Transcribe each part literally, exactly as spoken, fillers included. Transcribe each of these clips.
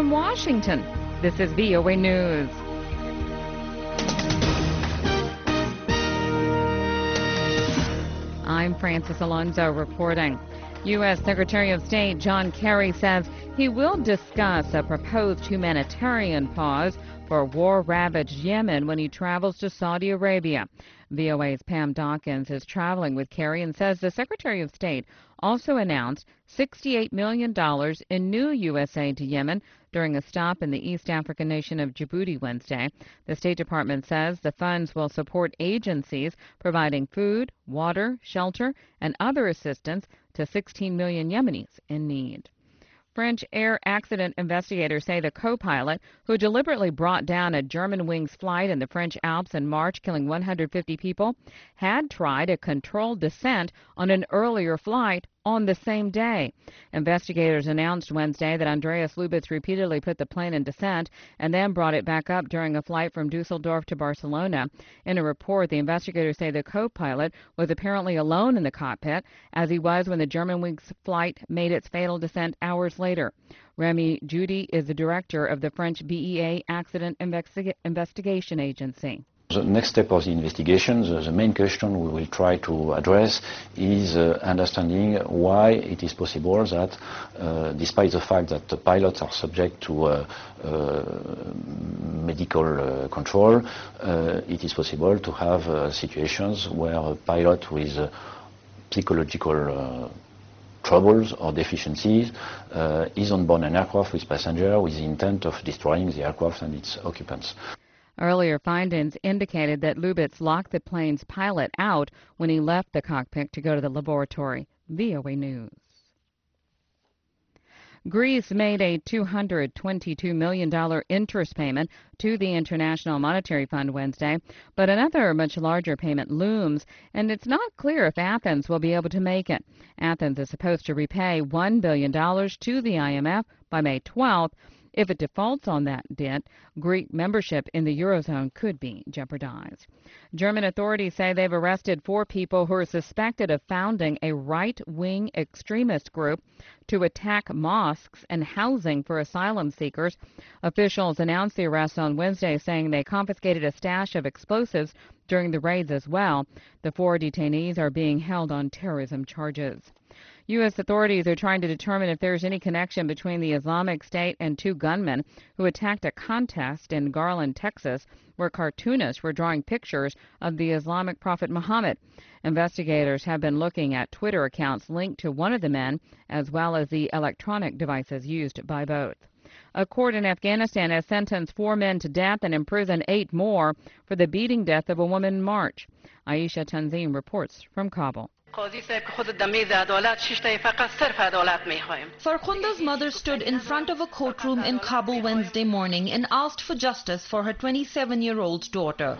from Washington, this is V O A News. I'm Francis Alonso reporting. U S Secretary of State John Kerry says he will discuss a proposed humanitarian pause for war-ravaged Yemen when he travels to Saudi Arabia. V O A's Pam Dawkins is traveling with Kerry and says the Secretary of State also announced sixty-eight million dollars in new U S aid to Yemen during a stop in the East African nation of Djibouti Wednesday. The State Department says the funds will support agencies providing food, water, shelter, and other assistance to sixteen million Yemenis in need. French air accident investigators say the co-pilot, who deliberately brought down a Germanwings flight in the French Alps in March, killing one hundred fifty people, had tried a controlled descent on an earlier flight on the same day. Investigators announced Wednesday that Andreas Lubitz repeatedly put the plane in descent and then brought it back up during a flight from Dusseldorf to Barcelona. In a report, the investigators say the co-pilot was apparently alone in the cockpit, as he was when the Germanwings flight made its fatal descent hours later. Remy Judy is the director of the French B E A Accident Investi- Investigation Agency. The next step of the investigation, the, the main question we will try to address is uh, understanding why it is possible that, uh, despite the fact that the pilots are subject to uh, uh, medical uh, control, uh, it is possible to have uh, situations where a pilot with uh, psychological uh, troubles or deficiencies uh, is on board an aircraft with passengers with the intent of destroying the aircraft and its occupants. Earlier findings indicated that Lubitz locked the plane's pilot out when he left the cockpit to go to the laboratory. V O A News. Greece made a two hundred twenty-two million dollars interest payment to the International Monetary Fund Wednesday, but another much larger payment looms, and it's not clear if Athens will be able to make it. Athens is supposed to repay one billion dollars to the I M F by May twelfth. If it defaults on that debt, Greek membership in the Eurozone could be jeopardized. German authorities say they've arrested four people who are suspected of founding a right-wing extremist group to attack mosques and housing for asylum seekers. Officials announced the arrests on Wednesday, saying they confiscated a stash of explosives during the raids as well. The four detainees are being held on terrorism charges. U S authorities are trying to determine if there is any connection between the Islamic State and two gunmen who attacked a contest in Garland, Texas, where cartoonists were drawing pictures of the Islamic prophet Muhammad. Investigators have been looking at Twitter accounts linked to one of the men, as well as the electronic devices used by both. A court in Afghanistan has sentenced four men to death and imprisoned eight more for the beating death of a woman in March. Aisha Tanzim reports from Kabul. Farkhunda's mother stood in front of a courtroom in Kabul Wednesday morning and asked for justice for her twenty-seven-year-old daughter.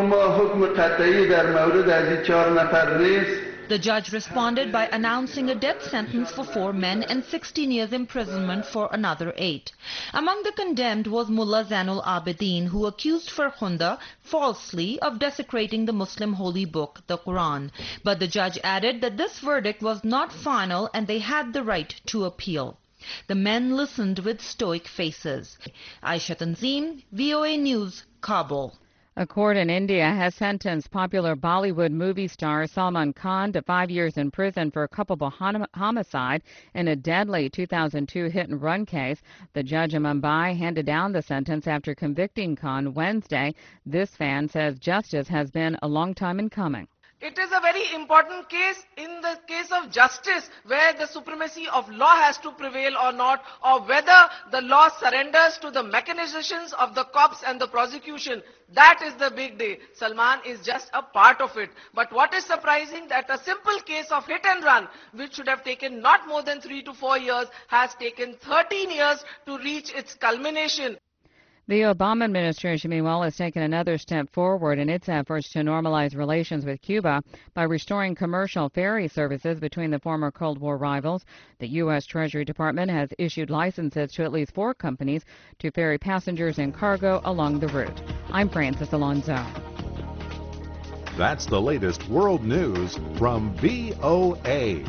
The judge responded by announcing a death sentence for four men and sixteen years imprisonment for another eight. Among the condemned was Mullah Zainul Abidin, who accused Farkhunda falsely of desecrating the Muslim holy book, the Quran. But the judge added that this verdict was not final and they had the right to appeal. The men listened with stoic faces. Aisha Tanzim, V O A News, Kabul. A court in India has sentenced popular Bollywood movie star Salman Khan to five years in prison for a culpable homicide in a deadly two thousand two hit-and-run case. The judge in Mumbai handed down the sentence after convicting Khan Wednesday. This fan says justice has been a long time in coming. It is a very important case in the case of justice, where the supremacy of law has to prevail or not, or whether the law surrenders to the mechanizations of the cops and the prosecution. That is the big day. Salman is just a part of it. But what is surprising, that a simple case of hit and run, which should have taken not more than three to four years, has taken thirteen years to reach its culmination. The Obama administration, meanwhile, has taken another step forward in its efforts to normalize relations with Cuba by restoring commercial ferry services between the former Cold War rivals. The U S Treasury Department has issued licenses to at least four companies to ferry passengers and cargo along the route. I'm Francis Alonso. That's the latest world news from V O A.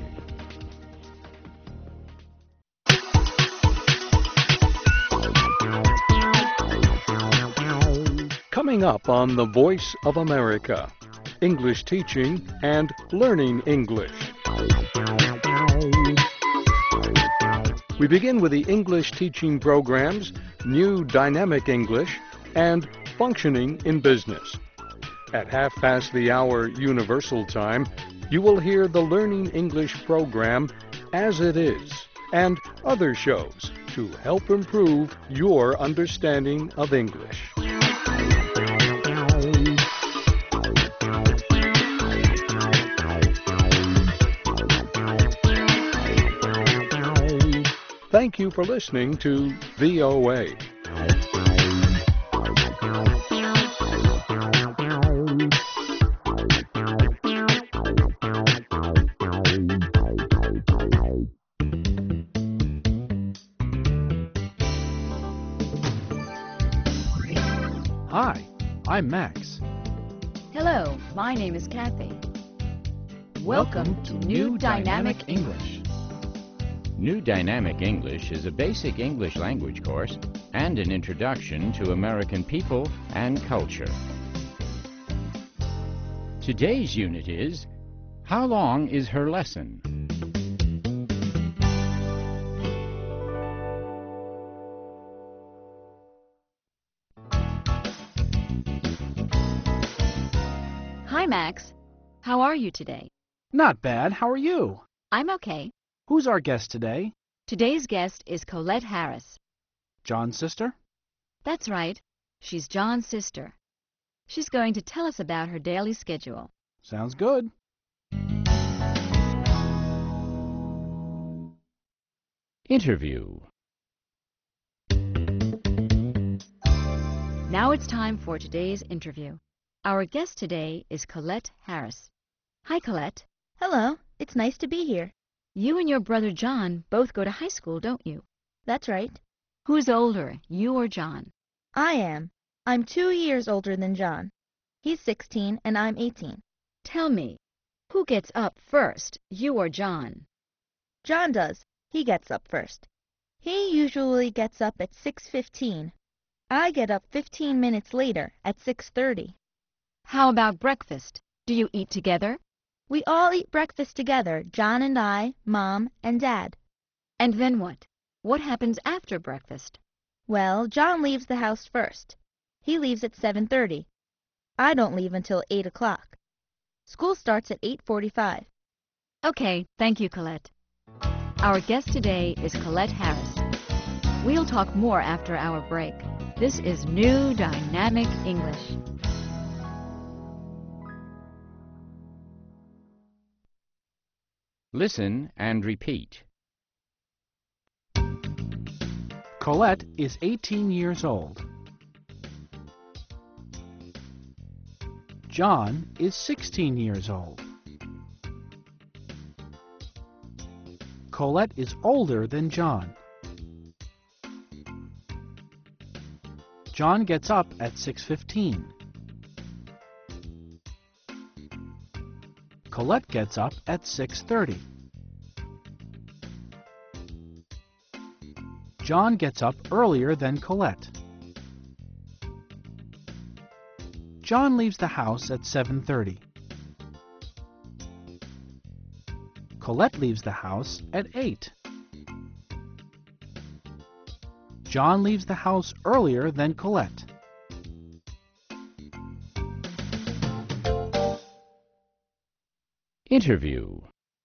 Coming up on The Voice of America, English teaching and learning English. We begin with the English teaching programs, New Dynamic English, and Functioning in Business. At half past the hour Universal Time, you will hear the Learning English program, As It Is, and other shows to help improve your understanding of English. Thank you for listening to V O A. Hi, I'm Max. Hello, my name is Kathy. Welcome, Welcome to New Dynamic, Dynamic English. New Dynamic English is a basic English language course and an introduction to American people and culture. Today's unit is, how long is her lesson? Hi, Max. How are you today? Not bad. How are you? I'm okay. Who's our guest today? Today's guest is Colette Harris. John's sister? That's right. She's John's sister. She's going to tell us about her daily schedule. Sounds good. Interview. Now it's time for today's interview. Our guest today is Colette Harris. Hi, Colette. Hello. It's nice to be here. You and your brother John both go to high school, don't you? That's right. Who's older, you or John? I am. I'm two years older than John. He's sixteen and I'm eighteen. Tell me, who gets up first, you or John? John does. He gets up first. He usually gets up at six fifteen. I get up fifteen minutes later at six thirty. How about breakfast? Do you eat together? We all eat breakfast together, John and I, Mom, and Dad. And then what? What happens after breakfast? Well, John leaves the house first. He leaves at seven thirty. I don't leave until eight o'clock. School starts at eight forty-five. Okay, thank you, Colette. Our guest today is Colette Harris. We'll talk more after our break. This is New Dynamic English. Listen and repeat. Colette is eighteen years old. John is sixteen years old. Colette is older than John. John gets up at six fifteen. Colette gets up at six thirty. John gets up earlier than Colette. John leaves the house at seven thirty. Colette leaves the house at eight. John leaves the house earlier than Colette. Interview.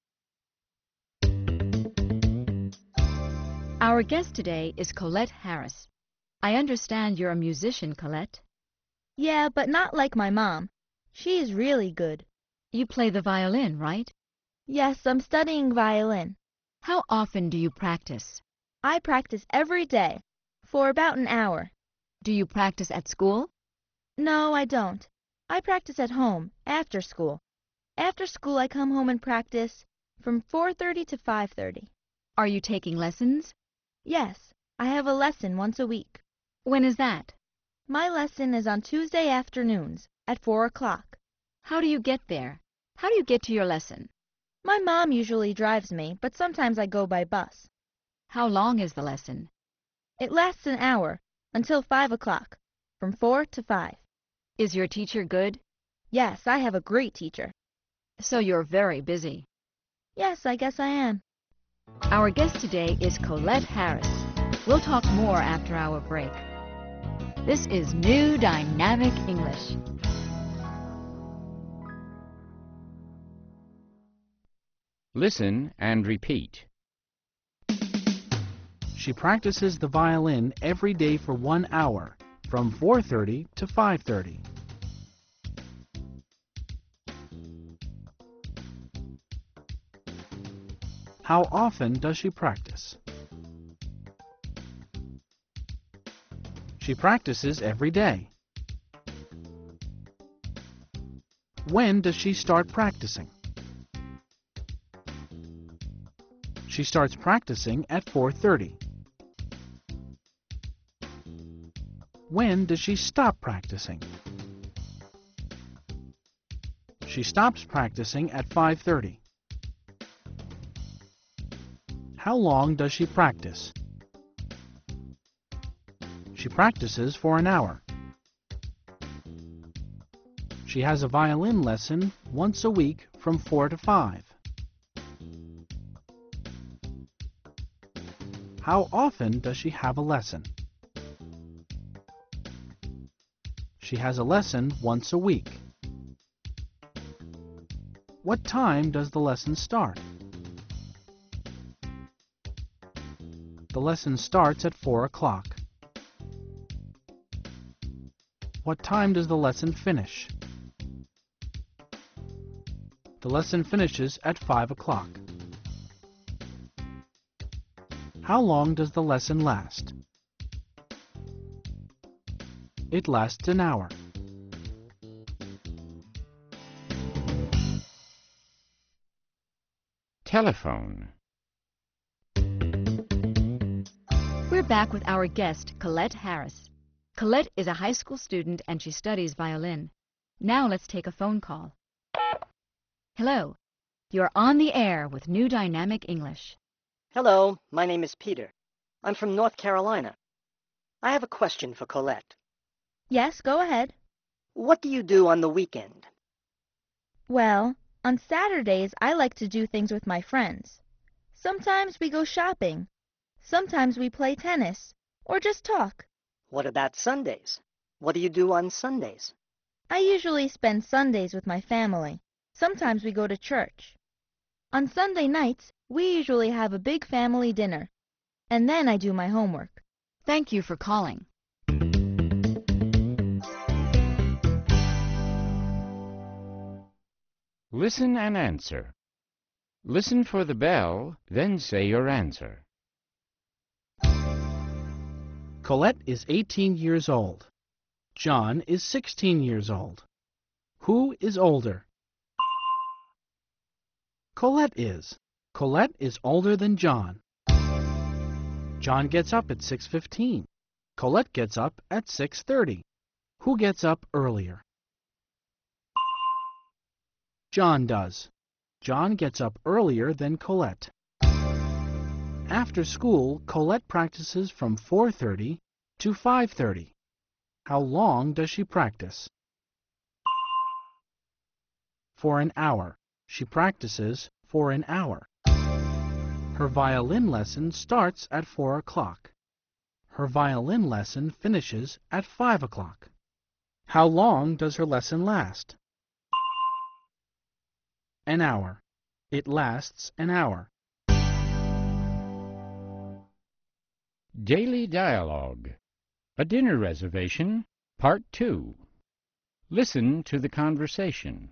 Our guest today is Colette Harris. I understand you're a musician, Colette. Yeah, but not like my mom. She is really good. You play the violin, right? Yes, I'm studying violin. How often do you practice? I practice every day, for about an hour. Do you practice at school? No, I don't. I practice at home, after school. After school, I come home and practice from four thirty to five thirty. Are you taking lessons? Yes, I have a lesson once a week. When is that? My lesson is on Tuesday afternoons at four o'clock. How do you get there? How do you get to your lesson? My mom usually drives me, but sometimes I go by bus. How long is the lesson? It lasts an hour, until five o'clock, from four to five. Is your teacher good? Yes, I have a great teacher. So you're very busy. Yes, I guess I am. Our guest today is Colette Harris. We'll talk more after our break. This is New Dynamic English. Listen and repeat. She practices the violin every day for one hour, from four thirty to five thirty. How often does she practice? She practices every day. When does she start practicing? She starts practicing at four thirty. When does she stop practicing? She stops practicing at five thirty. How long does she practice? She practices for an hour. She has a violin lesson once a week from four to five. How often does she have a lesson? She has a lesson once a week. What time does the lesson start? The lesson starts at four o'clock. What time does the lesson finish? The lesson finishes at five o'clock. How long does the lesson last? It lasts an hour. Telephone. We're back with our guest, Colette Harris. Colette is a high school student and she studies violin. Now let's take a phone call. Hello. You're on the air with New Dynamic English. Hello, my name is Peter. I'm from North Carolina. I have a question for Colette. Yes, go ahead. What do you do on the weekend? Well, on Saturdays I like to do things with my friends. Sometimes we go shopping. Sometimes we play tennis, or just talk. What about Sundays? What do you do on Sundays? I usually spend Sundays with my family. Sometimes we go to church. On Sunday nights, we usually have a big family dinner. And then I do my homework. Thank you for calling. Listen and answer. Listen for the bell, then say your answer. Colette is eighteen years old. John is sixteen years old. Who is older? Colette is. Colette is older than John. John gets up at six fifteen. Colette gets up at six thirty. Who gets up earlier? John does. John gets up earlier than Colette. After school, Colette practices from four thirty to five thirty. How long does she practice? For an hour. She practices for an hour. Her violin lesson starts at four o'clock. Her violin lesson finishes at five o'clock. How long does her lesson last? An hour. It lasts an hour. Daily Dialogue. A Dinner Reservation, Part two. Listen to the conversation.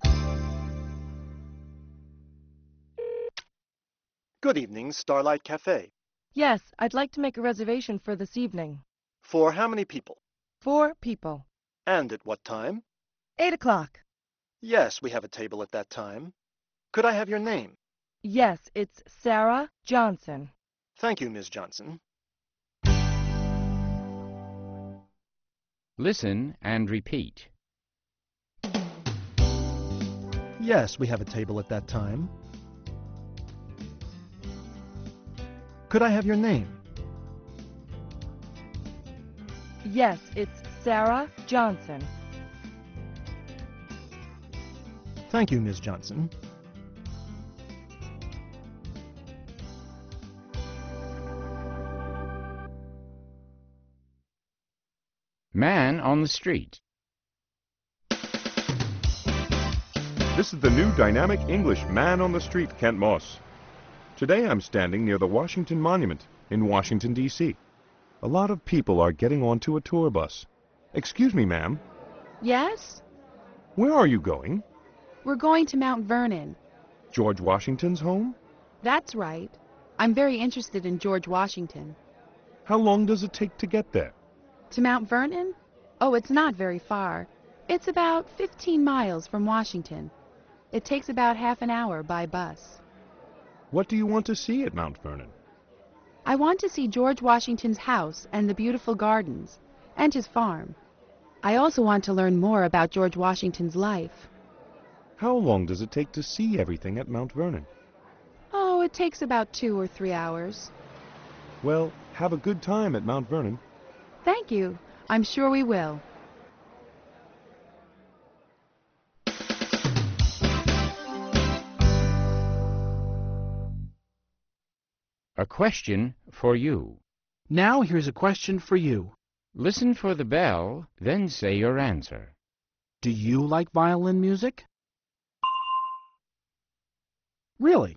Good evening, Starlight Cafe. Yes, I'd like to make a reservation for this evening. For how many people? Four people. And at what time? Eight o'clock. Yes, we have a table at that time. Could I have your name? Yes, it's Sarah Johnson. Thank you, Miss Johnson. Listen and repeat. Yes, we have a table at that time. Could I have your name? Yes, it's Sarah Johnson. Thank you, Miz Johnson. Man on the street. This is the new dynamic English Man on the Street, Kent Moss. Today I'm standing near the Washington Monument in Washington, D C A lot of people are getting onto a tour bus. Excuse me, ma'am. Yes? Where are you going? We're going to Mount Vernon. George Washington's home? That's right. I'm very interested in George Washington. How long does it take to get there? To Mount Vernon? Oh, it's not very far. It's about fifteen miles from Washington. It takes about half an hour by bus. What do you want to see at Mount Vernon? I want to see George Washington's house and the beautiful gardens, and his farm. I also want to learn more about George Washington's life. How long does it take to see everything at Mount Vernon? Oh, it takes about two or three hours. Well, have a good time at Mount Vernon. Thank you. I'm sure we will. A question for you. Now here's a question for you. Listen for the bell, then say your answer. Do you like violin music? Really?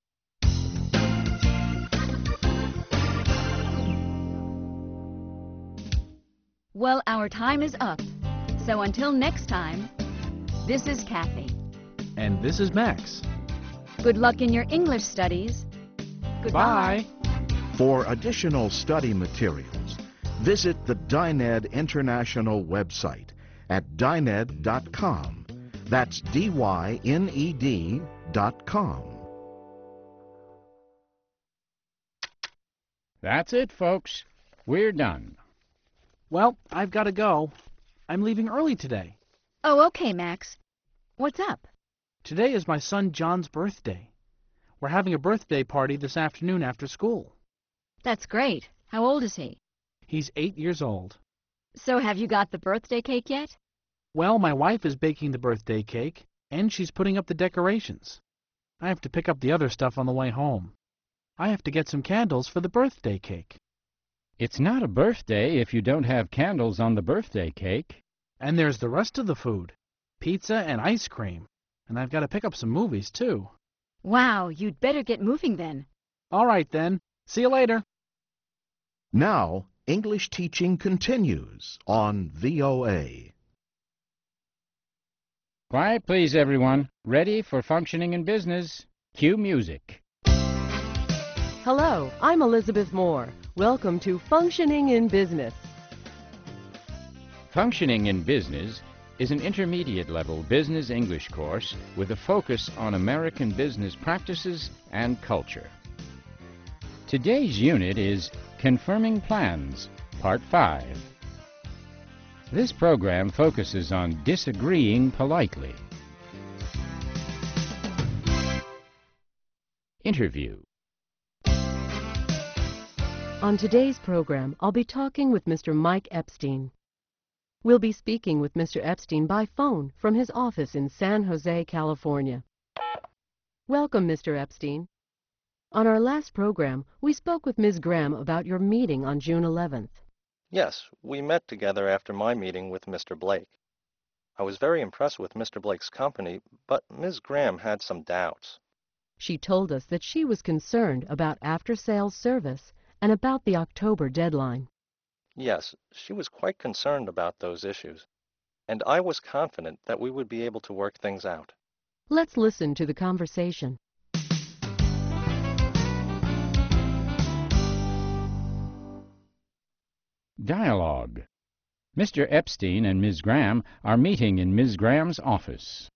Well, our time is up. So until next time, this is Kathy. And this is Max. Good luck in your English studies. Goodbye. Bye. For additional study materials, visit the Dyned International website at dyned dot com. That's D Y N E D dot com. That's it, folks. We're done. Well, I've got to go. I'm leaving early today. Oh, okay, Max. What's up? Today is my son John's birthday. We're having a birthday party this afternoon after school. That's great. How old is he? He's eight years old. So have you got the birthday cake yet? Well, my wife is baking the birthday cake, and she's putting up the decorations. I have to pick up the other stuff on the way home. I have to get some candles for the birthday cake. It's not a birthday if you don't have candles on the birthday cake. And there's the rest of the food. Pizza and ice cream. And I've got to pick up some movies, too. Wow, you'd better get moving then. All right, then. See you later. Now, English teaching continues on V O A. Quiet, please, everyone. Ready for functioning in business. Cue music. Hello, I'm Elizabeth Moore. Welcome to Functioning in Business. Functioning in Business is an intermediate-level business English course with a focus on American business practices and culture. Today's unit is Confirming Plans, Part five. This program focuses on disagreeing politely. Interview. On today's program, I'll be talking with Mister Mike Epstein. We'll be speaking with Mister Epstein by phone from his office in San Jose, California. Welcome, Mister Epstein. On our last program, we spoke with Miz Graham about your meeting on June eleventh. Yes, we met together after my meeting with Mister Blake. I was very impressed with Mister Blake's company, but Miz Graham had some doubts. She told us that she was concerned about after-sales service and about the October deadline. Yes, she was quite concerned about those issues, and I was confident that we would be able to work things out. Let's listen to the conversation. Dialogue. Mister Epstein and Miz Graham are meeting in Miz Graham's office.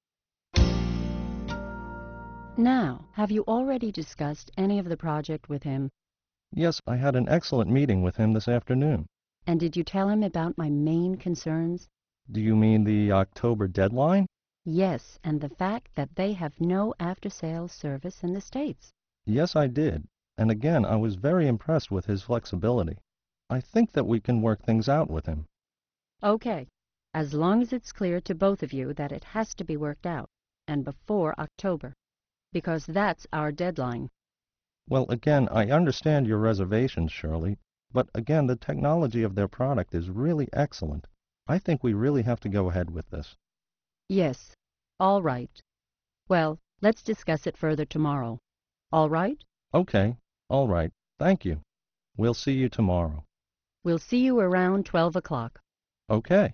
Now, have you already discussed any of the project with him? Yes, I had an excellent meeting with him this afternoon. And did you tell him about my main concerns? Do you mean the October deadline? Yes, and the fact that they have no after-sales service in the States. Yes, I did. And again, I was very impressed with his flexibility. I think that we can work things out with him. Okay, as long as it's clear to both of you that it has to be worked out. and before October, because that's our deadline. Well, again, I understand your reservations, Shirley, but again, the technology of their product is really excellent. I think we really have to go ahead with this. Yes, all right. Well, let's discuss it further tomorrow. All right? Okay, all right, thank you. We'll see you tomorrow. We'll see you around twelve o'clock. Okay.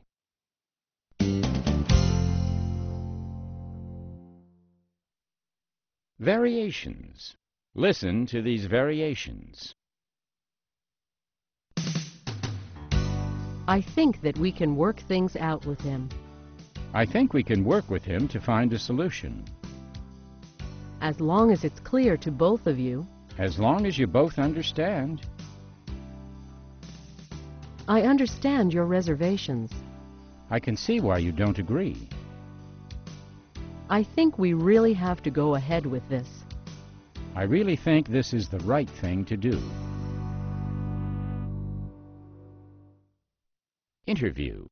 Variations. Listen to these variations. I think that we can work things out with him. I think we can work with him to find a solution. As long as it's clear to both of you. As long as you both understand. I understand your reservations. I can see why you don't agree. I think we really have to go ahead with this. I really think this is the right thing to do. Interview.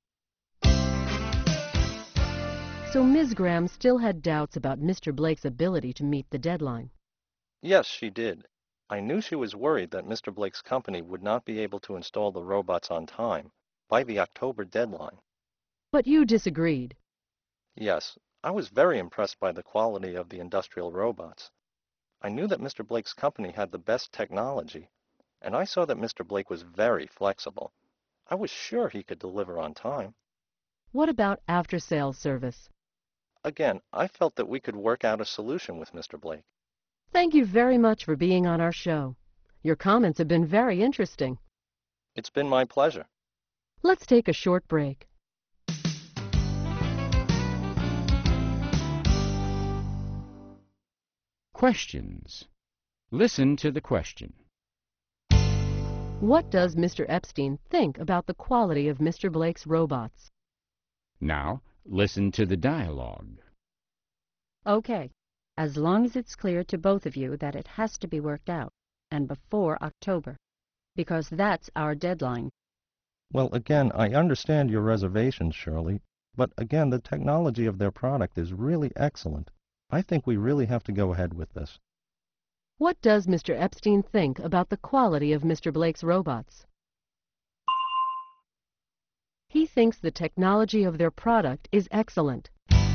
So Miz Graham still had doubts about Mister Blake's ability to meet the deadline. Yes, she did. I knew she was worried that Mister Blake's company would not be able to install the robots on time, by the October deadline. But you disagreed. Yes, I was very impressed by the quality of the industrial robots. I knew that Mister Blake's company had the best technology, and I saw that Mister Blake was very flexible. I was sure he could deliver on time. What about after-sales service? Again, I felt that we could work out a solution with Mister Blake. Thank you very much for being on our show. Your comments have been very interesting. It's been my pleasure. Let's take a short break. Questions. Listen to the question. What does Mister Epstein think about the quality of Mister Blake's robots? Now, listen to the dialogue. Okay, as long as it's clear to both of you that it has to be worked out, and before October, because that's our deadline. Well, again, I understand your reservations, Shirley, but again, the technology of their product is really excellent. I think we really have to go ahead with this. What does Mister Epstein think about the quality of Mister Blake's robots? He thinks the technology of their product is excellent.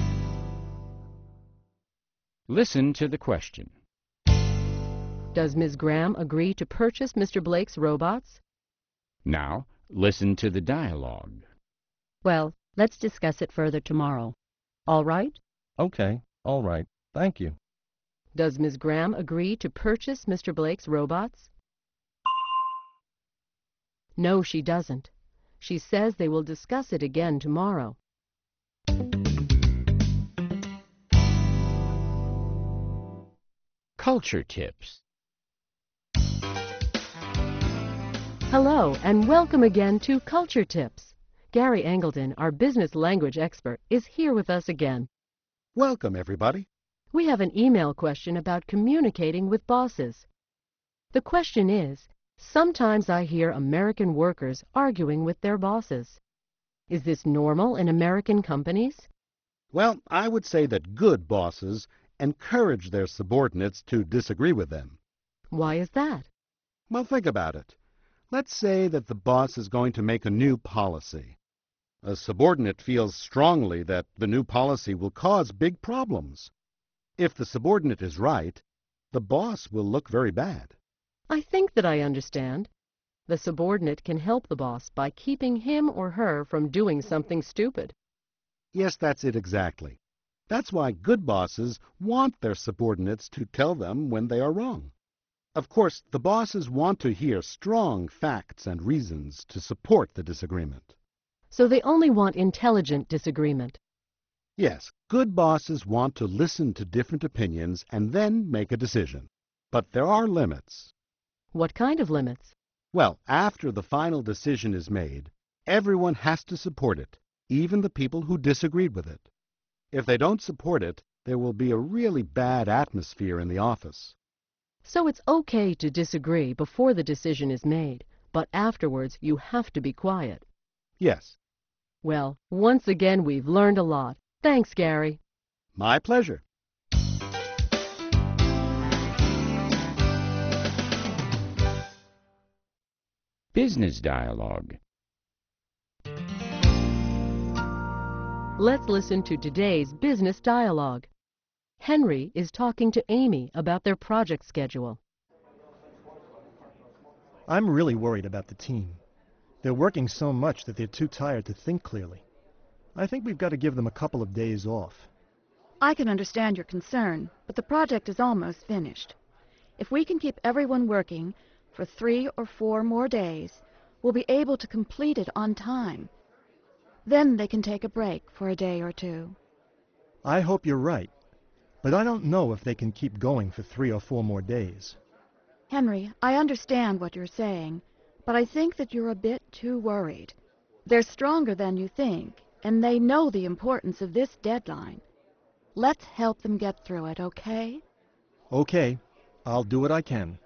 Listen to the question. Does Miz Graham agree to purchase Mister Blake's robots? Now, listen to the dialogue. Well, let's discuss it further tomorrow. All right? Okay, all right. Thank you. Does Miz Graham agree to purchase Mister Blake's robots? No, she doesn't. She says they will discuss it again tomorrow. Culture tips. Hello, and welcome again to Culture Tips. Gary Angleton, our business language expert, is here with us again. Welcome, everybody. We have an email question about communicating with bosses. The question is, sometimes I hear American workers arguing with their bosses. Is this normal in American companies? Well, I would say that good bosses encourage their subordinates to disagree with them. Why is that? Well, think about it. Let's say that the boss is going to make a new policy. A subordinate feels strongly that the new policy will cause big problems. If the subordinate is right, the boss will look very bad. I think that I understand. The subordinate can help the boss by keeping him or her from doing something stupid. Yes, that's it exactly. That's why good bosses want their subordinates to tell them when they are wrong. Of course, the bosses want to hear strong facts and reasons to support the disagreement. So they only want intelligent disagreement. Yes, good bosses want to listen to different opinions and then make a decision. But there are limits. What kind of limits? Well, after the final decision is made, everyone has to support it, even the people who disagreed with it. If they don't support it, there will be a really bad atmosphere in the office. So it's okay to disagree before the decision is made, but afterwards you have to be quiet. Yes. Well, once again we've learned a lot. Thanks, Gary. My pleasure. Business Dialogue. Let's listen to today's Business Dialogue. Henry is talking to Amy about their project schedule. I'm really worried about the team. They're working so much that they're too tired to think clearly. I think we've got to give them a couple of days off. I can understand your concern, but the project is almost finished. If we can keep everyone working for three or four more days, we'll be able to complete it on time. Then they can take a break for a day or two. I hope you're right, but I don't know if they can keep going for three or four more days. Henry, I understand what you're saying, but I think that you're a bit too worried. They're stronger than you think, and they know the importance of this deadline. Let's help them get through it, okay? Okay, I'll do what I can.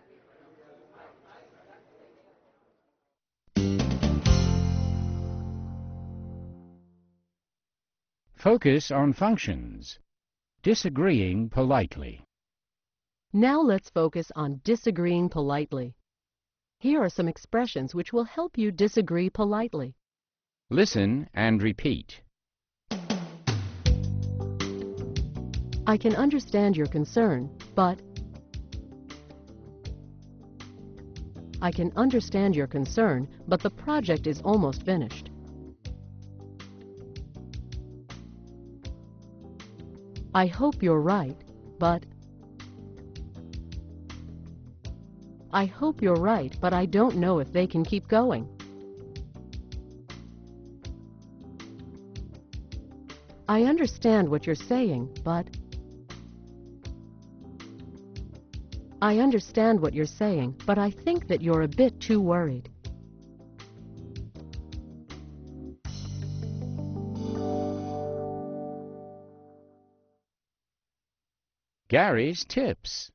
Focus on functions. Disagreeing politely. Now let's focus on disagreeing politely. Here are some expressions which will help you disagree politely. Listen and repeat. I can understand your concern, but... I can understand your concern, but the project is almost finished. I hope you're right, but... I hope you're right, but I don't know if they can keep going. I understand what you're saying, but... I understand what you're saying, but I think that you're a bit too worried. Gary's tips.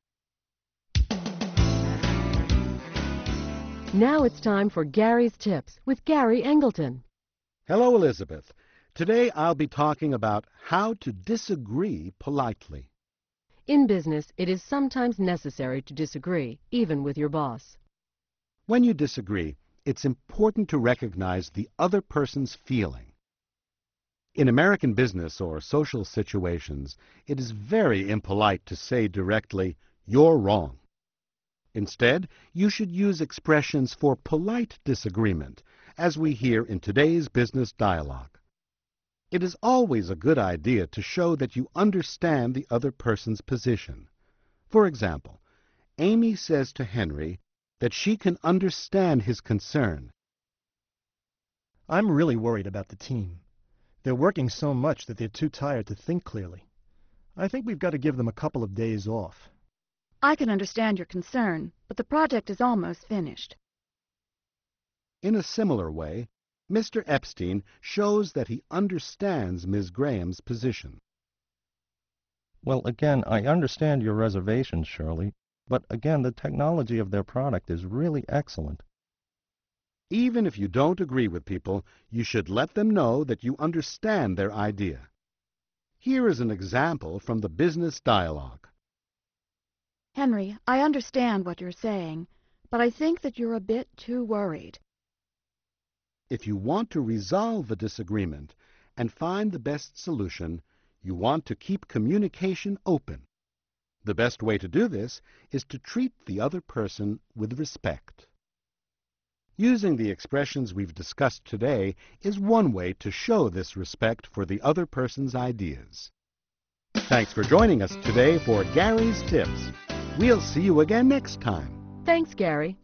Now it's time for Gary's Tips with Gary Engleton. Hello, Elizabeth. Today I'll be talking about how to disagree politely. In business, it is sometimes necessary to disagree, even with your boss. When you disagree, it's important to recognize the other person's feeling. In American business or social situations, it is very impolite to say directly, "You're wrong." Instead, you should use expressions for polite disagreement, as we hear in today's business dialogue. It is always a good idea to show that you understand the other person's position. For example, Amy says to Henry that she can understand his concern. I'm really worried about the team. They're working so much that they're too tired to think clearly. I think we've got to give them a couple of days off. I can understand your concern, but the project is almost finished. In a similar way, Mister Epstein shows that he understands Miz Graham's position. Well, again, I understand your reservations, Shirley, but again, the technology of their product is really excellent. Even if you don't agree with people, you should let them know that you understand their idea. Here is an example from the business dialogue. Henry, I understand what you're saying, but I think that you're a bit too worried. If you want to resolve a disagreement and find the best solution, you want to keep communication open. The best way to do this is to treat the other person with respect. Using the expressions we've discussed today is one way to show this respect for the other person's ideas. Thanks for joining us today for Gary's Tips. We'll see you again next time. Thanks, Gary.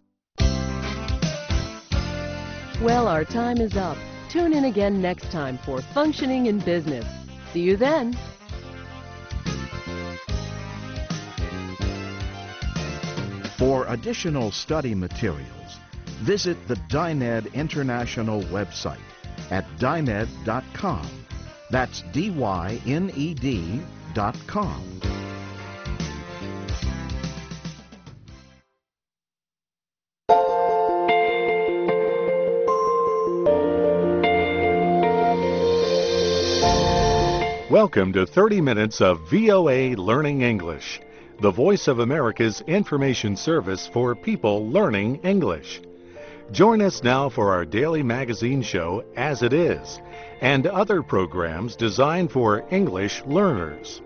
Well, our time is up. Tune in again next time for Functioning in Business. See you then. For additional study materials, visit the Dyned International website at dyned dot com. That's D Y N E D dot com. Welcome to thirty minutes of V O A Learning English, the Voice of America's information service for people learning English. Join us now for our daily magazine show, As It Is, and other programs designed for English learners.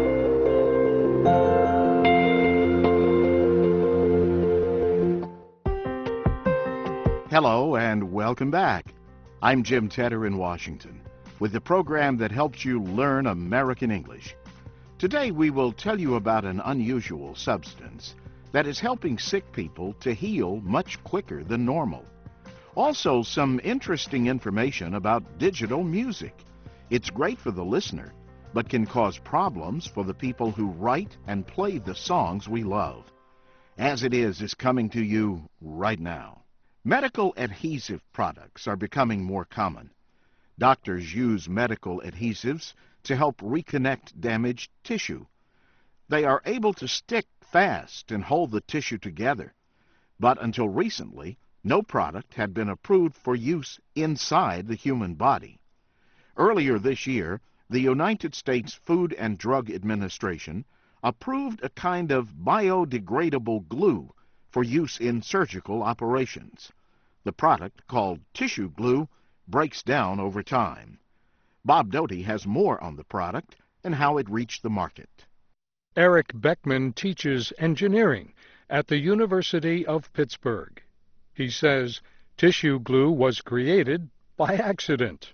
Hello and welcome back. I'm Jim Tedder in Washington with the program that helps you learn American English. Today we will tell you about an unusual substance that is helping sick people to heal much quicker than normal. Also, some interesting information about digital music. It's great for the listener, but can cause problems for the people who write and play the songs we love. As It Is is coming to you right now. Medical adhesive products are becoming more common. Doctors use medical adhesives to help reconnect damaged tissue. They are able to stick fast and hold the tissue together, but until recently, no product had been approved for use inside the human body. Earlier this year, the United States Food and Drug Administration approved a kind of biodegradable glue for use in surgical operations. The product, called tissue glue, breaks down over time. Bob Doty has more on the product and how it reached the market. Eric Beckman teaches engineering at the University of Pittsburgh. He says tissue glue was created by accident.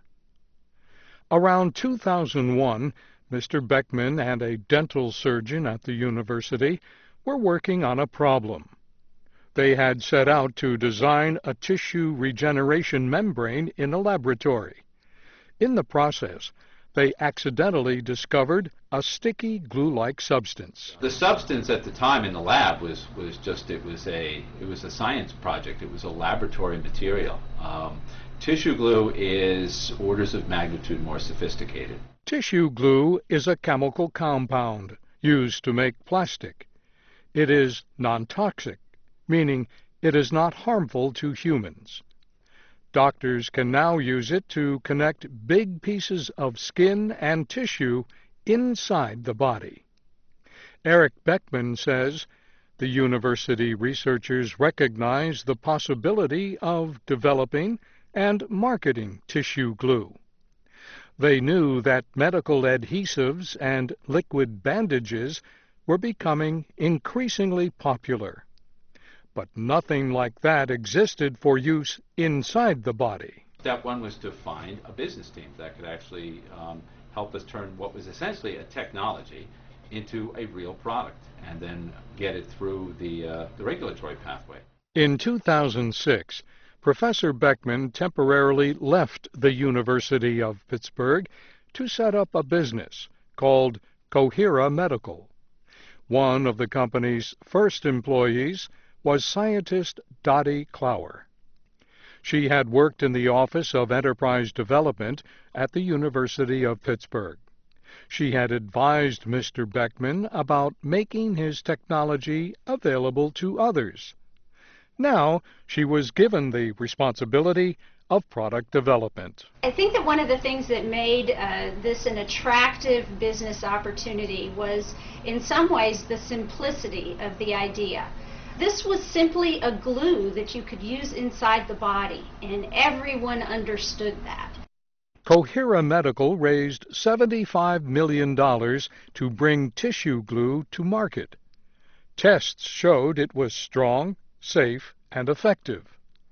Around two thousand one, Mister Beckman and a dental surgeon at the university were working on a problem. They had set out to design a tissue regeneration membrane in a laboratory. In the process, they accidentally discovered a sticky glue-like substance. The substance at the time in the lab was, was just, it was a, it was a science project. It was a laboratory material. Um, tissue glue is orders of magnitude more sophisticated. Tissue glue is a chemical compound used to make plastic. It is non-toxic, meaning it is not harmful to humans. Doctors can now use it to connect big pieces of skin and tissue inside the body. Eric Beckman says the university researchers recognize the possibility of developing and marketing tissue glue. They knew that medical adhesives and liquid bandages were becoming increasingly popular. But nothing like that existed for use inside the body. Step one was to find a business team that could actually um, help us turn what was essentially a technology into a real product and then get it through the, uh, the regulatory pathway. In two thousand six, Professor Beckman temporarily left the University of Pittsburgh to set up a business called Cohera Medical. One of the company's first employees was scientist Dottie Clower. She had worked in the Office of Enterprise Development at the University of Pittsburgh. She had advised Mister Beckman about making his technology available to others. Now she was given the responsibility of product development. I think that one of the things that made uh, this an attractive business opportunity was, in some ways, the simplicity of the idea. This was simply a glue that you could use inside the body, and everyone understood that. Cohera Medical raised seventy-five million dollars to bring tissue glue to market. Tests showed it was strong, safe, and effective.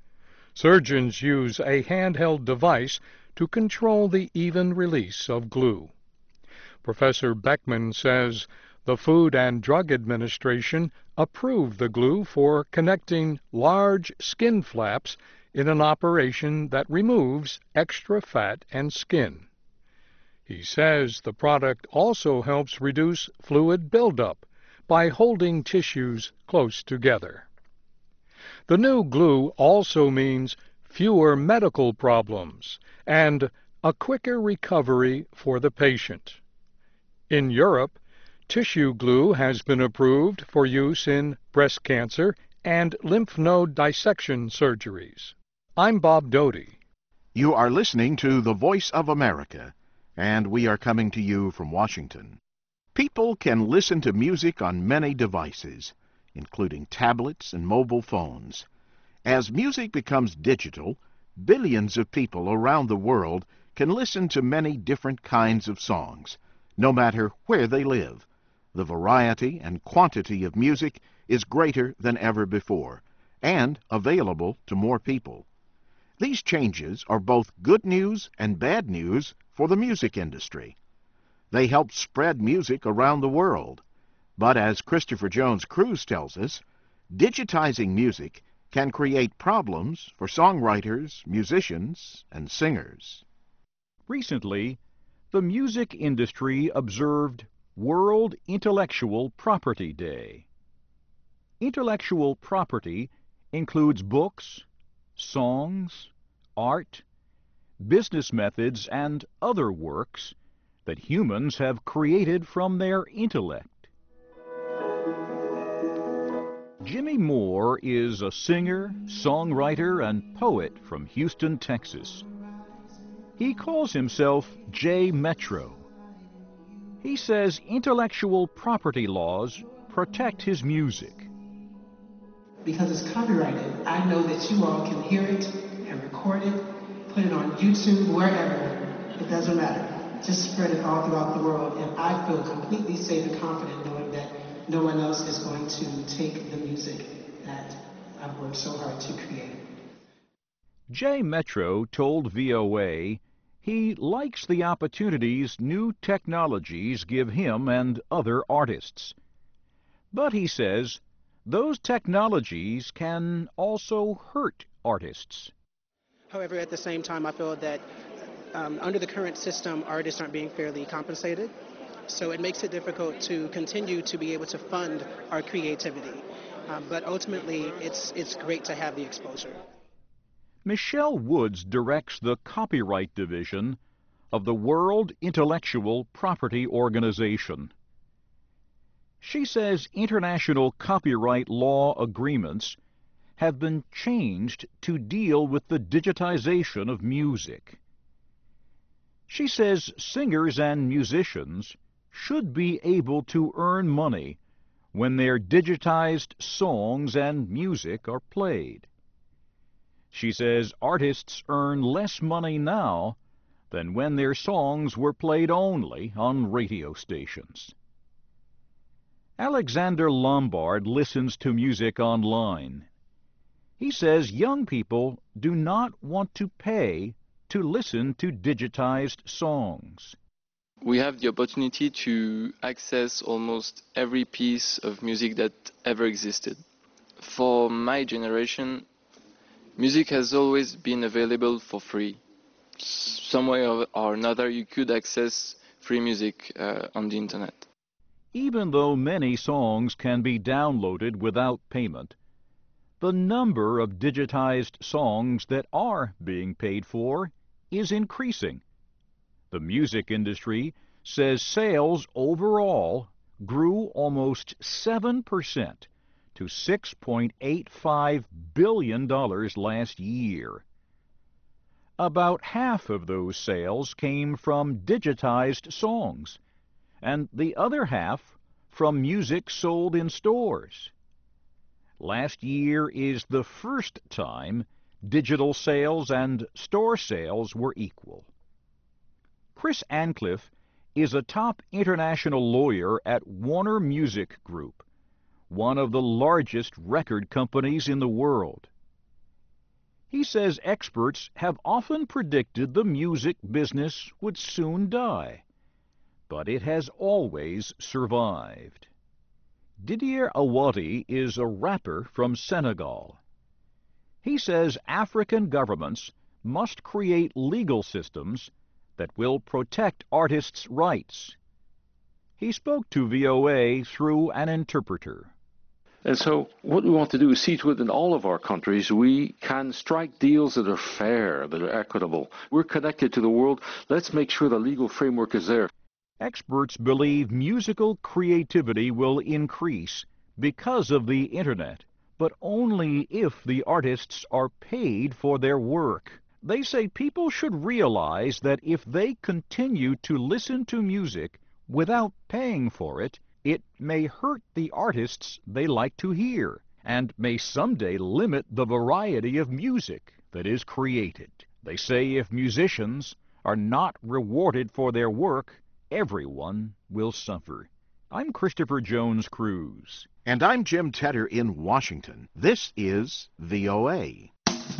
Surgeons use a handheld device to control the even release of glue. Professor Beckman says the Food and Drug Administration approved the glue for connecting large skin flaps in an operation that removes extra fat and skin. He says the product also helps reduce fluid buildup by holding tissues close together. The new glue also means fewer medical problems and a quicker recovery for the patient. In Europe, tissue glue has been approved for use in breast cancer and lymph node dissection surgeries. I'm Bob Doty. You are listening to The Voice of America, and we are coming to you from Washington. People can listen to music on many devices, including tablets and mobile phones. As music becomes digital, billions of people around the world can listen to many different kinds of songs, no matter where they live. The variety and quantity of music is greater than ever before, and available to more people. These changes are both good news and bad news for the music industry. They help spread music around the world. But as Christopher Jones Cruise tells us, digitizing music can create problems for songwriters, musicians, and singers. Recently, the music industry observed World Intellectual Property Day. Intellectual property includes books, songs, art, business methods, and other works that humans have created from their intellect. Jimmy Moore is a singer, songwriter, and poet from Houston, Texas. He calls himself J Metro. He says intellectual property laws protect his music. Because it's copyrighted, I know that you all can hear it and record it, put it on YouTube, wherever. It doesn't matter. Just spread it all throughout the world, and I feel completely safe and confident knowing that no one else is going to take the music that I've worked so hard to create. J Metro told V O A he likes the opportunities new technologies give him and other artists. But he says those technologies can also hurt artists. However, at the same time, I feel that um, under the current system, artists aren't being fairly compensated. So it makes it difficult to continue to be able to fund our creativity. Um, but ultimately, it's, it's great to have the exposure. Michelle Woods directs the Copyright Division of the World Intellectual Property Organization. She says international copyright law agreements have been changed to deal with the digitization of music. She says singers and musicians should be able to earn money when their digitized songs and music are played. She says artists earn less money now than when their songs were played only on radio stations. Alexander Lombard listens to music online. He says young people do not want to pay to listen to digitized songs. We have the opportunity to access almost every piece of music that ever existed. For my generation, music has always been available for free. Some way or another, you could access free music uh, on the internet. Even though many songs can be downloaded without payment, the number of digitized songs that are being paid for is increasing. The music industry says sales overall grew almost seven percent to six point eight five billion dollars last year. About half of those sales came from digitized songs, and the other half from music sold in stores. Last year is the first time digital sales and store sales were equal. Chris Ancliffe is a top international lawyer at Warner Music Group, one of the largest record companies in the world. He says experts have often predicted the music business would soon die, but it has always survived. Didier Awadi is a rapper from Senegal. He says African governments must create legal systems that will protect artists' rights. He spoke to V O A through an interpreter. And so what we want to do is see to it in all of our countries we can strike deals that are fair, that are equitable. We're connected to the world. Let's make sure the legal framework is there. Experts believe musical creativity will increase because of the Internet, but only if the artists are paid for their work. They say people should realize that if they continue to listen to music without paying for it, it may hurt the artists they like to hear, and may someday limit the variety of music that is created. They say if musicians are not rewarded for their work, everyone will suffer. I'm Christopher Jones Cruz. And I'm Jim Tedder in Washington. This is V O A.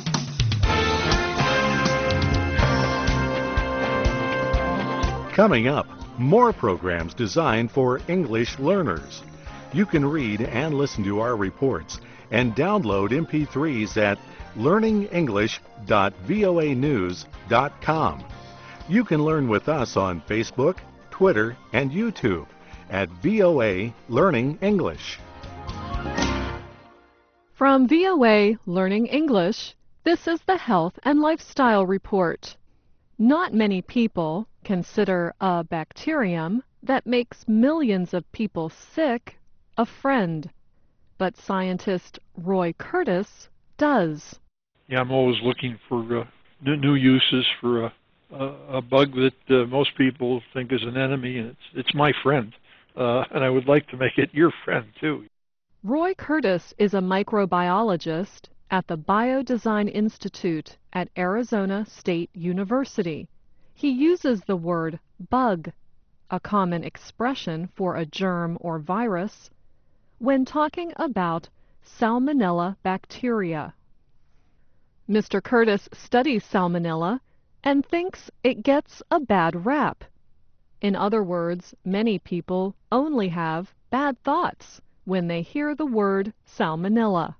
Coming up, more programs designed for English learners. You can read and listen to our reports and download M P threes at learning english dot voa news dot com. You can learn with us on Facebook, Twitter, and YouTube at V O A Learning English. From V O A Learning English, this is the Health and Lifestyle Report. Not many people consider a bacterium that makes millions of people sick a friend, but scientist Roy Curtis does. Yeah, I'm always looking for uh, new uses for a, a, a bug that uh, most people think is an enemy, and it's, it's my friend, uh, and I would like to make it your friend, too. Roy Curtis is a microbiologist at the Biodesign Institute at Arizona State University. He uses the word bug, a common expression for a germ or virus, when talking about Salmonella bacteria. Mister Curtis studies Salmonella and thinks it gets a bad rap. In other words, many people only have bad thoughts when they hear the word Salmonella.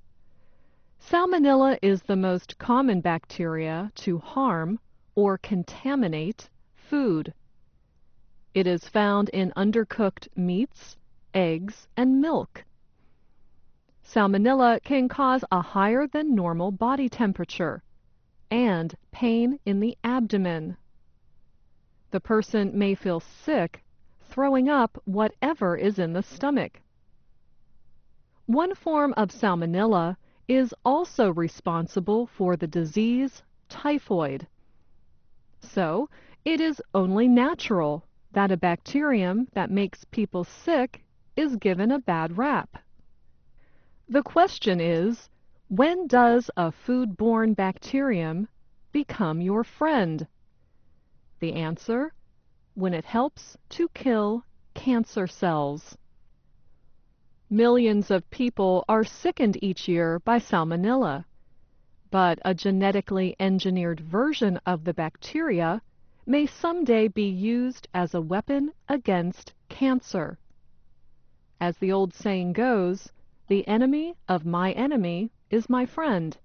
Salmonella is the most common bacteria to harm or contaminate food. It is found in undercooked meats, eggs, and milk. Salmonella can cause a higher than normal body temperature and pain in the abdomen. The person may feel sick, throwing up whatever is in the stomach. One form of Salmonella is also responsible for the disease typhoid. So, it is only natural that a bacterium that makes people sick is given a bad rap. The question is, when does a food-borne bacterium become your friend? The answer, when it helps to kill cancer cells. Millions of people are sickened each year by Salmonella, but a genetically engineered version of the bacteria may someday be used as a weapon against cancer. As the old saying goes, the enemy of my enemy is my friend.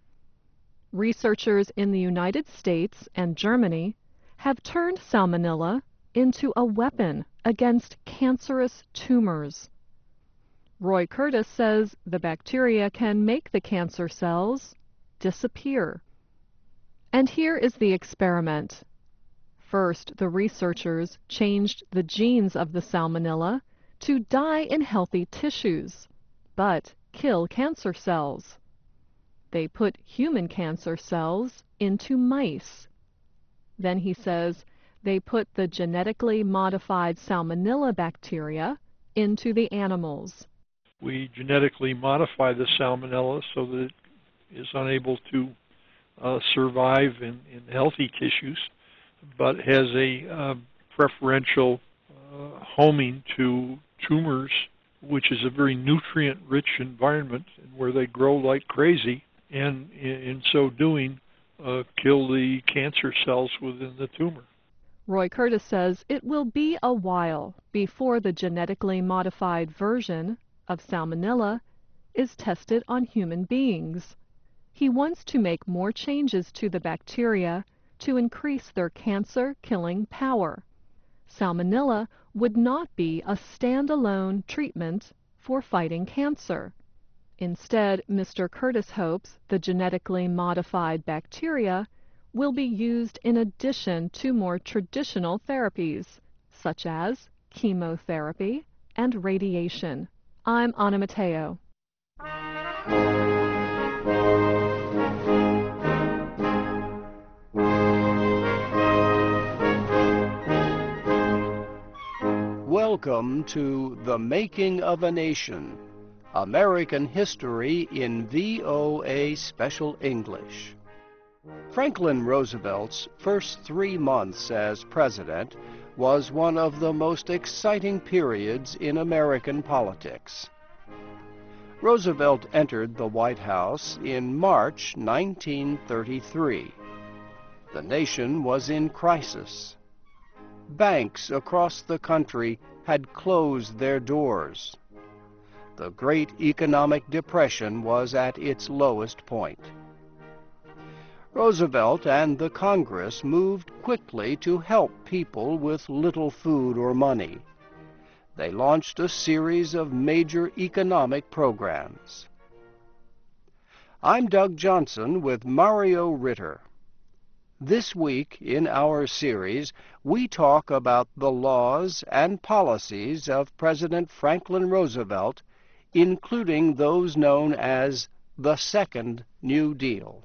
Researchers in the United States and Germany have turned Salmonella into a weapon against cancerous tumors. Roy Curtis says the bacteria can make the cancer cells disappear. And here is the experiment. First, the researchers changed the genes of the Salmonella to die in healthy tissues, but kill cancer cells. They put human cancer cells into mice. Then he says they put the genetically modified Salmonella bacteria into the animals. We genetically modify the Salmonella so that it is unable to uh, survive in, in healthy tissues, but has a uh, preferential uh, homing to tumors, which is a very nutrient-rich environment where they grow like crazy, and in, in so doing, uh, kill the cancer cells within the tumor. Roy Curtis says it will be a while before the genetically modified version of Salmonella is tested on human beings. He wants to make more changes to the bacteria to increase their cancer-killing power. Salmonella would not be a standalone treatment for fighting cancer. Instead, Mister Curtis hopes the genetically modified bacteria will be used in addition to more traditional therapies, such as chemotherapy and radiation. I'm Anna Matteo. Welcome to The Making of a Nation, American History in V O A Special English. Franklin Roosevelt's first three months as president was one of the most exciting periods in American politics. Roosevelt entered the White House in March nineteen thirty-three. The nation was in crisis. Banks across the country had closed their doors. The Great Economic Depression was at its lowest point. Roosevelt and the Congress moved quickly to help people with little food or money. They launched a series of major economic programs. I'm Doug Johnson with Mario Ritter. This week in our series, we talk about the laws and policies of President Franklin Roosevelt, including those known as the Second New Deal.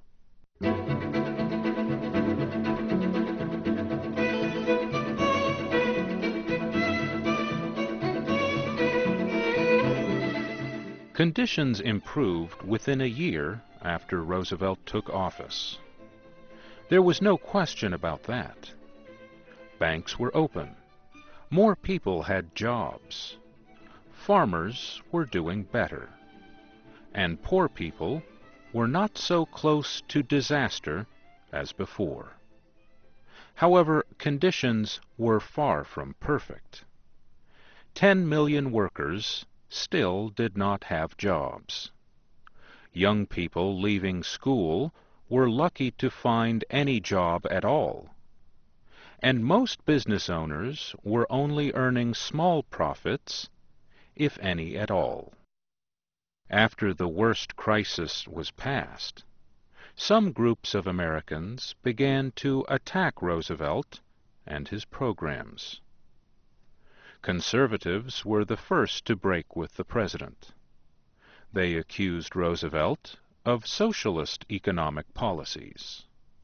Conditions improved within a year after Roosevelt took office. There was no question about that. Banks were open. More people had jobs. Farmers were doing better. And poor people were not so close to disaster as before. However, conditions were far from perfect. Ten million workers still did not have jobs. Young people leaving school were lucky to find any job at all. And most business owners were only earning small profits, if any at all. After the worst crisis was past, some groups of Americans began to attack Roosevelt and his programs. Conservatives were the first to break with the president. They accused Roosevelt of socialist economic policies.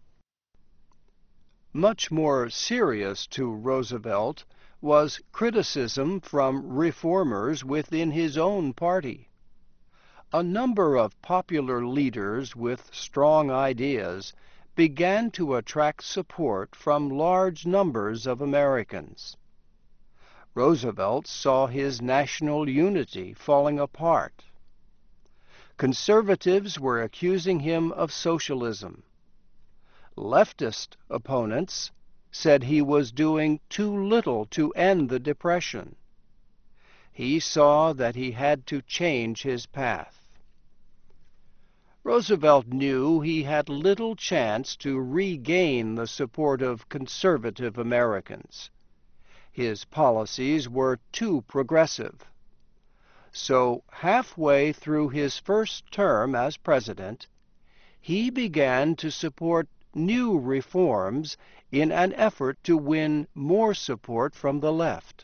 Much more serious to Roosevelt was criticism from reformers within his own party. A number of popular leaders with strong ideas began to attract support from large numbers of Americans. Roosevelt saw his national unity falling apart. Conservatives were accusing him of socialism. Leftist opponents said he was doing too little to end the Depression. He saw that he had to change his path. Roosevelt knew he had little chance to regain the support of conservative Americans. His policies were too progressive. So, halfway through his first term as president, he began to support new reforms in an effort to win more support from the left.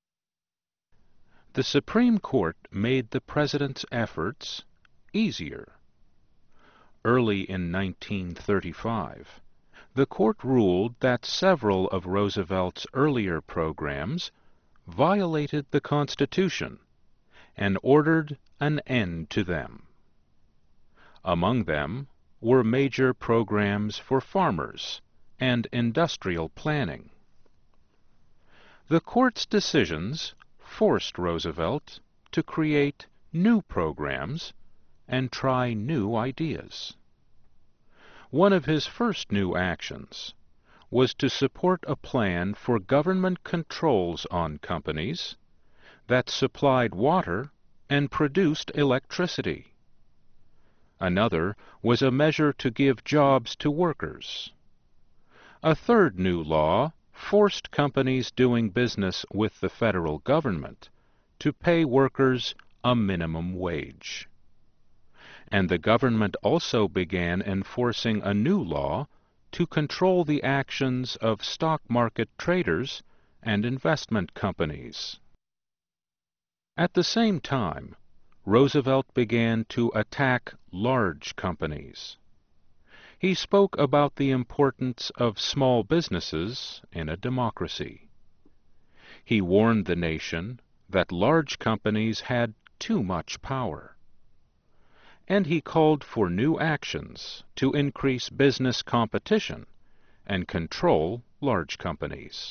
The Supreme Court made the president's efforts easier. Early in nineteen thirty-five, the court ruled that several of Roosevelt's earlier programs violated the Constitution and ordered an end to them. Among them were major programs for farmers and industrial planning. The court's decisions forced Roosevelt to create new programs and try new ideas. One of his first new actions was to support a plan for government controls on companies that supplied water and produced electricity. Another was a measure to give jobs to workers. A third new law forced companies doing business with the federal government to pay workers a minimum wage. And the government also began enforcing a new law to control the actions of stock market traders and investment companies. At the same time, Roosevelt began to attack large companies. He spoke about the importance of small businesses in a democracy. He warned the nation that large companies had too much power. And he called for new actions to increase business competition and control large companies.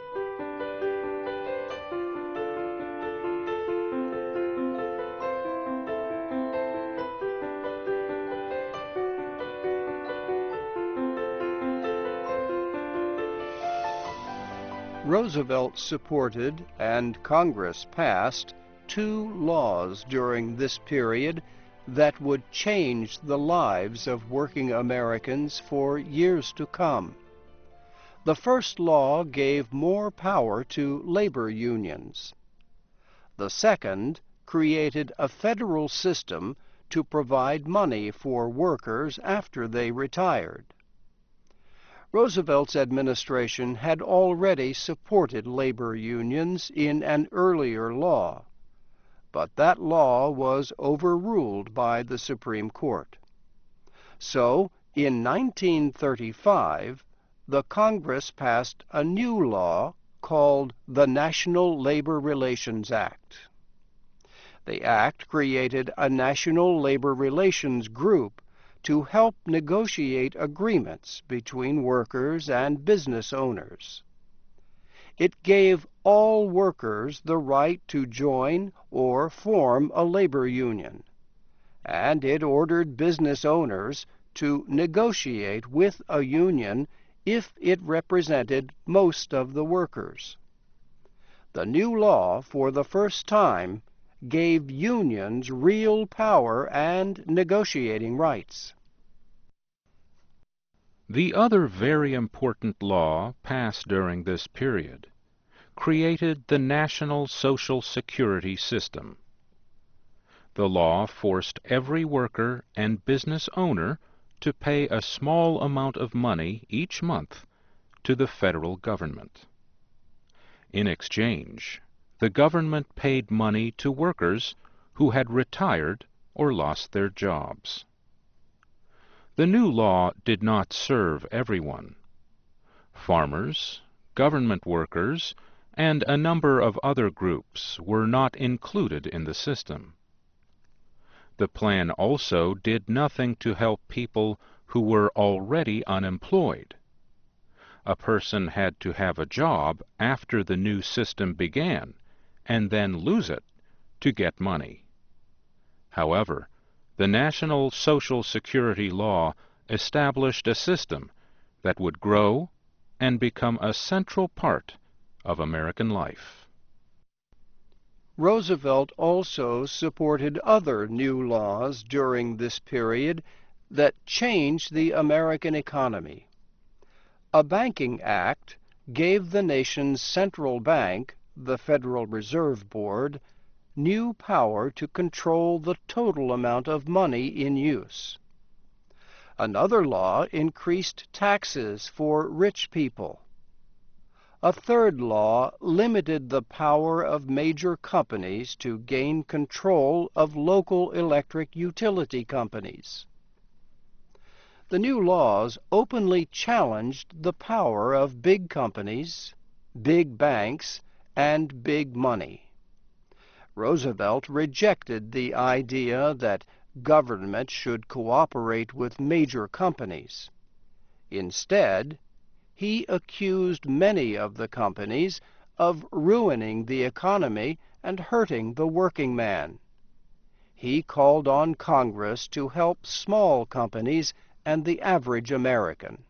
Roosevelt supported and Congress passed two laws during this period that would change the lives of working Americans for years to come. The first law gave more power to labor unions. The second created a federal system to provide money for workers after they retired. Roosevelt's administration had already supported labor unions in an earlier law, but that law was overruled by the Supreme Court. So, in nineteen thirty-five, the Congress passed a new law called the National Labor Relations Act. The act created a National Labor Relations Group to help negotiate agreements between workers and business owners. It gave all workers the right to join or form a labor union, and it ordered business owners to negotiate with a union if it represented most of the workers. The new law, for the first time, gave unions real power and negotiating rights. The other very important law passed during this period created the National Social Security System. The law forced every worker and business owner to pay a small amount of money each month to the federal government. In exchange, the government paid money to workers who had retired or lost their jobs. The new law did not serve everyone. Farmers, government workers, and a number of other groups were not included in the system. The plan also did nothing to help people who were already unemployed. A person had to have a job after the new system began, and then lose it to get money. However, the National Social Security law established a system that would grow and become a central part of American life. Roosevelt also supported other new laws during this period that changed the American economy. A banking act gave the nation's central bank, the Federal Reserve Board, new power to control the total amount of money in use. Another law increased taxes for rich people. A third law limited the power of major companies to gain control of local electric utility companies. The new laws openly challenged the power of big companies, big banks, and big money. Roosevelt rejected the idea that government should cooperate with major companies. Instead, he accused many of the companies of ruining the economy and hurting the working man. He called on Congress to help small companies and the average American.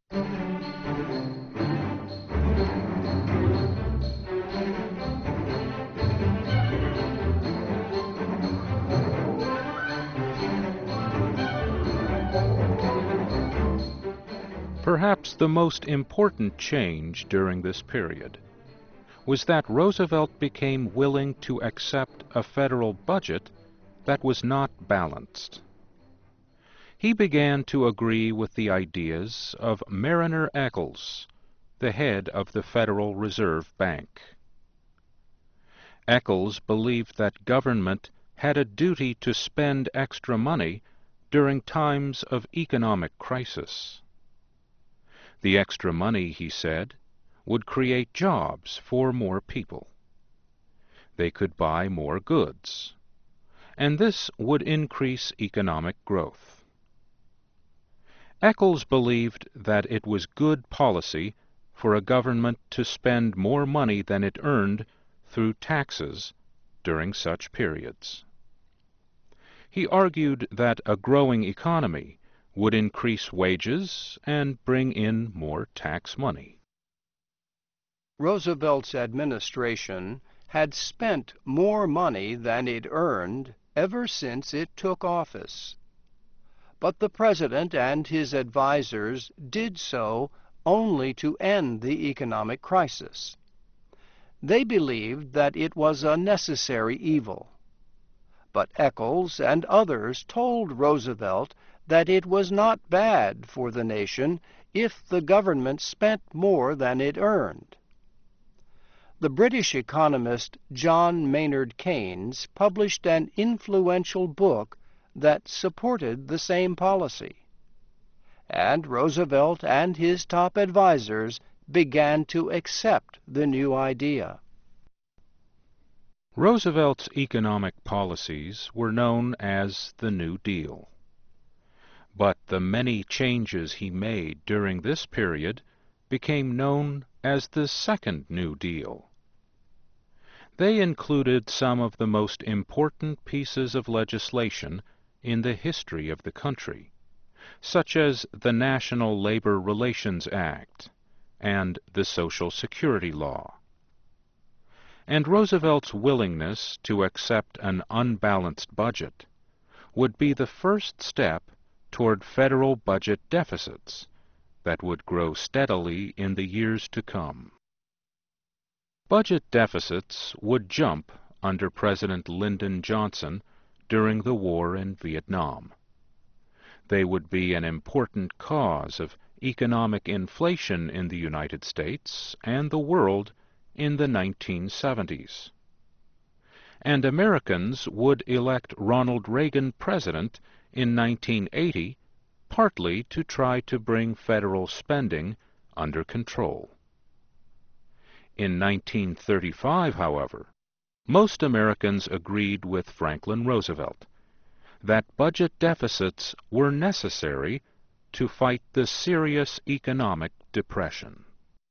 Perhaps the most important change during this period was that Roosevelt became willing to accept a federal budget that was not balanced. He began to agree with the ideas of Mariner Eccles, the head of the Federal Reserve Bank. Eccles believed that government had a duty to spend extra money during times of economic crisis. The extra money, he said, would create jobs for more people. They could buy more goods, and this would increase economic growth. Eccles believed that it was good policy for a government to spend more money than it earned through taxes during such periods. He argued that a growing economy would increase wages and bring in more tax money. Roosevelt's administration had spent more money than it earned ever since it took office. But the President and his advisers did so only to end the economic crisis. They believed that it was a necessary evil. But Eccles and others told Roosevelt that it was not bad for the nation if the government spent more than it earned. The British economist John Maynard Keynes published an influential book that supported the same policy. And Roosevelt and his top advisers began to accept the new idea. Roosevelt's economic policies were known as the New Deal. But the many changes he made during this period became known as the Second New Deal. They included some of the most important pieces of legislation in the history of the country, such as the National Labor Relations Act and the Social Security Law. And Roosevelt's willingness to accept an unbalanced budget would be the first step toward federal budget deficits that would grow steadily in the years to come. Budget deficits would jump under President Lyndon Johnson during the war in Vietnam. They would be an important cause of economic inflation in the United States and the world in the nineteen seventies. And Americans would elect Ronald Reagan president in nineteen eighty partly to try to bring federal spending under control. In nineteen thirty-five, however, most Americans agreed with Franklin Roosevelt that budget deficits were necessary to fight the serious economic depression.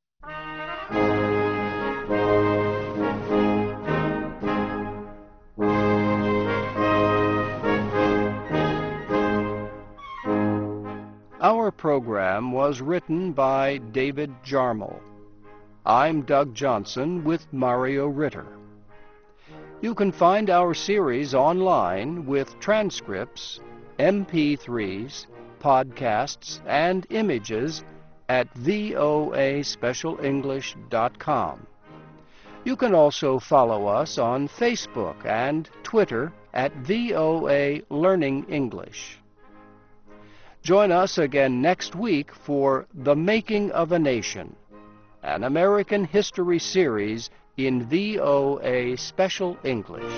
Our program was written by David Jarmel. I'm Doug Johnson with Mario Ritter. You can find our series online with transcripts, M P threes, podcasts, and images at voa special english dot com. You can also follow us on Facebook and Twitter at V O A Learning English. Join us again next week for The Making of a Nation, an American history series in V O A Special English.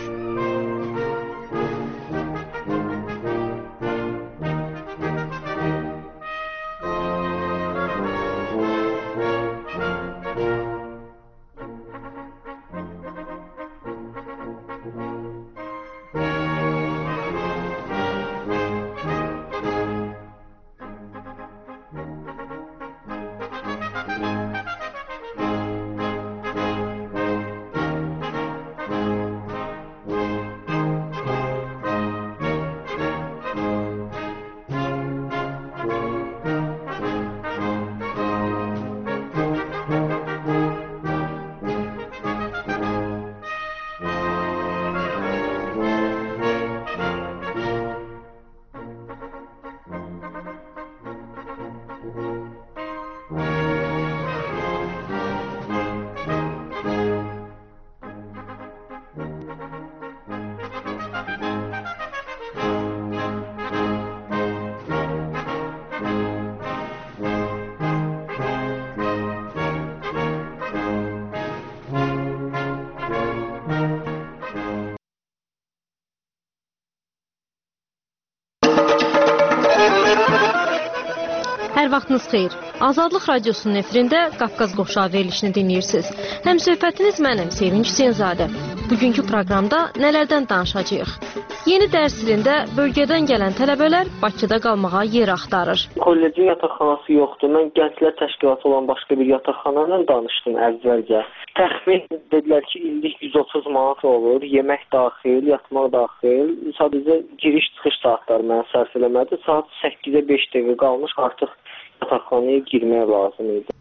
Hər vaxtınız xeyir. Azadlıq Radiosunun efirində Qafqaz Qoşağı verilişini dinləyirsiniz. Həmsöhbətiniz mənim, Sevinç Hüseynzadə. Bugünkü proqramda nələrdən danışacağıq? Yeni dərs ilində bölgədən gələn tələbələr Bakıda qalmağa yer axtarır. Kollecin yataqxanası yoxdur. Mən gənclər təşkilatı olan başqa bir yataqxana ilə danışdım əvvəlcə. Təxmin dedilər ki, illik yüz otuz manat olur. Yemək daxil, yatmaq daxil. Sadəcə giriş-çıxış saatları mənə sərf eləmədi. Saat səkkizə beş dəqiqə qalmış, artıq yataqxanaya girmək lazım idi.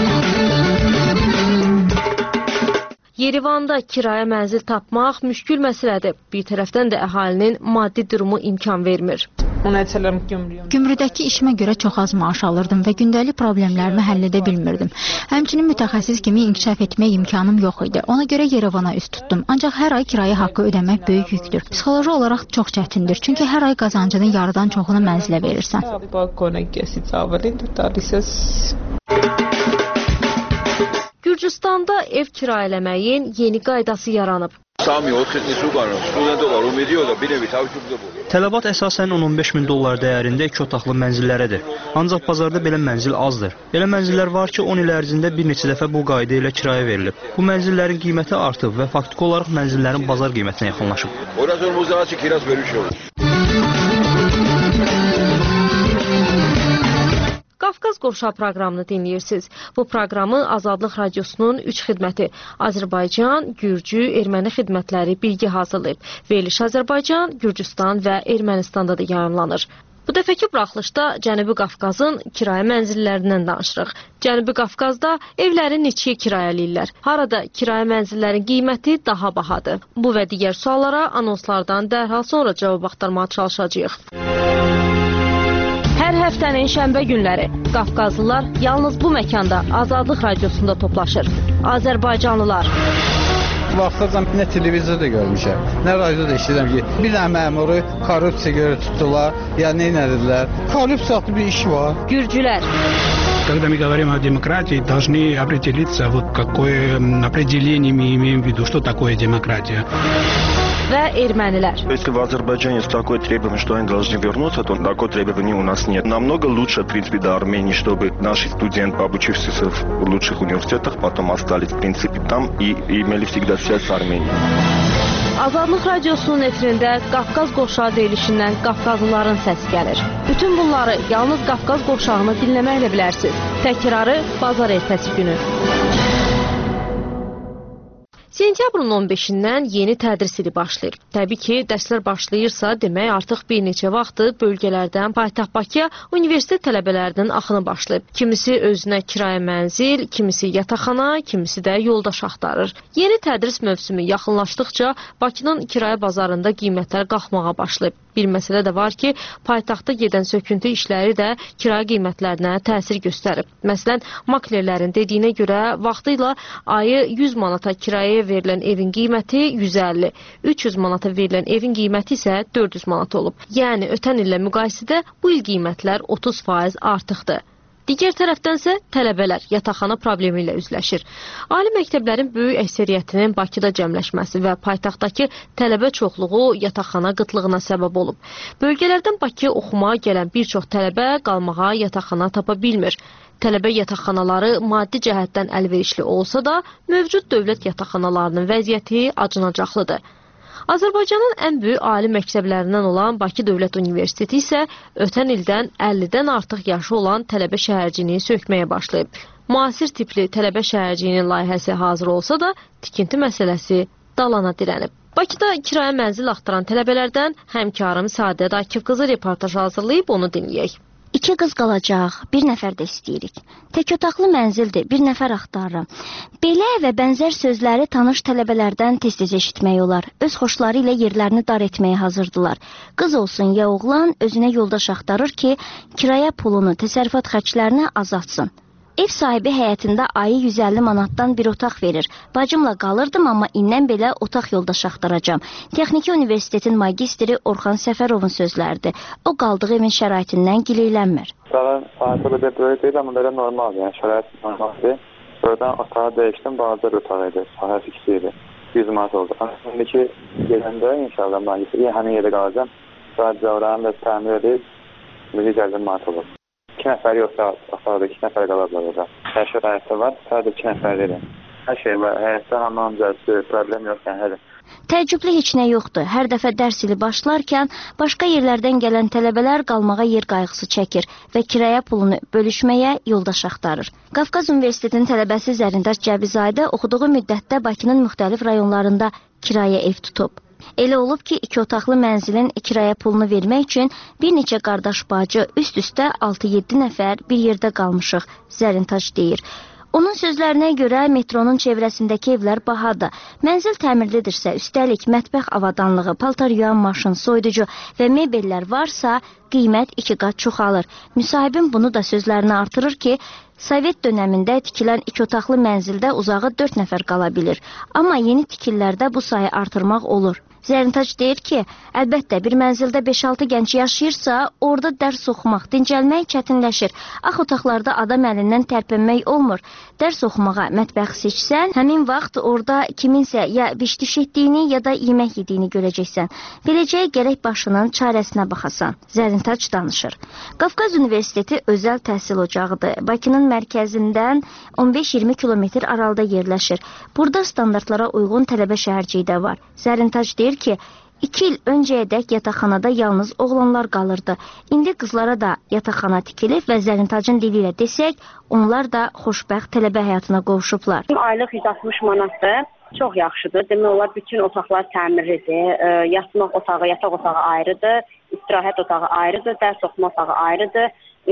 Yerevanda kirayə mənzil tapmaq müşkül məsələdir. Bir tərəfdən də əhalinin maddi durumu imkan vermir. Gümrüdəki işimə görə çox az maaş alırdım və gündəlik problemlərimi həll edə bilmirdim. Həmçinin mütəxəssis kimi inkişaf etmək imkanım yox idi. Ona görə Yerevana üst tutdum. Ancaq hər ay kirayə haqqı ödəmək böyük yükdür. Psixoloji olaraq çox çətindir. Çünki hər ay qazancının yarıdan çoxunu mənzilə verirsən. Gürcüstanda ev kirayələməyin yeni qaydası yaranıb. Tələbat əsasən on on beş min dollar dəyərində iki otaqlı mənzillərədir. Ancaq bazarda belə mənzil azdır. Belə mənzillər var ki, on il ərzində bir neçə dəfə bu qayda ilə kirayə verilib. Bu mənzillərin qiyməti artıb və faktiki olaraq mənzillərin bazar qiymətinə yaxınlaşıb. Qafqaz Qoşağı proqramını dinləyirsiniz. Bu proqramı Azadlıq Radiosunun üç xidməti Azərbaycan, Gürcü, Erməni xidmətləri birgə hazırlayıb. Veriliş Azərbaycan, Gürcüstan və Ermənistanda da yayımlanır. Bu dəfəki buraxılışda Cənubi Qafqazın kirayə mənzillərindən danışırıq. Cənubi Qafqazda evləri neçəyə kirayələyirlər? Harada kirayə mənzillərin qiyməti daha bahadır? Bu və digər suallara anonslardan dərhal sonra cavab axtarmağa çalışacağıq. Hər həftənin şənbə günləri Qafqazlılar yalnız bu məkanda Azadlıq Radiosunda toplaşır. Azərbaycanlılar. Vaxtacan nə televizorda görmüşəm, nə radioda eşidirəm ki, bir dənə məmuru korrupsiya görə tutdular, ya nə edilər? Korrupsiya bir iş var. Gürcülər. Когда мы говорим о демократии, должны определиться, вот какое определение мы имеем в виду, что такое демократия. Və ermənilər. Если в Азербайджане такое требование, что они должны вернуться, то такое требование у нас нет. Намного лучше, в принципе, до Армении, чтобы наши студенты, обучившиеся в лучших университетах, потом остались, в принципе, там и имели всегда связь с Арменией. Azadlıq Radiosunun efirində Qafqaz Qoşağı verilişindən Qafqazlıların səsi gəlir. Bütün bunları yalnız Qafqaz Qoşağını dinləməklə bilərsiniz. Təkrarı bazar ertəsi günü. Sentyabrın on beşindən yeni tədris ili başlayır. Təbii ki, dərslər başlayırsa, demək artıq bir neçə vaxtdır bölgələrdən paytaxt Bakıya universitet tələbələrinin axını başlayıb. Kimisi özünə kirayə mənzil, kimisi yataqxana, kimisi də yoldaş axtarır. Yeni tədris mövsümü yaxınlaşdıqca Bakının kirayə bazarında qiymətlər qalxmağa başlayıb. Bir məsələ də var ki, paytaxtda gedən söküntü işləri də kirayə qiymətlərinə təsir göstərib. Məsələn, maklerlərin dediyinə görə vaxtı ilə ayı yüz manata kirayəyə verilən evin qiyməti yüz əlli, üç yüz manata verilən evin qiyməti isə dörd yüz manat olub. Yəni, ötən illə müqayisədə bu il qiymətlər otuz faiz artıqdır. Digər tərəfdənsə tələbələr yataqxana problemi ilə üzləşir. Ali məktəblərin böyük əksəriyyətinin Bakıda cəmləşməsi və paytaxtdakı tələbə çoxluğu yataqxana qıtlığına səbəb olub. Bölgələrdən Bakıya oxumağa gələn bir çox tələbə qalmağa yataqxana tapa bilmir. Tələbə yataqxanaları maddi cəhətdən əlverişli olsa da, mövcud dövlət yataqxanalarının vəziyyəti acınacaqlıdır. Azərbaycanın ən böyük ali məktəblərindən olan Bakı Dövlət Universiteti isə ötən ildən əllidən artıq yaşı olan tələbə şəhərciyini sökməyə başlayıb. Müasir tipli tələbə şəhərciyinin layihəsi hazır olsa da, tikinti məsələsi dalana dirənib. Bakıda kirayə mənzil axtaran tələbələrdən həmkarım Səadət Akif qızı reportaj hazırlayıb, onu dinləyək. İki qız qalacaq, bir nəfər də istəyirik. Tək otaqlı mənzildir, bir nəfər axtarıram. Belə və bənzər sözləri tanış tələbələrdən tez-tez eşitmək olar. Öz xoşları ilə yerlərini dar etməyə hazırdılar. Qız olsun ya oğlan özünə yoldaş axtarır ki, kirayə pulunu, təsərrüfat xərclərini azaltsın. Ev sahibi həyətində ayı yüz əlli manatdan bir otaq verir. Bacımla qalırdım, amma indən belə otaq yoldaş axtaracam. Texniki Universitetin magistri Orxan Səfərovun sözləridir. O qaldığı evin şəraitindən gileylənmir. Sağın sahibə də böyük deyil, amma belə normal, yəni şərait normaldır. Buradan otağı dəyişdim, bazar otağı idi, sahəsi kiçik idi. yüz manat oldu. Şimdiki gələndə inşallah magistri həmin yerdə qalacam. Sadəcə oranı da təmir edib, müzik əlli manat olur. İki nəfər yoxsa otaqda iki nəfər qalablar orada. Hər şey həyatda var, sadəcə iki nəfərdir. Hər şey var, həyatda hamam cəzbə, problem yox, yəni hələ. Təəccüblü heç nə yoxdur. Hər dəfə dərs ili başlarkən başqa yerlərdən gələn tələbələr qalmağa yer qayğısı çəkir və kirayə pulunu bölüşməyə yoldaş axtarır. Qafqaz Universitetinin tələbəsi Zərindar Cəbizadə oxuduğu müddətdə Bakının müxtəlif rayonlarında kirayə ev tutub. Elə olub ki, iki otaqlı mənzilin kirayə pulunu vermək üçün bir neçə qardaş bacı üst-üstə altı yeddi nəfər bir yerdə qalmışıq, Zərintac deyir. Onun sözlərinə görə metronun çevrəsindəki evlər bahadır. Mənzil təmirlidirsə, üstəlik mətbəx avadanlığı, paltar yuyan maşın, soyuducu və mebellər varsa, qiymət iki qat çoxalır. Müsahibin bunu da sözlərini artırır ki, Sovet dönəmində tikilən iki otaqlı mənzildə uzağı dörd nəfər qala bilir. Amma yeni tikillərdə bu sayı artırmaq olur. Zərintac deyir ki, əlbəttə bir mənzildə beş altı gənc yaşayırsa, orada dərs oxumaq, dincəlmək çətinləşir. Ax otaqlarda adam əlindən tərpənmək olmur. Dərs oxumağa mətbəx seçsən, həmin vaxt orada kiminsə ya biş-diş etdiyini, ya da yemək yediyini görəcəksən. Beləcəyə gərək başının çarəsinə baxasan. Zərintac danışır. Qafqaz Universiteti özəl təhsil ocağıdır. Bakının mərkəzindən on beş iyirmi kilometr aralıda yerləşir. Burada standartlara uyğun tələbə şəhərciyi də var. Zərintac deyir ki, iki il öncəyədək yataqxanada yalnız oğlanlar qalırdı. İndi qızlara da yataqxana tikilib və Zərintacın dili ilə desək, onlar da xoşbəxt tələbə həyatına qovuşublar. Aylıq yüz altmış manatdır. Çox yaxşıdır. Demək olar bütün otaqlar təmirlidir. Yatmaq otağı, yataq otağı ayrıdır. İstirahət otağı ayrıdır. Dərs oxuma otağı ayrıdır.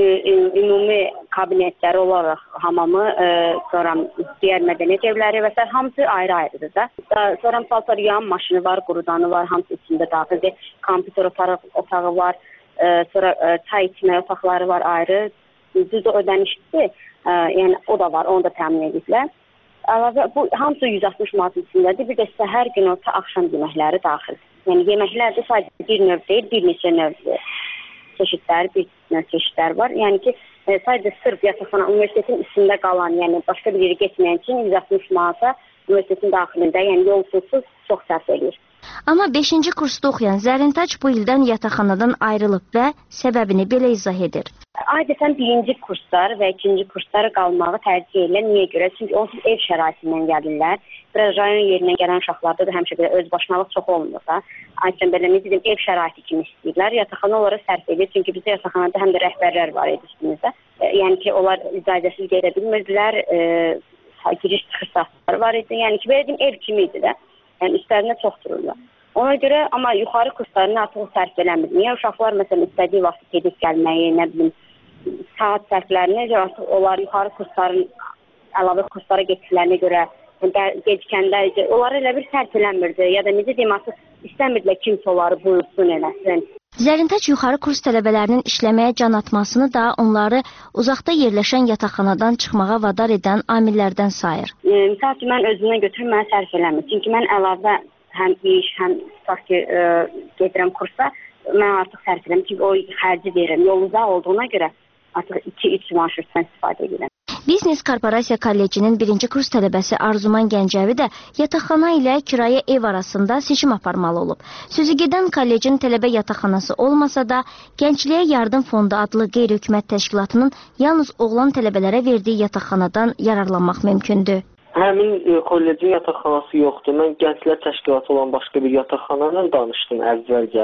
Ümumi kabinetləri olaraq hamamı, sonra digər mədəniyyət evləri və s. hamısı ayrı-ayrıdır da. Sonra paltar yuyan maşını var, qurudanı var, hamısı içində daxildir. Kompüter otağı var, sonra çay içmək otaqları var ayrı. Düzdür ödənişdir, yəni o da var, onu da təmin ediblər. Əlavə, bu hamısı yüz altmış manatın içindədir. Bir də səhər, günorta, axşam yeməkləri daxil. Yəni yeməklər də sadəcə bir növ deyil, bir neçə növdür. Çeşidləri, bir növ çeşidlər var. Yəni ki, sadəcə sırf yataqxana universitetin içində qalan, yəni başqa bir yeri getməyən üçün yüz altmış manata universitetin daxilində, yəni yolsuzsuz çox sərf edir. Amma beşinci kursda oxuyan Zərintac bu ildən yataqxanadan ayrılıb və səbəbini belə izah edir. Adətən birinci kurslar və ikinci kurslara qalmağı tərcih edirlər. Niyə görə? Çünki onsuz ev şəraitindən gəlirlər. Biraz rayon yerindən gələn uşaqlarda da həmişə belə özbaşınalıq çox olmur da. Adətən belə necə deyim, ev şəraiti kimi istəyirlər. Yataqxana onlara sərf edir. Çünki bizdə yataqxanada həm də rəhbərlər var idi üstümüzdə. Yəni ki, onlar icazəsiz gedə bilmirdilər. E, giriş çıxış saatları var idi. Yəni ki, belə deyim, ev kimi idi də. Yəni üstlərində çox dururlar. Ona görə amma yuxarı kurslarını artıq sərf eləmir. Niyə? Uşaqlar məsələn istədiyi vaxt gedib gəlməyi, nə bilim, saat sərflərinə görə artıq onlar yuxarı kursların əlavə kurslara getdiklərinə görə gecikəndə onları elə bir sərf eləmirdi. Ya da necə deyim, artıq istəmirdilər kimsə onları buyursun eləsin. Zərintac yuxarı kurs tələbələrinin işləməyə can atmasını da onları uzaqda yerləşən yataqxanadan çıxmağa vadar edən amillərdən sayır. E, misal ki, mən özümdən götürüb mənə sərf eləmir. Çünki mən əlavə həm iş, həm tutaq ki, e, gedirəm kursa, mən artıq sərf eləmir. Çünki o xərci verirəm. Yol uzaq olduğuna görə artıq iki üç marşrutdan istifadə edirəm. Biznes Korporasiya Kollecinin birinci kurs tələbəsi Arzuman Gəncəvi də yataqxana ilə kirayə ev arasında seçim aparmalı olub. Sözü gedən kollecin tələbə yataqxanası olmasa da, Gəncliyə Yardım Fondu adlı qeyri-hökumət təşkilatının yalnız oğlan tələbələrə verdiyi yataqxanadan yararlanmaq mümkündür. Həmin e, kollecin yataqxanası yoxdur. Mən Gənclər Təşkilatı olan başqa bir yataqxanayla danışdım əvvəlcə.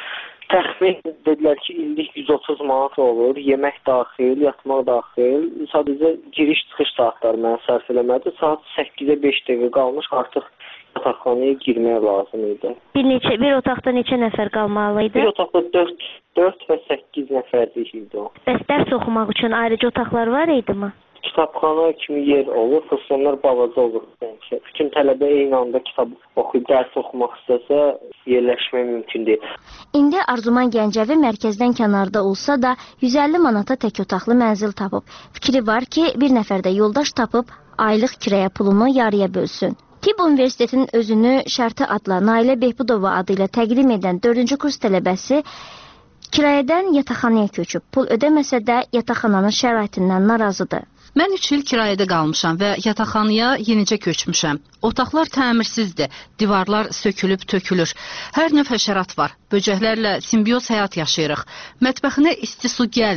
Təxmin dedilər ki, illik yüz otuz manat olur, yemək daxil, yatmaq daxil. Sadəcə giriş-çıxış saatları mənə sərf eləmədi. Saat səkkizə beş dəqiqə qalmış, artıq yataqxanaya girmək lazım idi. Bir neçə, bir otaqda neçə nəfər qalmalı idi? Bir otaqda dörd və səkkiz nəfərlik idi o. Bəs dərs oxumaq üçün ayrıca otaqlar var idi mi? Kitabxana kimi yer olur, kurslar balaca olur. Yəni, bütün tələbə eyni anda kitab oxuyub, dərs oxumaq istəsə yerləşmək mümkün deyil. İndi Arzuman Gəncəvi mərkəzdən kənarda olsa da yüz əlli manata tək otaqlı mənzil tapıb. Fikri var ki, bir nəfər də yoldaş tapıb aylıq kirayə pulunu yarıya bölsün. Tibb Universitetinin özünü Şərti adla Nailə Behbudova adı ilə təqdim edən dördüncü kurs tələbəsi kirayədən yataqxanaya köçüb. Pul ödəməsə də yataqxananın şəraitindən narazıdır. Mən üç il kirayədə qalmışam və yataqxanaya yenicə köçmüşəm. Otaqlar təmirsizdir, divarlar sökülüb tökülür. Hər növ həşərat var, böcəklərlə simbiyoz həyat yaşayırıq. Mətbəxinə isti su gəlmir.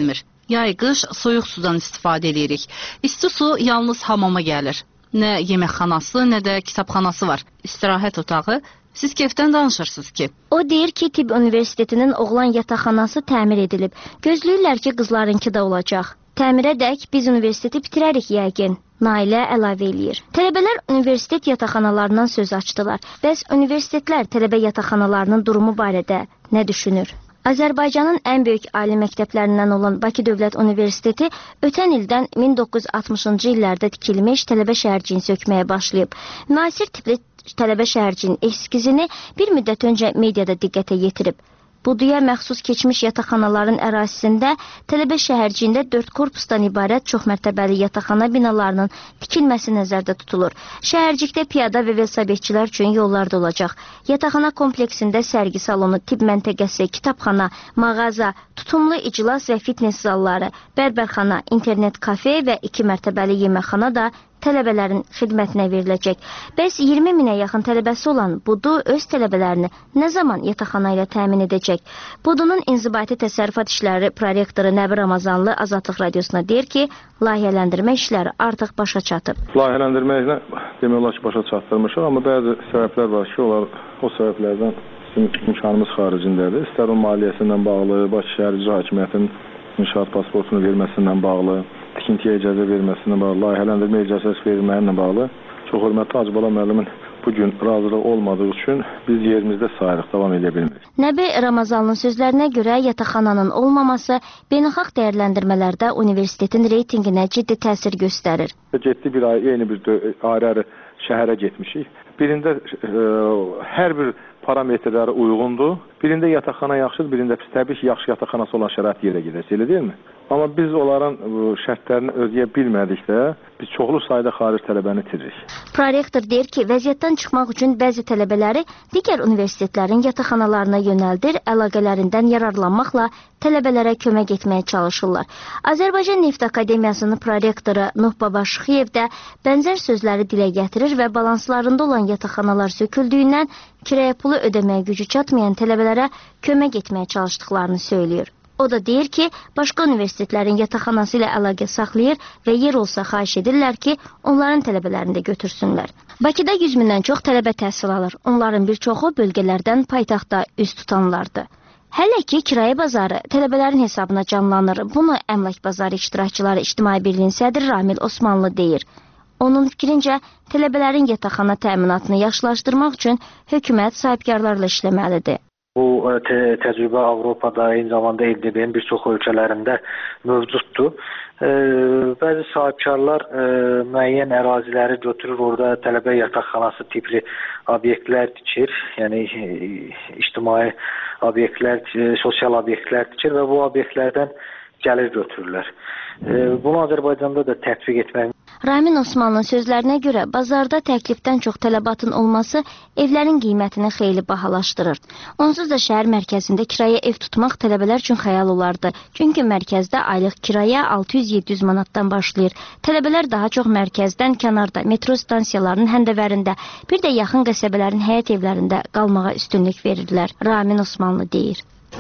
Yay-qış soyuq sudan istifadə edirik. İsti su yalnız hamama gəlir. Nə yeməkxanası, nə də kitabxanası var. İstirahət otağı. Siz keyfdən danışırsınız ki? O deyir ki, Tibb Universitetinin oğlan yataqxanası təmir edilib. Gözləyirlər ki, qızlarınki də olacaq. Təmirədək biz universiteti bitirərik yəqin. Nailə əlavə eləyir. Tələbələr universitet yataqxanalarından söz açdılar. Bəs universitetlər tələbə yataqxanalarının durumu barədə nə düşünür? Azərbaycanın ən böyük ali məktəblərindən olan Bakı Dövlət Universiteti ötən ildən min doqquz yüz altmışıncı illərdə tikilmiş tələbə şəhərciyini sökməyə başlayıb. Müasir tipli tələbə şəhərciyinin eskizini bir müddət öncə mediada diqqətə yetirib. Buduya məxsus keçmiş yataqxanaların ərazisində tələbə şəhərciyində dörd korpusdan ibarət çoxmərtəbəli yataqxana binalarının tikilməsi nəzərdə tutulur. Şəhərcikdə piyada və velosipedçilər üçün yollar da olacaq. Yataqxana kompleksində sərgi salonu, tibb məntəqəsi, kitabxana, mağaza, tutumlu iclas və fitness zalları, bərbərxana, internet kafe və iki mərtəbəli yeməkxana da tələbələrin xidmətinə veriləcək. Bəs iyirmi minə yaxın tələbəsi olan Budu öz tələbələrini nə zaman yataqxana ilə təmin edəcək? Budunun inzibati təsərrüfat işləri prorektoru Nəbi Ramazanlı Azadlıq Radiosuna deyir ki, layihələndirmə işləri artıq başa çatıb. Layihələndirməklə demək olar ki, başa çatdırmışıq, amma bəzi səbəblər var ki, onlar o səbəblərdən bizim imkanımız xaricindədir. İstər o maliyyəsindən bağlı, Bakı şəhər icra hakimiyyətinin inşaat pasportunu verməsindən bağlı, tikintiyə icazə verməsindən bağlı, layihələndirmə icazəsi verilməyinlə bağlı çox hörmətli Hacıbala müəllimin bugün razılıq olmadığı üçün biz yerimizdə sayırıq, davam edə bilmirik. Nəbi Ramazanlının sözlərinə görə yataqxananın olmaması beynəlxalq dəyərləndirmələrdə universitetin reytinginə ciddi təsir göstərir. Getdi bir ay, eyni bir ayrı-ayrı şəhərə getmişik. Birində e, hər bir parametrləri uyğundur. Birində yataqxana yaxşıdır, birində pis. Təbii ki, yaxşı yataqxanası olan şərait yerə gedəcək, elə deyilmi? Amma biz onların şərtlərini ödəyə bilmədikdə biz çoxlu sayda xaric tələbəni itiririk. Prorektor deyir ki, vəziyyətdən çıxmaq üçün bəzi tələbələri digər universitetlərin yataqxanalarına yönəldir, əlaqələrindən yararlanmaqla tələbələrə kömək etməyə çalışırlar. Azərbaycan Neft Akademiyasının prorektoru Nuh Babaşıxiyev də bənzər sözləri dilə gətirir və balanslarında olan yataqxanalar söküldüyündən kirayə pulu ödəməyə gücü çatmayan tələbələrə kömək etməyə çalışdıqlarını söylüyor. O da deyir ki, başqa universitetlərin yataqxanası ilə əlaqə saxlayır və yer olsa xahiş edirlər ki, onların tələbələrini də götürsünlər. Bakıda yüz mindən çox tələbə təhsil alır. Onların bir çoxu bölgələrdən paytaxtda üz tutanlardır. Hələ ki, kirayə bazarı tələbələrin hesabına canlanır. Bunu Əmlak Bazarı İştirakçıları İctimai Birliyin sədri Ramil Osmanlı deyir. Onun fikrincə, tələbələrin yataqxana təminatını yaxşılaşdırmaq üçün hökumət sahibkarlarla işləməlidir. Bu te təcrübə Avropada, eyni zamanda L D B-nin bir çox ölkələrində mövcuddur. E, bəzi sahibkarlar e, müəyyən əraziləri götürür, orada tələbə yataqxanası tipli obyektlər tikir, yəni e, ictimai obyektlər, e, sosial obyektlər tikir və bu obyektlərdən gəlir götürürlər. E, bunu Azərbaycanda da tətbiq etmək. Ramin Osmanlının sözlərinə görə bazarda təklifdən çox tələbatın olması evlərin qiymətini xeyli bahalaşdırır. Onsuz da şəhər mərkəzində kirayə ev tutmaq tələbələr üçün xəyal olardı. Çünki mərkəzdə aylıq kirayə altı yüz yeddi yüz manatdan başlayır. Tələbələr daha çox mərkəzdən kənarda, metro stansiyalarının həndəvərində, bir də yaxın qəsəbələrin həyət evlərində qalmağa üstünlük verirlər. Ramin Osmanlı deyir.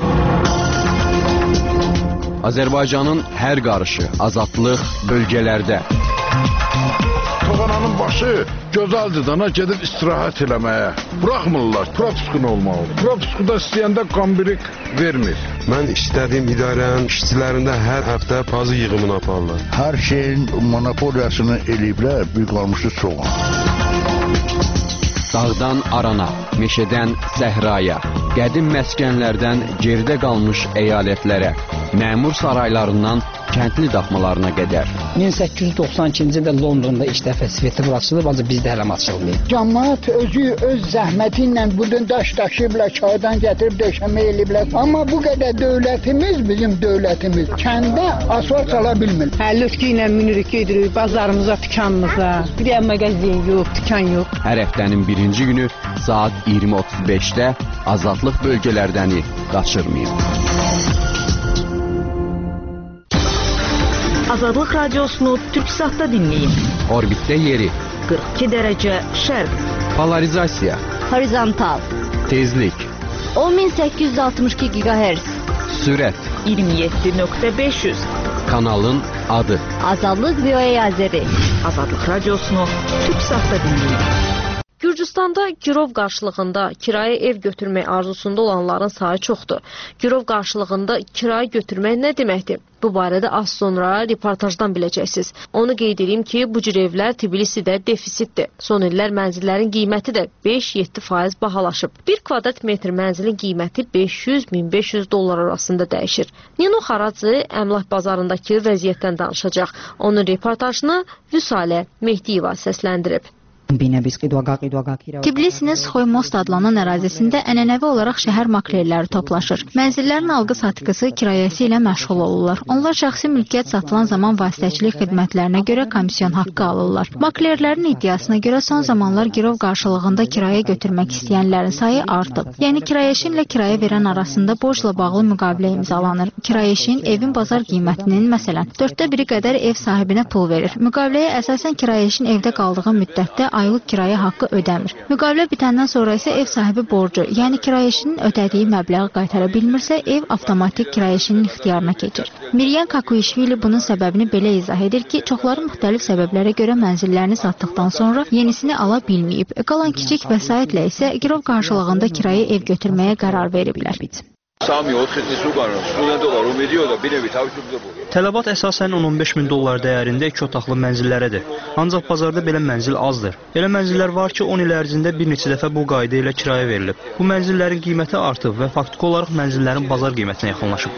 Azərbaycanın hər qarışı, azadlıq bölgələrdə. Toğananın başı gözəldir dana gedib istirahət eləməyə. Buraxmırlar, propiskun olmalıdır. Propiskuda istəyəndə qambirik vermir. Mən istədiyim idarənin işçilərində hər həftə pazı yığımını aparırlar. Hər şeyin monopoliyasını eləyiblər, bir qalmışı soğan. Dağdan arana, meşədən səhraya, qədim məskənlərdən geridə qalmış əyalətlərə, məmur saraylarından kəndli daxmalarına qədər. min səkkiz yüz doxsan ikinci ildə Londonda ilk dəfə svetofor açılıb, ancaq bizdə hələ açılmayıb. Cəmaət özü öz zəhməti ilə budun daş daşıyıblar, kağıdan gətirib döşəmə eləyiblər. Amma bu qədər dövlətimiz, bizim dövlətimiz kəndə asfalt sala bilmir. Həllütkü ilə minirik, gedirik bazarımıza, dükanımıza. Bir də mağazin yox, dükan yox. Hər həftənin birinci günü saat iyirmi otuz beşdə azadlıq bölgələrdəni qaçırmayın. Azadlıq radiosunu Türksatda dinləyin. Orbitdə yeri. qırx iki dərəcə şərq. Polarizasiya. Horizontal. Tezlik. on min səkkiz yüz altmış iki gigahertz. Sürət. iyirmi yeddi nöqtə beş yüz. Kanalın adı Azadlıq V O A Azəri. Azadlıq radiosunu Türk saatda dinləyin. Gürcüstanda girov qarşılığında kirayə ev götürmək arzusunda olanların sayı çoxdur. Girov qarşılığında kirayə götürmək nə deməkdir? Bu barədə az sonra reportajdan biləcəksiniz. Onu qeyd edeyim ki, bu cür evlər Tbilisidə defisitdir. Son illər mənzillərin qiyməti də beş yeddi faiz bahalaşıb. Bir kvadrat metr mənzilin qiyməti beş yüz min beş yüz dollar arasında dəyişir. Nino Xaracı əmlak bazarındakı vəziyyətdən danışacaq. Onun reportajını Vüsalə Mehdiyeva səsləndirib. Tbilisinin Sxoy-Most adlanan ərazisində ənənəvi olaraq şəhər maklerləri toplaşır. Mənzillərin alqı-satqısı kirayəsi ilə məşğul olurlar. Onlar şəxsi mülkiyyət satılan zaman vasitəçilik xidmətlərinə görə komisyon haqqı alırlar. Maklerlərin iddiasına görə son zamanlar girov qarşılığında kirayə götürmək istəyənlərin sayı artıb. Yəni kirayəşinlə kirayə verən arasında borcla bağlı müqavilə imzalanır. Kirayəşin evin bazar qiymətinin məsələn dörddə biri qədər ev sahibinə pul verir. Müqaviləyə əsasən kirayəşin evdə qaldığı müddətdə aylıq kirayə haqqı ödəmir. Müqavilə bitəndən sonra isə ev sahibi borcu, yəni kirayəşinin ödədiyi məbləği qaytara bilmirsə, ev avtomatik kirayəşinin ixtiyarına keçir. Miryan Kakuyishvili bunun səbəbini belə izah edir ki, çoxları müxtəlif səbəblərə görə mənzillərini satdıqdan sonra yenisini ala bilməyib. Qalan kiçik vəsaitlə isə girov qarşılığında kirayə ev götürməyə qərar veriblər. Tələbat əsasən on on beş min dollar dəyərində iki otaqlı mənzillərədir. Ancaq bazarda belə mənzil azdır. Belə mənzillər var ki, on il ərzində bir neçə dəfə bu qayda ilə kirayə verilib. Bu mənzillərin qiyməti artıb və faktiki olaraq mənzillərin bazar qiymətinə yaxınlaşıb.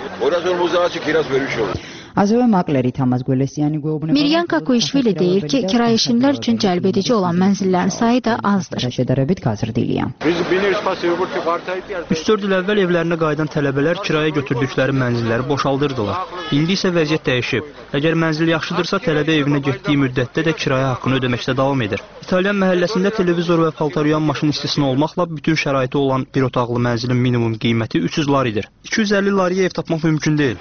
Miryan Kakuyishvili deyir ki, kirayəşinlər üçün cəlb edici olan mənzillərin sayı da azdır. üç dörd il əvvəl evlərinə qayıdan tələbələr kirayə götürdükləri mənzilləri boşaldırdılar. İndi isə vəziyyət dəyişib. Əgər mənzil yaxşıdırsa, tələbə evinə getdiyi müddətdə də kirayə haqqını ödəməkdə davam edir. İtalyan məhəlləsində televizor və paltaryan maşın istisna olmaqla bütün şəraiti olan bir otaqlı mənzilin minimum qiyməti üç yüz laridir. iki yüz əlli lariyə ev tapmaq mümkün deyil.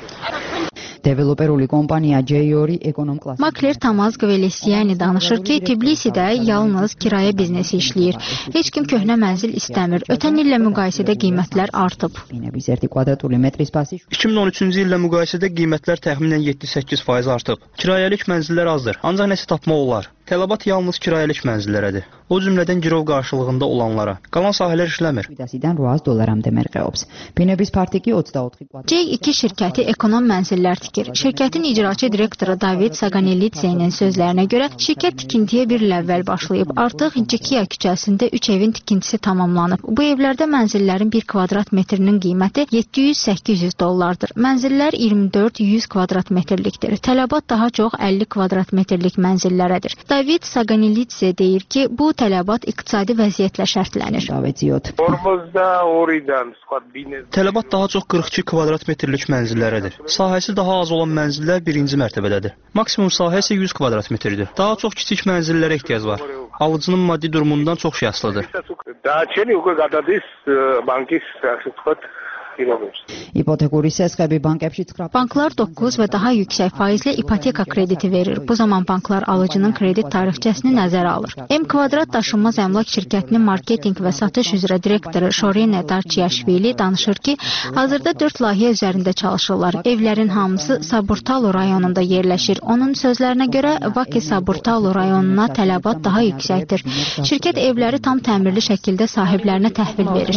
Makler Tamaz Qvelesiyani danışır ki, Tbilisidə yalnız kirayə biznesi işləyir. Heç kim köhnə mənzil istəmir. Ötən illə müqayisədə qiymətlər artıb. iki min on üçüncü illə müqayisədə qiymətlər təxminən yeddi səkkiz faiz artıb. Kirayəlik mənzillər azdır, ancaq nəsə tapmaq olar. Tələbat yalnız kirayəlik mənzillərədir. O cümlədən girov qarşılığında olanlara. Qalan sahələr işləmir. C iki şirkəti ekonom mənzillər tikir. Şirkətin icraçı direktoru David Saganelidze'nin sözlərinə görə şirkət tikintiyə bir il əvvəl başlayıb. Artıq Cikiya küçəsində üç evin tikintisi tamamlanıb. Bu evlərdə mənzillərin bir kvadrat metrinin qiyməti yeddi yüz səkkiz yüz dollardır. Mənzillər iyirmi dörd yüz kvadrat metrlikdir. Tələbat daha çox əlli kvadrat metrlik mənzillərədir. David Saganelidze deyir ki, bu tələbat iqtisadi vəziyyətlə şərtlənir. Tələbat daha çox qırx iki kvadrat metrlik mənzillərədir. Sahəsi daha az olan mənzillər birinci mərtəbədədir. Maksimum sahə isə yüz kvadrat metrdir. Daha çox kiçik mənzillərə ehtiyac var. Alıcının maddi durumundan çox şey asılıdır. Banklar doqquz və daha yüksək faizlə ipoteka krediti verir. Bu zaman banklar alıcının kredit tarixçəsini nəzərə alır. M Kvadrat daşınmaz əmlak şirkətinin marketinq və satış üzrə direktoru Şorene Darçiyaşvili danışır ki, hazırda dörd layihə üzərində çalışırlar. Evlərin hamısı Saburtalo rayonunda yerləşir. Onun sözlərinə görə Vaki Saburtalo rayonuna tələbat daha yüksəkdir. Şirkət evləri tam təmirli şəkildə sahiblərinə təhvil verir.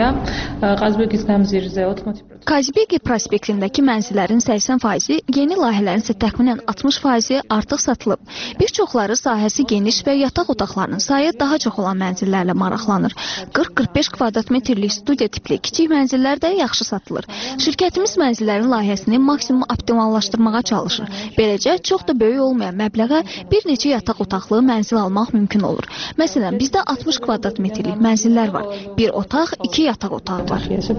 Kazbegi prospektindəki mənzillərin səksən faizi, yeni layihələrin isə təxminən altmış faizi artıq satılıb. Bir çoxları sahəsi geniş və yataq otaqlarının sayı daha çox olan mənzillərlə maraqlanır. qırx qırx beş kvadrat metrlik studiya tipli kiçik mənzillər də yaxşı satılır. Şirkətimiz mənzillərin layihəsini maksimum optimallaşdırmağa çalışır. Beləcə, çox da böyük olmayan məbləğə bir neçə yataq otaqlı mənzil almaq mümkün olur. Məsələn, bizdə altmış kvadrat metrlik mənzillər var. Bir otaq, iki yataq otağı var.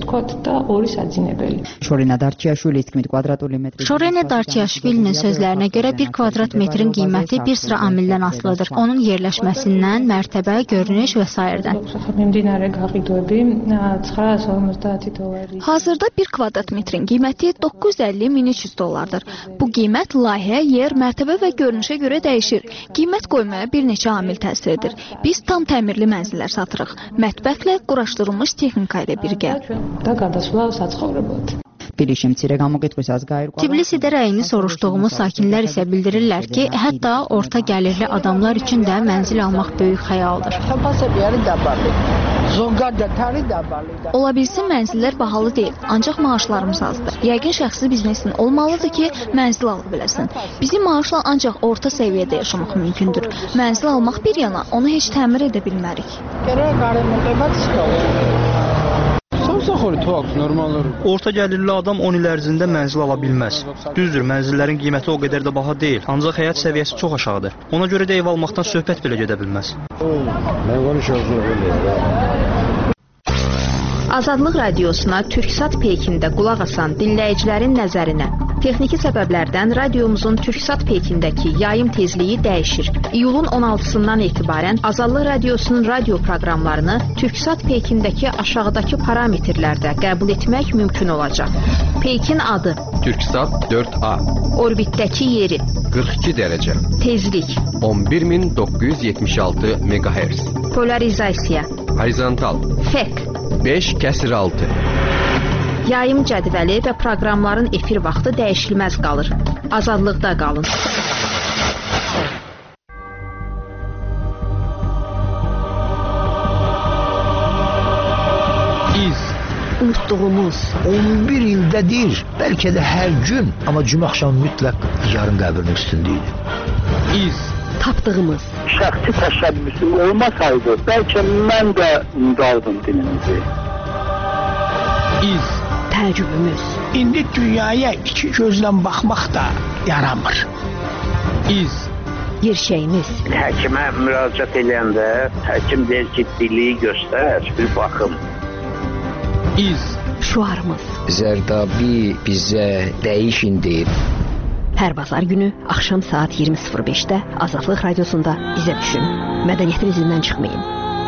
Şorene Darçiyaşvilinin sözlərinə görə bir kvadrat metrin qiyməti bir sıra amildən asılıdır. Onun yerləşməsindən, mərtəbə, görünüş və sairədən. Hazırda bir kvadrat metrin qiyməti doqquz yüz əlli min üç yüz dollardır. Bu qiymət layihə, yer, mərtəbə və görünüşə görə dəyişir. Qiymət qoymaya bir neçə amil təsir edir. Biz tam təmirli mənzillər satırıq. Mətbəxlə quraşdırılmış texnika ilə birgə. Tbilisidə rəyini soruşduğumuz sakinlər isə bildirirlər ki, hətta orta gəlirli adamlar üçün də mənzil almaq böyük xəyaldır. Ola bilsin mənzillər bahalı deyil, ancaq maaşlarımız azdır. Yəqin şəxsi biznesin olmalıdır ki, mənzil ala biləsin. Bizim maaşla ancaq orta səviyyədə yaşamaq mümkündür. Mənzil almaq bir yana, onu heç təmir edə bilmərik. Orta gəlirli adam on il ərzində mənzil ala bilməz. Düzdür, mənzillərin qiyməti o qədər də baha deyil, ancaq həyat səviyyəsi çox aşağıdır. Ona görə də ev almaqdan söhbət belə gedə bilməz. Azadlıq radiosuna Türksat Pekində qulaq asan dinləyicilərin nəzərinə. Texniki səbəblərdən radiomuzun Türksat Pekindəki yayım tezliyi dəyişir. İyulun on altısından etibarən Azadlıq radiosunun radio proqramlarını Türksat Pekindəki aşağıdakı parametrlərdə qəbul etmək mümkün olacaq. Pekin adı Türksat dörd A, orbitdəki yeri qırx iki dərəcə, tezlik on bir min doqquz yüz yetmiş altı megahertz, polarizasiya, horizontal, fek, beş kəsir altı. Yayım cədvəli və proqramların efir vaxtı dəyişilməz qalır. Azadlıqda qalın. İz. Unutduğumuz on bir ildədir, bəlkə də hər gün, amma cümə axşamı mütləq yarın qəbrinin üstündəydi. İz. Tapdığımız. Şəxsi təşəbbüsüm olmasaydı, bəlkə mən də unudardım dinimizi. İz. Təəccübümüz. İndi dünyaya iki gözlə baxmaq da yaramır. İz. Gerçəyimiz. Həkimə müraciət edəndə həkim deyir ki, dili göstər, bir baxım. İz. Şuarımız. Zərdabi bizə dəyişin deyib. Hər bazar günü axşam saat iyirmi sıfır beşdə Azadlıq radiosunda izə düşün. Mədəniyyətin izindən çıxmayın.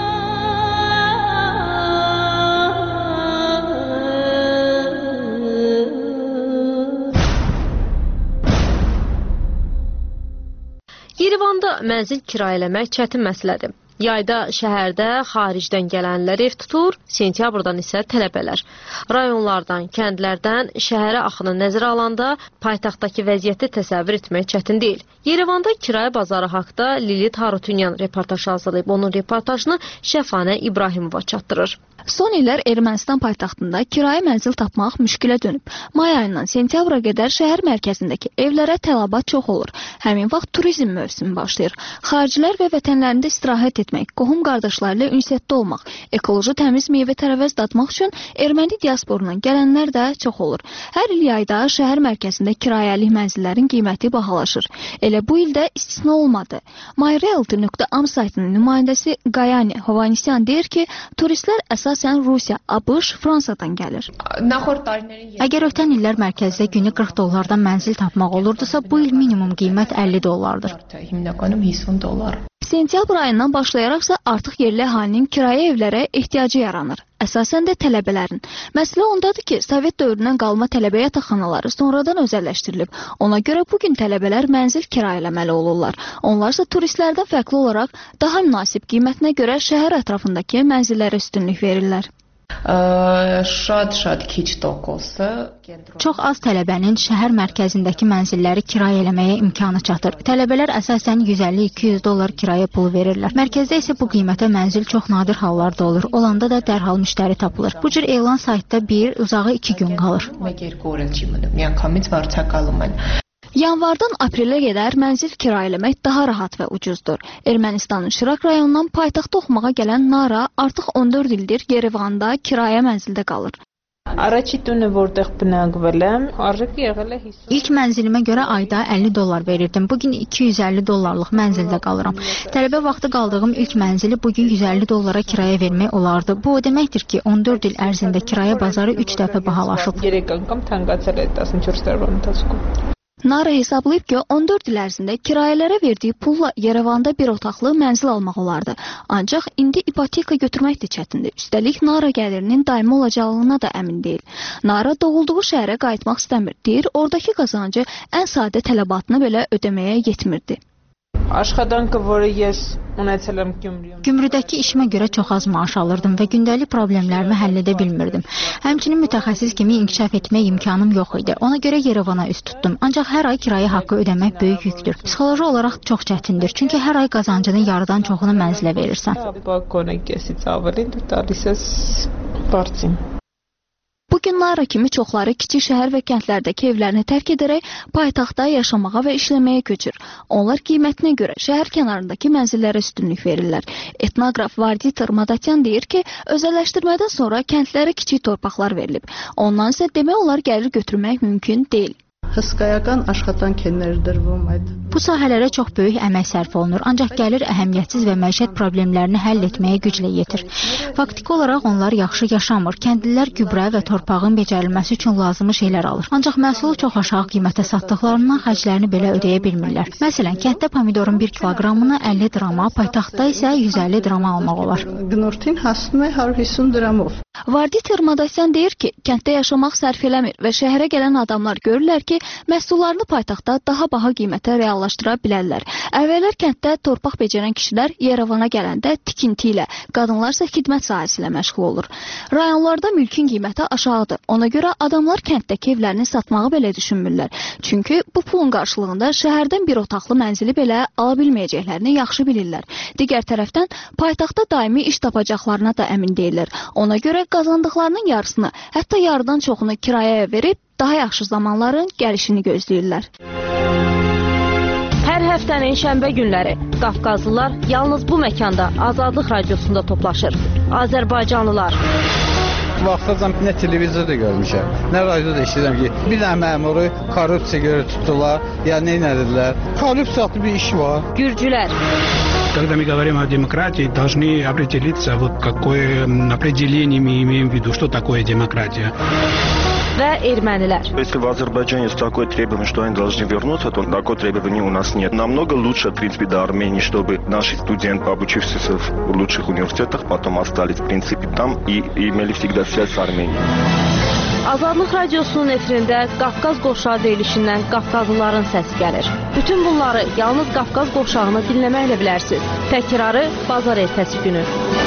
Yerevanda mənzil kirayələmək çətin məsələdir. Yayda şəhərdə xaricdən gələnlər ev tutur, sentyabrdan isə tələbələr. Rayonlardan, kəndlərdən şəhərə axını nəzərə alanda paytaxtdakı vəziyyəti təsəvvür etmək çətin deyil. Yerevanda kirayə bazarı haqda Lilit Harutyunyan reportaj hazırlayıb. Onun reportajını Şəfanə İbrahimova çatdırır. Son illər Ermənistan paytaxtında kirayə mənzil tapmaq müşkilə dönüb. May ayından sentyabra qədər şəhər mərkəzindəki evlərə tələbat çox olur. Həmin vaxt turizm mövsümü başlayır. Xaricilər və vətənlərində istirahət etmək, qohum qardaşları ilə ünsiyyətdə olmaq, ekoloji təmiz meyvə tərəvəz dadmaq üçün erməni diasporundan gələnlər də çox olur. Hər il yayda şəhər mərkəzində kirayəlik mənzillərin qiyməti bahalaşır. Elə bu ildə istisna olmadı. myrealty nöqtə am saytının nümayəndəsi Qayani Hovanisyan deyir ki, turistlər əsasən Rusiya, ABŞ, Fransadan gəlir. Əgər ötən illər mərkəzdə günü qırx dollardan mənzil tapmaq olurdusa, bu il minimum qiymət əlli dollardır. Sentyabr ayından başlayaraqsa artıq yerli əhalinin kirayə evlərə ehtiyacı yaranır. Əsasən də tələbələrin. Məsələ ondadır ki, Sovet dövründən qalma tələbə yataqxanaları sonradan özəlləşdirilib. Ona görə bugün tələbələr mənzil kirayələməli olurlar. Onlar isə turistlərdən fərqli olaraq daha münasib qiymətinə görə şəhər ətrafındakı mənzillərə üstünlük verirlər. Çox az tələbənin şəhər mərkəzindəki mənzilləri kirayə eləməyə imkanı çatır. Tələbələr əsasən yüz əlli iki yüz dollar kirayə pulu verirlər. Mərkəzdə isə bu qiymətə mənzil çox nadir hallarda olur. Olanda da dərhal müştəri tapılır. Bu cür elan saytda bir, uzağı iki gün qalır. Yanvardan aprelə qədər mənzil kirayələmək daha rahat və ucuzdur. Ermənistanın Şirak rayonundan paytaxtda oxumağa gələn Nara artıq on dörd ildir Yerevanda kirayə mənzildə qalır. İlk mənzilimə görə ayda əlli dollar verirdim. Bugün iki yüz əlli dollarlıq mənzildə qalıram. Tələbə vaxtı qaldığım ilk mənzili bugün yüz əlli dollara kirayə vermək olardı. Bu o deməkdir ki, on dörd il ərzində kirayə bazarı üç dəfə bahalaşıb. Nara hesablayıb ki, on dörd il ərzində kirayələrə verdiyi pulla Yerevanda bir otaqlı mənzil almaq olardı. Ancaq indi ipoteka götürmək də çətindir. Üstəlik Nara gəlirinin daimi olacağına da əmin deyil. Nara doğulduğu şəhərə qayıtmaq istəmir. Deyir, oradakı qazancı ən sadə tələbatını belə ödəməyə yetmirdi. Աշխատանքը, որը ես ունեցել եմ Գյումրիում. Gümrüdəki işimə görə çox az maaş alırdım və gündəlik problemlərimi həll edə bilmirdim. Həmçinin mütəxəssis kimi inkişaf etmək imkanım yox idi. Ona görə Yerevana üst tutdum. Ancaq hər ay kirayə haqqı ödəmək böyük yükdür. Psixoloji olaraq çox çətindir. Çünki hər ay qazancının yarıdan çoxunu mənzilə verirsən. Bu günlər kimi çoxları kiçik şəhər və kəndlərdəki evlərini tərk edərək paytaxtda yaşamağa və işləməyə köçür. Onlar qiymətinə görə şəhər kənarındakı mənzillərə üstünlük verirlər. Etnoqraf Vardi Tırmadatyan deyir ki, özəlləşdirmədən sonra kəndlərə kiçik torpaqlar verilib. Ondan isə demək olar gəlir götürmək mümkün deyil. Hısqayakan աշխատանք է ներդրվում այդ. Bu sahələrə çox böyük əmək sərf olunur, ancaq gəlir əhəmiyyətsiz və məişət problemlərini həll etməyə güclə yetir. Faktiki olaraq onlar yaxşı yaşamır. Kəndlilər gübrə və torpağın becərilməsi üçün lazımi şeylər alır. Ancaq məhsulu çox aşağı qiymətə satdıqlarından xərclərini belə ödəyə bilmirlər. Məsələn, kənddə pomidorun bir kiloqramını əlli drama, paytaxtda isə yüz əlli drama almaq olar. Gnortin հասնում է հարյուր հիսուն դրամով. Vardi Tırmadatyan deyir ki, kənddə yaşamaq sərf eləmir və şəhərə gələn adamlar görürlər ki, məhsullarını paytaxtda daha baha qiymətə reallaşdıra bilərlər. Əvvəllər kənddə torpaq becərən kişilər Yerevana gələndə tikinti ilə, qadınlar isə xidmət sahəsi ilə məşğul olur. Rayonlarda mülkün qiyməti aşağıdır. Ona görə adamlar kənddəki evlərini satmağı belə düşünmürlər. Çünki bu pulun qarşılığında şəhərdən bir otaqlı mənzili belə ala bilməyəcəklərini yaxşı bilirlər. Digər tərəfdən paytaxtda daimi iş tapacaqlarına da əmin deyirlər. Ona görə qazandıqlarının yarısını, hətta yarıdan çoxunu kirayəyə verib daha yaxşı zamanların gəlişini gözləyirlər. Hər həftənin şənbə günləri Qafqazlılar yalnız bu məkanda Azadlıq Radiosunda toplaşır. Azərbaycanlılar. Vaxtacan nə televizorda görmüşəm, nə radioda eşidirəm ki, bir dənə məmuru korrupsiya görə tutdular, ya nə edilər? Korrupsiyalı bir iş var. Gürcülər. Когда мы говорим о демократии, должны определиться, вот какое определение мы имеем в виду, что такое демократия. Və ermənilər. Если в Азербайджане есть такое требование, что они должны вернуться, то такое требование у нас нет. Намного лучше, в принципе, до Армении, чтобы наши студенты, обучившиеся в лучших университетах, потом остались, в принципе, там и имели всегда связь с Арменией. Azadlıq Radiosunun efirində Qafqaz qovşağı deyilişindən Qafqazlıların səsi gəlir. Bütün bunları yalnız Qafqaz qovşağını dinləməklə bilərsiniz. Təkrarı bazar ertəsi günü.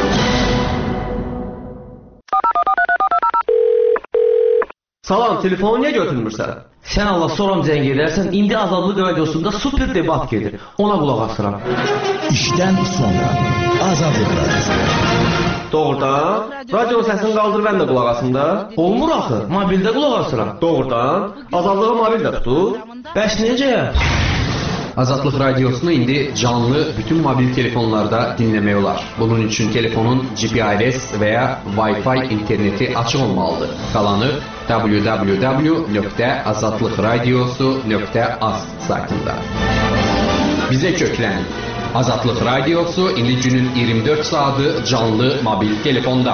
Salam, telefonu niyə götürmürsən? Sən Allah soram zəng edərsən, indi Azadlıq Radiosunda super debat gedir. Ona qulaq asıram. İşdən sonra Azadlıq Radiosu. Doğrudan? Radionun səsini qaldır, mən də qulaq asım da. Olmur axı, mobildə qulaq asıram. Doğrudan? Azadlığı mobildə tutur. Bəs necə? Azadlıq Radiosunu indi canlı bütün mobil telefonlarda dinləmək olar. Bunun üçün telefonun G P R S və ya Wi-Fi interneti açıq olmalıdır. Qalanı w w w nöqtə azadlıqradiosu nöqtə az saytında. Bizə köklənin. Azadlıq Radiosu indi günün iyirmi dörd saatı canlı mobil telefonda.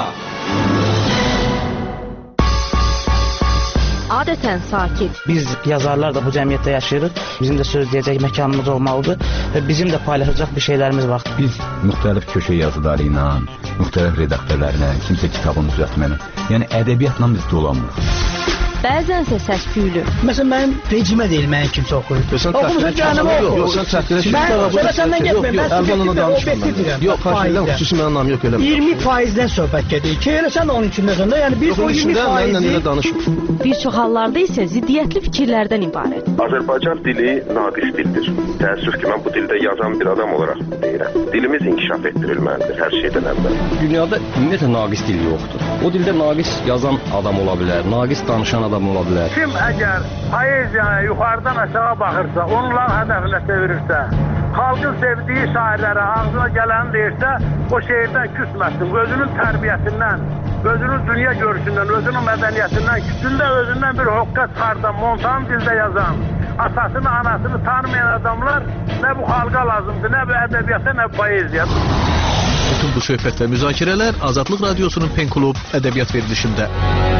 Adətən sakit. Biz yazarlar da bu cəmiyyətdə yaşayırıq. Bizim də söz deyəcək məkanımız olmalıdır və bizim də paylaşacaq bir şeylərimiz var. Biz müxtəlif köşə yazıları ilə, müxtəlif redaktörlərlə, kimsə kitabını düzəltməklə, yəni ədəbiyyatla biz dolanmırıq. Bəzənsə səs-küylü. Məsələn, mənim rejimə deyil, mənim kimsə oxuyur. Oxumusun canım, oxu. Yox, sən çəkdirə ki, mən səndən getməyim, mən subjektivlə, obyektivdirəm. Yox, qarşıdan xüsusi mənim anlamı yox elə. iyirmi faizdən söhbət gedir ki, elə sən onun içindəsən də, yəni bir o iyirmi faizi. Bir çox hallarda isə ziddiyyətli fikirlərdən ibarət. Azərbaycan dili naqis dildir. Təəssüf ki, mən bu dildə yazan bir adam olaraq deyirəm. Dilimiz inkişaf etdirilməlidir hər şeydən əvvəl. Dünyada ümumiyyətlə naqis dil yoxdur. O dildə naqis yazan adam ola bilər, naqis danışan adam ola bilər. Kim əgər poeziyaya yuxarıdan aşağı baxırsa, onların hədəfinə çevirirsə, xalqın sevdiyi şairlərə ağzına gələni deyirsə, o şeirdən küsməsin. Özünün tərbiyəsindən, özünün dünya görüşündən, özünün mədəniyyətindən, küsündə özündən bir hoqqa çıxardan, montan dildə yazan, atasını, anasını tanımayan adamlar nə bu xalqa lazımdır, nə bu ədəbiyyata, nə bu poeziya. Bütün bu söhbət və müzakirələr Azadlıq Radiosunun Pen Klub ədəbiyyat verilişində.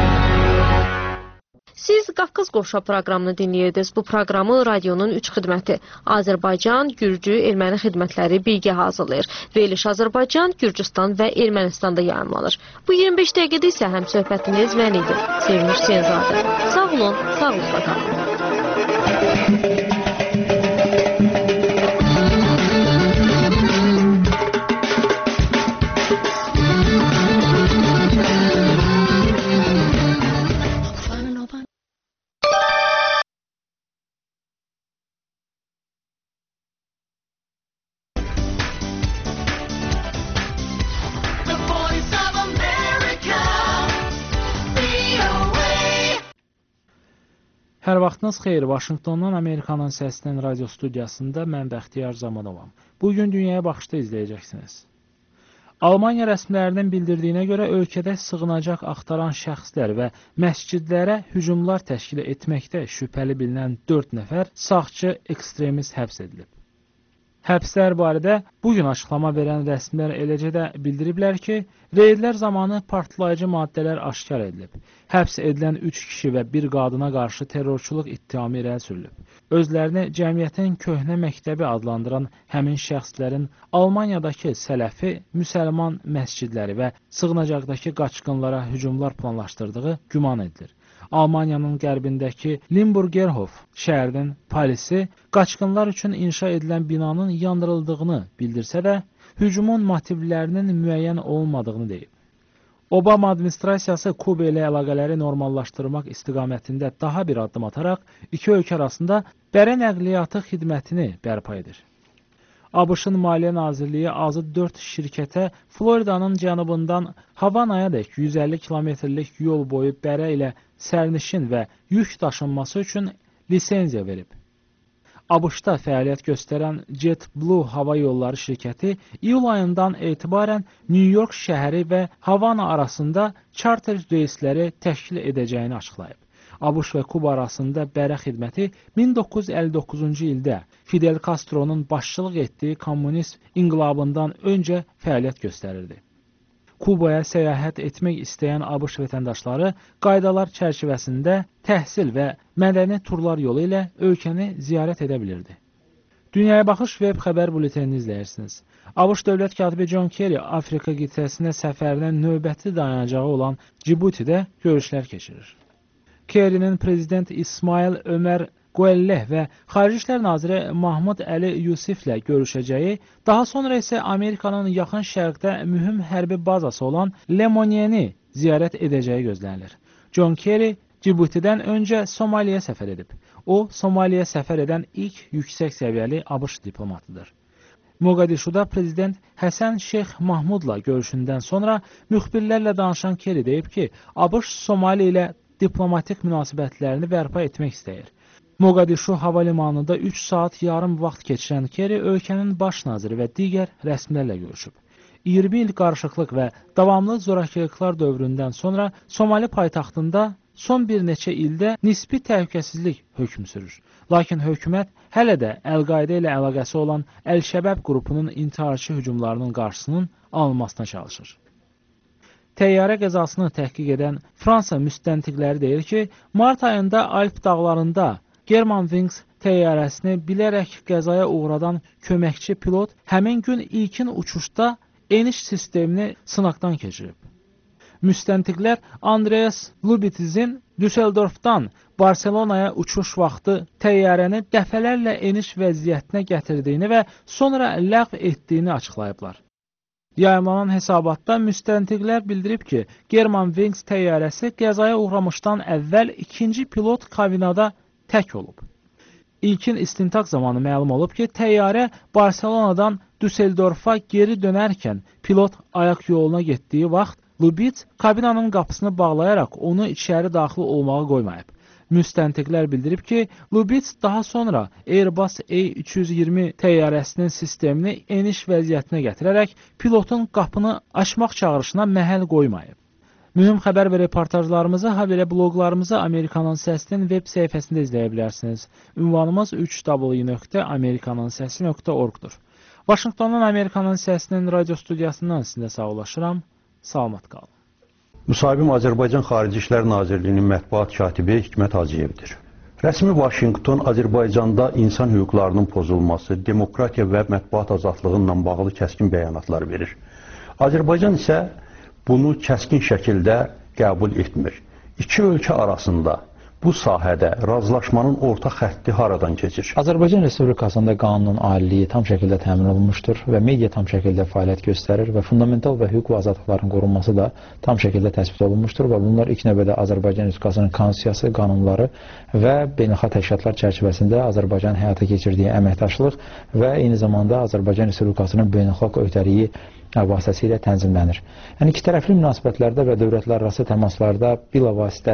Siz Qafqaz qovşağı proqramını dinləyirdiniz. Bu proqramı radionun üç xidməti Azərbaycan, Gürcü, Erməni xidmətləri birgə hazırlayır. Veriliş Azərbaycan, Gürcüstan və Ermənistanda yayımlanır. Bu iyirmi beş dəqiqədə isə həm söhbətiniz mən idi. Sevinç Hüseynzadə. Sağ olun, sağlıqla qalın. Hər vaxtınız xeyir, Vaşinqtondan Amerikanın Səsinin radio studiyasında mən Bəxtiyar Zamadovam. Bugün Dünyaya Baxışda izləyəcəksiniz. Almaniya rəsmilərinin bildirdiyinə görə ölkədə sığınacaq axtaran şəxslər və məscidlərə hücumlar təşkil etməkdə şübhəli bilinən dörd nəfər sağçı ekstremist həbs edilib. Həbslər barədə bugün açıqlama verən rəsmilər eləcə də bildiriblər ki, reydlər zamanı partlayıcı maddələr aşkar edilib. Həbs edilən üç kişi və bir qadına qarşı terrorçuluq ittihamı irəli sürülüb. Özlərini cəmiyyətin köhnə məktəbi adlandıran həmin şəxslərin Almaniyadakı sələfi, müsəlman məscidləri və sığınacaqdakı qaçqınlara hücumlar planlaşdırdığı güman edilir. Almaniyanın qərbindəki Limburgerhof şəhərinin polisi qaçqınlar üçün inşa edilən binanın yandırıldığını bildirsə də, hücumun motivlərinin müəyyən olmadığını deyib. Obama administrasiyası Kuba ilə əlaqələri normallaşdırmaq istiqamətində daha bir addım ataraq iki ölkə arasında bərə nəqliyyatı xidmətini bərpa edir. ABŞ-ın Maliyyə Nazirliyi azı dörd şirkətə Floridanın cənubundan Havanayadək yüz əlli kilometrlik yol boyu bərə ilə sərnişin və yük daşınması üçün lisenziya verib. ABŞ-da fəaliyyət göstərən JetBlue hava yolları şirkəti iyul ayından etibarən New York şəhəri və Havana arasında charter reysləri təşkil edəcəyini açıqlayıb. ABŞ və Kuba arasında bərə xidməti min doqquz yüz əlli doqquzuncu ildə Fidel Castro'nun başçılıq etdiyi kommunist inqilabından öncə fəaliyyət göstərirdi. Kubaya səyahət etmək istəyən ABŞ vətəndaşları qaydalar çərçivəsində təhsil və mədəni turlar yolu ilə ölkəni ziyarət edə bilirdi. Dünyaya Baxış web xəbər bültenini izləyirsiniz. ABŞ dövlət katibi John Kerry Afrika qitəsinə səfərinin növbəti dayanacağı olan Cibutidə görüşlər keçirir. Kerry'nin prezident İsmail Ömər Guelleh və Xarici İşlər Naziri Mahmud Əli Yusiflə görüşəcəyi, daha sonra isə Amerikanın yaxın şərqdə mühüm hərbi bazası olan Lemonieni ziyarət edəcəyi gözlənilir. John Kerry Cibutidən öncə Somaliya səfər edib. O, Somaliya səfər edən ilk yüksək səviyyəli ABŞ diplomatıdır. Moqadişuda prezident Həsən Şeyx Mahmudla görüşündən sonra müxbirlərlə danışan Kerry deyib ki, ABŞ Somali ilə diplomatik münasibətlərini bərpa etmək istəyir. Moqadişu hava limanında üç saat yarım vaxt keçirən Kerry ölkənin baş naziri və digər rəsmilərlə görüşüb. iyirmi il qarışıqlıq və davamlı zorakılıqlar dövründən sonra Somali paytaxtında son bir neçə ildə nisbi təhlükəsizlik hökm sürür. Lakin hökumət hələ də Əl-Qaidə ilə əlaqəsi olan Əl-Şəbəb qrupunun intiharçı hücumlarının qarşısının alınmasına çalışır. Təyyarə qəzasını təhqiq edən Fransa müstəntiqləri deyir ki, mart ayında Alp dağlarında Germanwings təyyarəsini bilərək qəzaya uğradan köməkçi pilot həmin gün ilkin uçuşda eniş sistemini sınaqdan keçirib. Müstəntiqlər Andreas Lubitzin Düsseldorfdan Barselonaya uçuş vaxtı təyyarəni dəfələrlə eniş vəziyyətinə gətirdiyini və sonra ləğv etdiyini açıqlayıblar. Yayımlanan hesabatda müstəntiqlər bildirib ki, Germanwings təyyarəsi qəzaya uğramışdan əvvəl ikinci pilot kabinada tək olub. İlkin istintaq zamanı məlum olub ki, təyyarə Barselonadan Düsseldorfa geri dönərkən pilot ayaq yoluna getdiyi vaxt Lubitz kabinanın qapısını bağlayaraq onu içəri daxil olmağa qoymayıb. Müstəntiqlər bildirib ki, Lubitz daha sonra Airbus A üç yüz iyirmi təyyarəsinin sistemini eniş vəziyyətinə gətirərək pilotun qapını açmaq çağırışına məhəl qoymayıb. Mühüm xəbər və reportajlarımızı, habelə bloqlarımızı Amerikanın Səsinin web səhifəsində izləyə bilərsiniz. Ünvanımız üç w nöqtə amerikanın səsi nöqtə org-dur. Vaşinqtondan Amerikanın Səsinin radio studiyasından sizinlə sağollaşıram. Salamat qalın. Müsahibim Azərbaycan Xarici İşlər Nazirliyinin mətbuat katibi Hikmət Hacıyevdir. Rəsmi Vaşinqton Azərbaycanda insan hüquqlarının pozulması, demokratiya və mətbuat azadlığı ilə bağlı kəskin bəyanatlar verir. Azərbaycan isə bunu kəskin şəkildə qəbul etmir. İki ölkə arasında bu sahədə razılaşmanın orta xətti haradan keçir? Azərbaycan Respublikasında qanunun aliliyi tam şəkildə təmin olunmuşdur və media tam şəkildə fəaliyyət göstərir və fundamental və hüquq və azadlıqların qorunması da tam şəkildə təsbit olunmuşdur və bunlar ilk növbədə Azərbaycan Respublikasının konstitusiyası, qanunları və beynəlxalq təşkilatlar çərçivəsində Azərbaycanın həyata keçirdiyi əməkdaşlıq və eyni zamanda Azərbaycan Respublikasının beynəlxalq öhdəliyi vasitəsilə tənzimlənir. Yəni iki tərəfli münasibətlərdə və dövlətlərarası təmaslarda bilavasitə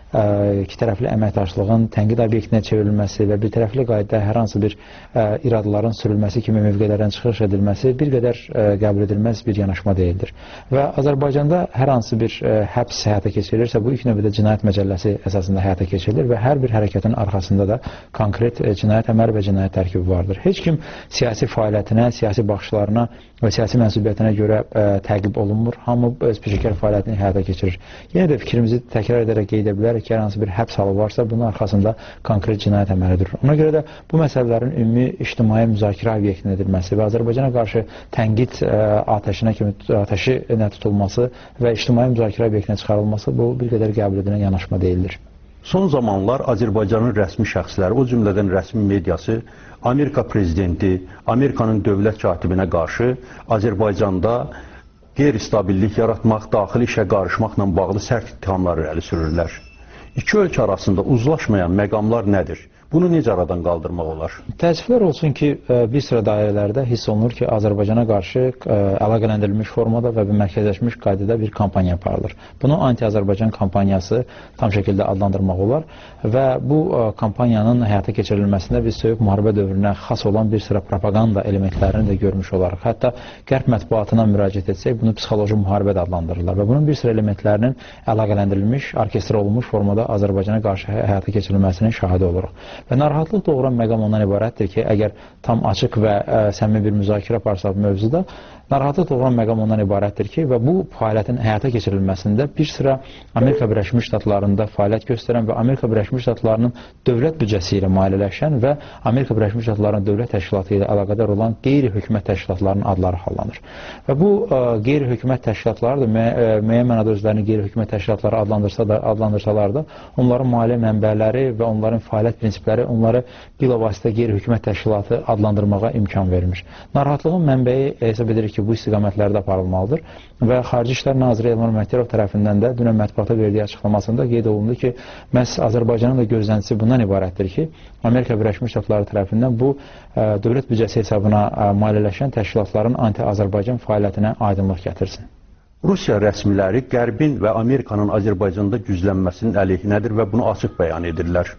iki tərəfli əməkdaşlığın tənqid obyektinə çevrilməsi və bir tərəfli qaydada hər hansı bir iradların sürülməsi kimi mövqelərdən çıxış edilməsi bir qədər qəbul edilməz bir yanaşma deyildir. Və Azərbaycanda hər hansı bir həbs həyata keçirilirsə, bu ilk növbədə cinayət məcəlləsi əsasında həyata keçirilir və hər bir hərəkətin arxasında da konkret cinayət əməli və cinayət tərkibi vardır. Heç kim siyasi fəaliyyətinə, siyasi baxışlarına və siyasi mənsubiyyətinə görə ə, təqib olunmur. Hamı öz peşəkar fəaliyyətini həyata keçirir. Yenə də fikrimizi təkrar edərək qeyd edə bilərik ki, hər hansı bir həbs halı varsa, bunun arxasında konkret cinayət əməlidir. Ona görə də bu məsələlərin ümumi ictimai müzakirə obyektinə edilməsi və Azərbaycana qarşı tənqid ə, atəşinə kimi atəşi nə tutulması və ictimai müzakirə obyektinə çıxarılması bu bir qədər qəbul edilən yanaşma deyildir. Son zamanlar Azərbaycanın rəsmi şəxsləri, o cümlədən rəsmi mediası Amerika prezidenti, Amerikanın dövlət katibinə qarşı Azərbaycanda qeyri-stabillik yaratmaq, daxili işə qarışmaqla bağlı sərt ittihamlar irəli sürürlər. İki ölkə arasında uzlaşmayan məqamlar nədir? Bunu necə aradan qaldırmaq olar? Təəssüflər olsun ki, bir sıra dairələrdə hiss olunur ki, Azərbaycana qarşı əlaqələndirilmiş formada və mərkəzləşmiş qaydada bir kampaniya aparılır. Bunu anti-Azərbaycan kampaniyası tam şəkildə adlandırmaq olar və bu kampaniyanın həyata keçirilməsində biz soyuq müharibə dövrünə xas olan bir sıra propaganda elementlərini də görmüş olarıq. Hətta qərb mətbuatına müraciət etsək, bunu psixoloji müharibə də adlandırırlar və bunun bir sıra elementlərinin əlaqələndirilmiş, orkestr olunmuş formada Azərbaycana qarşı həyata keçirilməsinin şahidi oluruq. Və narahatlıq doğuran məqam ondan ibarətdir ki, əgər tam açıq və ə, səmimi bir müzakirə aparsaq mövzuda, narahatlıq doğuran məqam ondan ibarətdir ki, və bu fəaliyyətin həyata keçirilməsində bir sıra Amerika Birləşmiş Ştatlarında fəaliyyət göstərən və Amerika Birləşmiş Ştatlarının dövlət büdcəsi ilə maliyyələşən və Amerika Birləşmiş Ştatlarının dövlət təşkilatı ilə əlaqədar olan qeyri-hökumət təşkilatlarının adları hallanır. Və bu ə, qeyri-hökumət təşkilatları da müəyyən, müəyyən mənada özlərini qeyri-hökumət təşkilatları adlandırsa da, adlandırsalar da, onların maliyyə mənbələri və onların fəaliyyət prinsipləri onları bilavasitə qeyri-hökumət təşkilatı adlandırmağa imkan vermir. Narahatlığın mənbəyi hesab edirik ki, bu istiqamətlərdə aparılmalıdır və Xarici İşlər Naziri Elmar Məhdərov tərəfindən də dünən mətbuata verdiyi açıqlamasında qeyd olundu ki, məhz Azərbaycanın da gözləntisi bundan ibarətdir ki, Amerika Birləşmiş Ştatları tərəfindən bu ə, dövlət büdcəsi hesabına ə, maliyyələşən təşkilatların anti-Azərbaycan fəaliyyətinə aydınlıq gətirsin. Rusiya rəsmiləri Qərbin və Amerikanın Azərbaycanda güclənməsinin əleyhinədir və bunu açıq bəyan edirlər.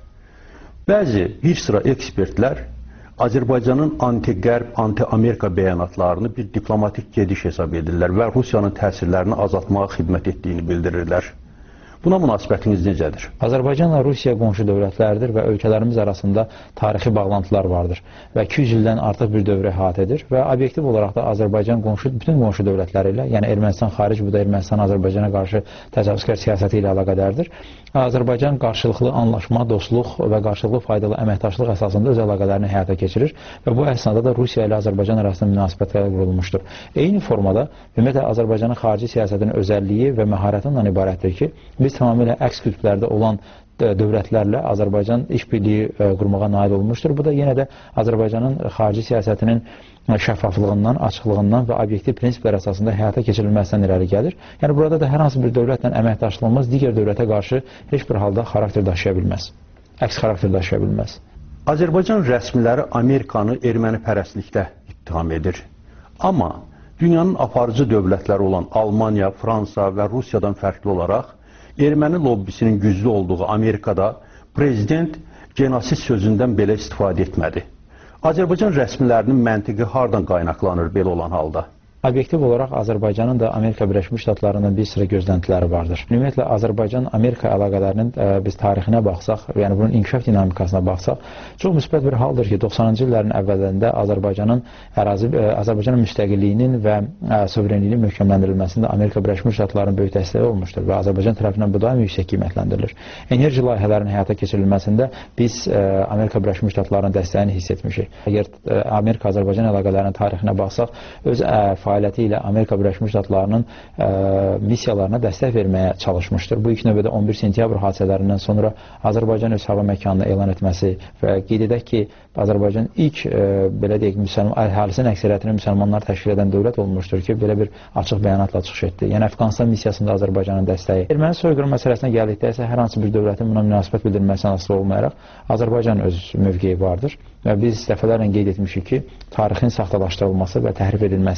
Bəzi bir sıra ekspertlər Azərbaycanın anti-Qərb, anti-Amerika bəyanatlarını bir diplomatik gediş hesab edirlər və Rusiyanın təsirlərini azaltmağa xidmət etdiyini bildirirlər. Buna münasibətiniz necədir? Azərbaycanla Rusiya qonşu dövlətlərdir və ölkələrimiz arasında tarixi bağlantılar vardır və iki yüz ildən artıq bir dövrə əhatə edir və obyektiv olaraq da Azərbaycan qonşu, bütün qonşu dövlətləri ilə, yəni Ermənistan xaric, bu da Ermənistan Azərbaycana qarşı təcavüzkar siyasəti ilə əlaqədardır. Azərbaycan qarşılıqlı anlaşma, dostluq və qarşılıqlı faydalı əməkdaşlıq əsasında öz əlaqələrini həyata keçirir və bu əsnada da Rusiya ilə Azərbaycan arasında münasibətlər qurulmuşdur. Eyni formada ümumiyyətlə Azərbaycanın xarici siyasətinin özəlliyi və məharətindən ibarətdir ki, biz tamamilə əks qütblərdə olan dövlətlərlə Azərbaycan işbirliyi qurmağa nail olmuşdur. Bu da yenə də Azərbaycanın xarici siyasətinin şəffaflığından, açıqlığından və obyektiv prinsiplər əsasında həyata keçirilməsindən irəli gəlir. Yəni burada da hər hansı bir dövlətlə əməkdaşlığımız digər dövlətə qarşı heç bir halda xarakter daşıya bilməz. Əks xarakter daşıya bilməz. Azərbaycan rəsmiləri Amerikanı ermənipərəstlikdə ittiham edir. Amma dünyanın aparıcı dövlətləri olan Almaniya, Fransa və Rusiyadan fərqli olaraq erməni lobbisinin güclü olduğu Amerikada prezident genosid sözündən belə istifadə etmədi. Azərbaycan rəsmilərinin məntiqi hardan qaynaqlanır belə olan halda? Obyektiv olaraq Azərbaycanın da Amerika Birləşmiş Ştatlarından bir sıra gözləntiləri vardır. Ümumiyyətlə Azərbaycan-Amerika əlaqələrinin ə, biz tarixinə baxsaq, yəni bunun inkişaf dinamikasına baxsaq, çox müsbət bir haldır ki, doxsanıncı illərin əvvəllərində Azərbaycanın ərazi, ə, Azərbaycanın müstəqilliyinin və ə, suverenliyinin möhkəmləndirilməsində Amerika Birləşmiş Ştatlarının böyük dəstəyi olmuşdur və Azərbaycan tərəfindən bu daim yüksək qiymətləndirilir. Enerji layihələrinin həyata keçirilməsində biz ə, Amerika Birləşmiş Ştatlarının dəstəyini hiss etmişik. Əgər ə, Amerika-Azərbaycan əlaqələrinin tarixinə baxsaq, öz ə, fəaliyyəti ilə Amerika Birləşmiş Ştatlarının ə, missiyalarına dəstək verməyə çalışmışdır. Bu ilk növbədə on bir sentyabr hadisələrindən sonra Azərbaycan öz hava məkanını elan etməsi və qeyd edək ki, Azərbaycan ilk ə, belə deyək, müsəlman, əhalisinin əksəriyyətini müsəlmanlar təşkil edən dövlət olmuşdur ki, belə bir açıq bəyanatla çıxış etdi. Yəni Əfqanistan missiyasında Azərbaycanın dəstəyi. Erməni soyqırım məsələsinə gəldikdə isə hər hansı bir dövlətin buna münasibət bildirməsindən asılı olmayaraq Azərbaycan öz mövqeyi vardır və biz dəfələrlə qeyd etmişik ki, tarixin saxtalaşdırılması və təhrif edilməsi qəbul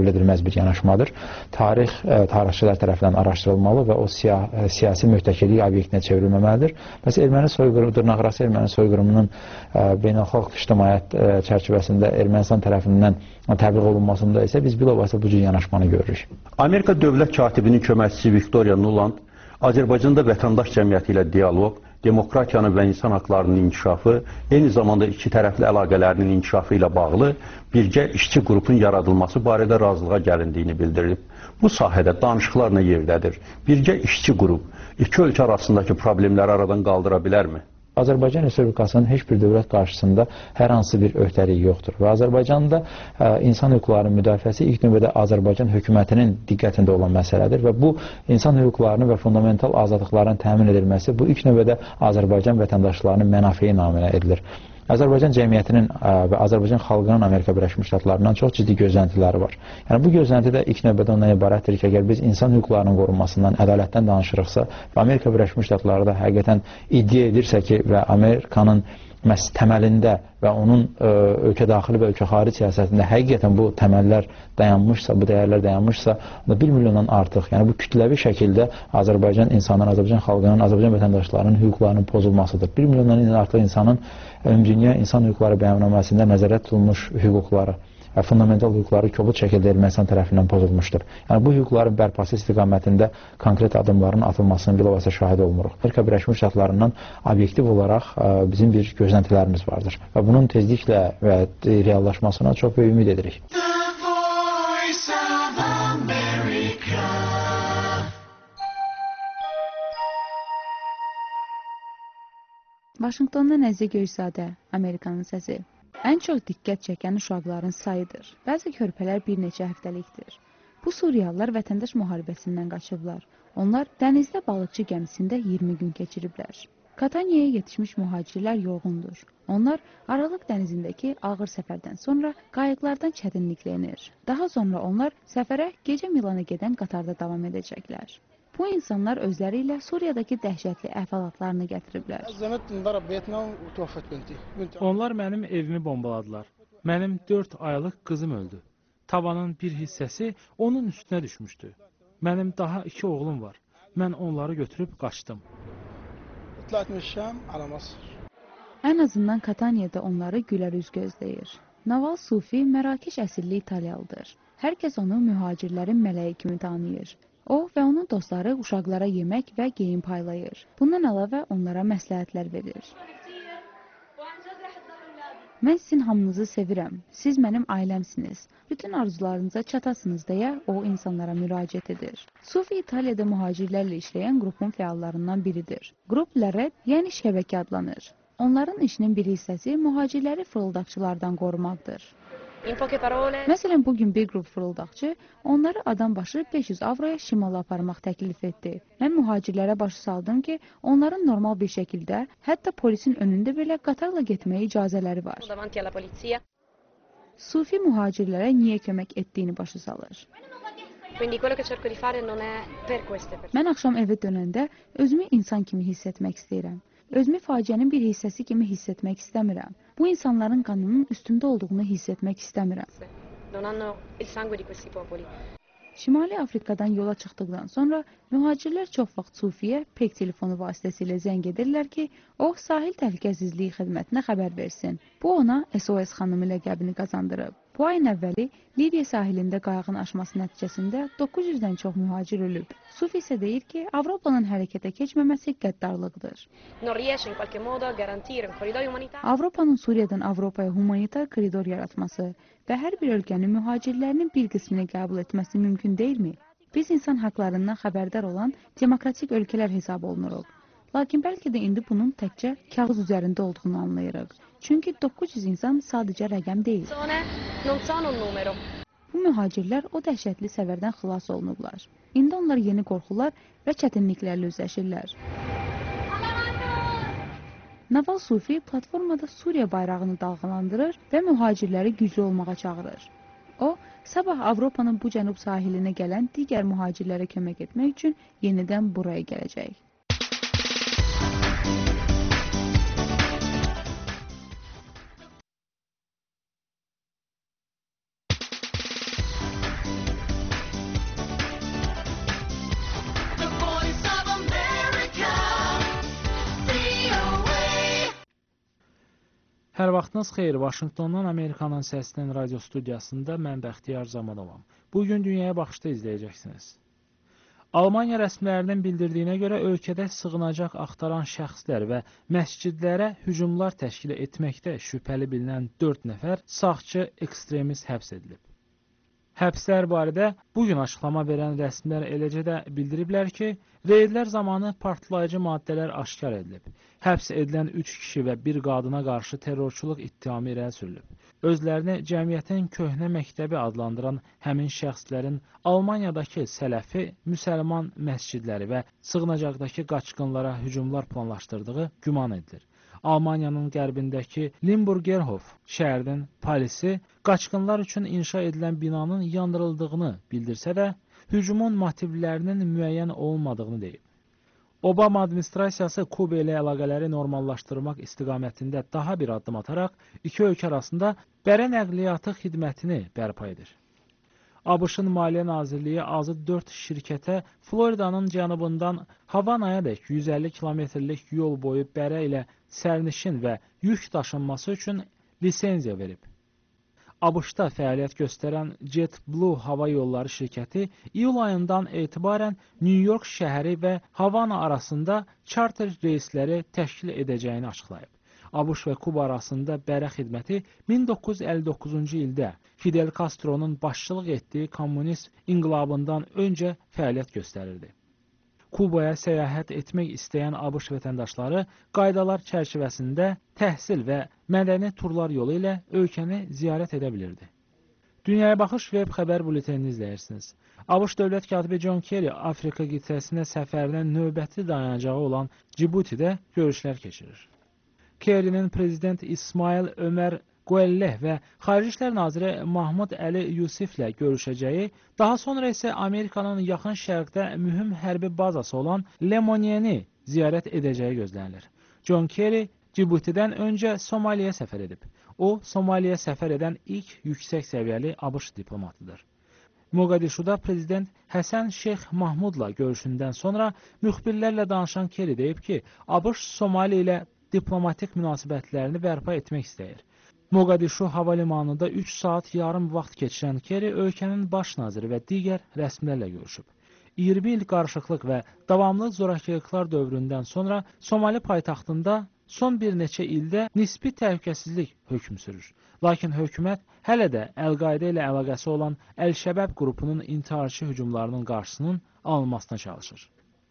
qəbul edilməz bir yanaşmadır. Tarix tarixçilər tərəfindən araşdırılmalı və o siya, siyasi müttəkilik obyektinə çevrilməməlidir. Bəs erməni soyqırımı, dırnaqarası erməni soyqırımının beynəlxalq ictimaiyyət çərçivəsində Ermənistan tərəfindən təbliğ olunmasında isə biz bilavasitə bu cür yanaşmanı görürük. Amerika dövlət katibinin köməkçisi Viktoriya Nuland Azərbaycanda vətəndaş cəmiyyəti ilə dialoq, demokratiyanın və insan haqlarının inkişafı, eyni zamanda iki tərəfli əlaqələrinin inkişafı ilə bağlı birgə işçi qrupun yaradılması barədə razılığa gəlindiyini bildirib. Bu sahədə danışıqlar nə yerdədir? Birgə işçi qrup iki ölkə arasındakı problemləri aradan qaldıra bilərmi? Azərbaycan Respublikasının heç bir dövlət qarşısında hər hansı bir öhdəliyi yoxdur və Azərbaycanda ə, insan hüquqlarının müdafiəsi ilk növbədə Azərbaycan hökumətinin diqqətində olan məsələdir və bu insan hüquqlarının və fundamental azadlıqların təmin edilməsi bu ilk növbədə Azərbaycan vətəndaşlarının mənafeyi naminə edilir. Azərbaycan cəmiyyətinin ə, və Azərbaycan xalqının Amerika Birləşmiş Ştatlarından çox ciddi gözləntiləri var. Yəni bu gözlənti də ilk növbədə ondan ibarətdir ki, əgər biz insan hüquqlarının qorunmasından, ədalətdən danışırıqsa və Amerika Birləşmiş Ştatları da həqiqətən iddia edirsə ki, və Amerikanın məhz təməlində və onun ə, ölkə daxili və ölkə xarici siyasətində həqiqətən bu təməllər dayanmışsa, bu dəyərlər dayanmışsa, onda bir milyondan artıq, yəni bu kütləvi şəkildə Azərbaycan insanların, Azərbaycan xalqının, Azərbaycan vətəndaşlarının hüquqlarının pozulmasıdır. Bir milyondan artıq insanın Ümumdünya İnsan Hüquqları Bəyannaməsində nəzərdə tutulmuş hüquqları və fundamental hüquqları kobud şəkildə Ermənistan tərəfindən pozulmuşdur. Yəni bu hüquqların bərpası istiqamətində konkret adımların atılmasının bilavasitə şahid olmuruq. Amerika Birləşmiş Ştatlarından obyektiv olaraq ə, bizim bir gözləntilərimiz vardır və bunun tezliklə və reallaşmasına çox böyük ümid edirik. Vaşinqtondan Əzizə Göysadə, Amerikanın səsi. Ən çox diqqət çəkən uşaqların sayıdır. Bəzi körpələr bir neçə həftəlikdir. Bu Suriyalılar vətəndaş müharibəsindən qaçıblar. Onlar dənizdə balıqçı gəmisində iyirmi gün keçiriblər. Kataniyaya yetişmiş mühacirlər yorğundur. Onlar Aralıq dənizindəki ağır səfərdən sonra qayıqlardan çətinliklənir. Daha sonra onlar səfərə gecə Milana gedən qatarda davam edəcəklər. Bu insanlar özləri ilə Suriyadakı dəhşətli əhvalatlarını gətiriblər. Onlar mənim evimi bombaladılar. Mənim dörd aylıq qızım öldü. Tavanın bir hissəsi onun üstünə düşmüşdü. Mənim daha iki oğlum var. Mən onları götürüb qaçdım. Ən azından Kataniyada onları gülər üz gözləyir. Naval Sufi Mərakeş əsilli İtalyalıdır. Hər kəs onu mühacirlərin mələyi kimi tanıyır. O və onun dostları uşaqlara yemək və geyim paylayır. Bundan əlavə onlara məsləhətlər verir. Mən sizin hamınızı sevirəm. Siz mənim ailəmsiniz. Bütün arzularınıza çatasınız deyə o insanlara müraciət edir. Sufi İtaliyada mühacirlərlə işləyən qrupun fəallarından biridir. Qrup Lared, yəni şəbəkə adlanır. Onların işinin bir hissəsi mühacirləri fırıldaqçılardan qorumaqdır. Məsələn, bugün bir qrup fırıldaqçı onları adam başı beş yüz avroya şimala aparmaq təklif etdi. Mən mühacirlərə başı saldım ki, onların normal bir şəkildə, hətta polisin önündə belə qatarla getməyə icazələri var. Sufi mühacirlərə niyə kömək etdiyini başa salır. Mən axşam evə dönəndə özümü insan kimi hiss etmək istəyirəm. Özümü faciənin bir hissəsi kimi hiss etmək istəmirəm. Bu insanların qanının üstündə olduğunu hiss etmək istəmirəm. Şimali Afrikadan yola çıxdıqdan sonra mühacirlər çox vaxt Sufiyə pek telefonu vasitəsilə zəng edirlər ki, o sahil təhlükəsizliyi xidmətinə xəbər versin. Bu ona S O S xanımı ləqəbini qazandırıb. Bu ayın əvvəli Liviya sahilində qayığın aşması nəticəsində doqquz yüzdən çox mühacir ölüb. Sufi isə deyir ki, Avropanın hərəkətə keçməməsi qəddarlıqdır. Avropanın Suriyadan Avropaya humanitar koridor yaratması və hər bir ölkənin mühacirlərinin bir qismini qəbul etməsi mümkün deyilmi? Biz insan haqlarından xəbərdar olan demokratik ölkələr hesab olunuruq. Lakin bəlkə də indi bunun təkcə kağız üzərində olduğunu anlayırıq. Çünki doqquz yüz insan sadəcə rəqəm deyil. Bu mühacirlər o dəhşətli səfərdən xilas olunublar. İndi onlar yeni qorxular və çətinliklərlə üzləşirlər. Naval Sufi platformada Suriya bayrağını dalğalandırır və mühacirləri güclü olmağa çağırır. O, sabah Avropanın bu cənub sahilinə gələn digər mühacirlərə kömək etmək üçün yenidən buraya gələcək. Hər vaxtınız xeyir. Vaşinqtondan Amerikanın Səsinin radio studiyasında mən Bəxtiyar Zamanovam. Bugün Dünyaya Baxışda izləyəcəksiniz. Almaniya rəsmilərinin bildirdiyinə görə ölkədə sığınacaq axtaran şəxslər və məscidlərə hücumlar təşkil etməkdə şübhəli bilinən dörd nəfər sağçı ekstremist həbs edilib. Həbslər barədə bugün açıqlama verən rəsmilər eləcə də bildiriblər ki, reydlər zamanı partlayıcı maddələr aşkar edilib. Həbs edilən üç kişi və bir qadına qarşı terrorçuluq ittihamı irəli sürülüb. Özlərini cəmiyyətin köhnə məktəbi adlandıran həmin şəxslərin Almaniyadakı sələfi, müsəlman məscidləri və sığınacaqdakı qaçqınlara hücumlar planlaşdırdığı güman edilir. Almaniyanın qərbindəki Limburgerhof şəhərinin polisi qaçqınlar üçün inşa edilən binanın yandırıldığını bildirsə də, hücumun motivlərinin müəyyən olmadığını deyib. Obama administrasiyası Kuba ilə əlaqələri normallaşdırmaq istiqamətində daha bir addım ataraq iki ölkə arasında bərə nəqliyyatı xidmətini bərpa edir. ABŞ-ın Maliyyə Nazirliyi azı dörd şirkətə Floridanın cənubundan Havanayadək yüz əlli kilometrlik yol boyu bərə ilə sərnişin və yük daşınması üçün lisenziya verib. ABŞ-da fəaliyyət göstərən JetBlue hava yolları şirkəti iyul ayından etibarən New York şəhəri və Havana arasında charter reysləri təşkil edəcəyini açıqlayıb. ABŞ və Kuba arasında bərə xidməti min doqquz yüz əlli doqquzuncu ildə Fidel Castro'nun başçılıq etdiyi kommunist inqilabından öncə fəaliyyət göstərirdi. Kubaya səyahət etmək istəyən ABŞ vətəndaşları qaydalar çərçivəsində təhsil və mədəni turlar yolu ilə ölkəni ziyarət edə bilirdi. Dünyaya Baxış web xəbər bültenini izləyirsiniz. ABŞ dövlət katibi John Kerry Afrika qitəsinə səfərinin növbəti dayanacağı olan Cibutidə görüşlər keçirir. Kerry'nin prezident İsmail Ömər Guelleh və Xarici İşlər Naziri Mahmud Əli Yusiflə görüşəcəyi, daha sonra isə Amerikanın yaxın şərqdə mühüm hərbi bazası olan Lemonieni ziyarət edəcəyi gözlənilir. John Kerry Cibutidən öncə Somaliyaya səfər edib. O, Somaliyaya səfər edən ilk yüksək səviyyəli ABŞ diplomatıdır. Moqadişuda prezident Həsən Şeyx Mahmudla görüşündən sonra müxbirlərlə danışan Kerry deyib ki, ABŞ Somali ilə diplomatik münasibətlərini bərpa etmək istəyir. Moqadişu hava limanında üç saat yarım vaxt keçirən Kerry ölkənin baş naziri və digər rəsmilərlə görüşüb. iyirmi il qarışıqlıq və davamlı zorakılıqlar dövründən sonra Somali paytaxtında son bir neçə ildə nisbi təhlükəsizlik hökm sürür. Lakin hökumət hələ də Əl-Qaidə ilə əlaqəsi olan Əl-Şəbəb qrupunun intiharçı hücumlarının qarşısının alınmasına çalışır.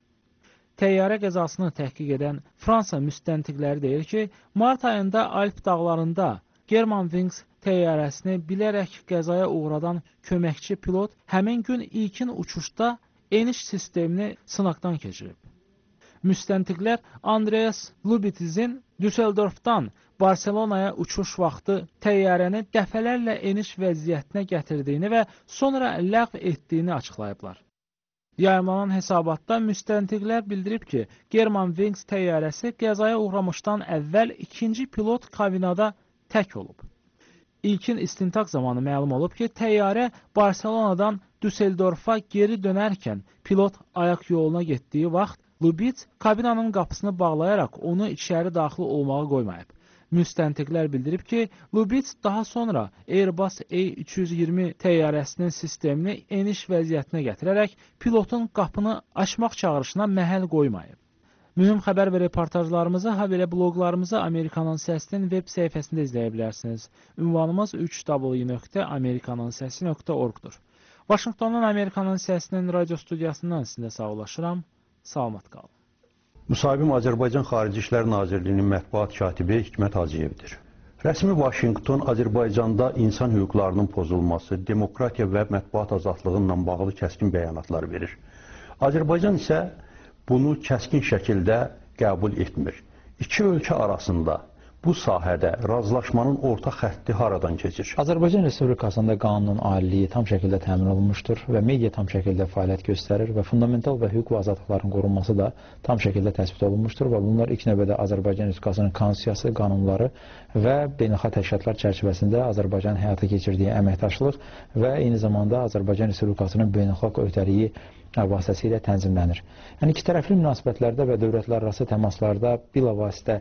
Təyyarə qəzasını təhqiq edən Fransa müstəntiqləri deyir ki, mart ayında Alp dağlarında Germanwings təyyarəsini bilərək qəzaya uğradan köməkçi pilot həmin gün ilkin uçuşda eniş sistemini sınaqdan keçirib. Müstəntiqlər Andreas Lubitzin Düsseldorfdan Barselonaya uçuş vaxtı təyyarəni dəfələrlə eniş vəziyyətinə gətirdiyini və sonra ləğv etdiyini açıqlayıblar. Yayımlanan hesabatda müstəntiqlər bildirib ki, Germanwings təyyarəsi qəzaya uğramışdan əvvəl ikinci pilot kabinada tək olub. İlkin istintaq zamanı məlum olub ki, təyyarə Barselonadan Düsseldorfa geri dönərkən pilot ayaq yoluna getdiyi vaxt Lubitz kabinanın qapısını bağlayaraq onu içəri daxil olmağa qoymayıb. Müstəntiqlər bildirib ki, Lubitz daha sonra Airbus A üç yüz iyirmi təyyarəsinin sistemini eniş vəziyyətinə gətirərək pilotun qapını açmaq çağırışına məhəl qoymayıb. Mühüm xəbər və reportajlarımızı, habelə bloqlarımızı Amerikanın Səsinin web səhifəsində izləyə bilərsiniz. Ünvanımız üç w nöqtə amerikanın səsi nöqtə org-dur. Vaşinqtondan Amerikanın Səsinin radio studiyasından sizə sağollaşıram. Salamat qalın. Müsahibim Azərbaycan Xarici İşlər Nazirliyinin mətbuat katibi Hikmət Hacıyevdir. Rəsmi Vaşinqton Azərbaycanda insan hüquqlarının pozulması, demokratiya və mətbuat azadlığı ilə bağlı kəskin bəyanatlar verir. Azərbaycan isə bunu kəskin şəkildə qəbul etmir. İki ölkə arasında bu sahədə razılaşmanın orta xətti haradan keçir? Azərbaycan Respublikasında qanunun aliliyi tam şəkildə təmin olunmuşdur və media tam şəkildə fəaliyyət göstərir və fundamental və hüquq və azadlıqların qorunması da tam şəkildə təsbit olunmuşdur və bunlar ilk növbədə Azərbaycan Respublikasının konstitusiyası, qanunları və beynəlxalq təşkilatlar çərçivəsində Azərbaycanın həyata keçirdiyi əməkdaşlıq və eyni zamanda Azərbaycan Respublikasının beynəlxalq öhdəliyi vasitəsilə tənzimlənir. Yəni iki tərəfli münasibətlərdə və dövlətlərarası təmaslarda bilavasitə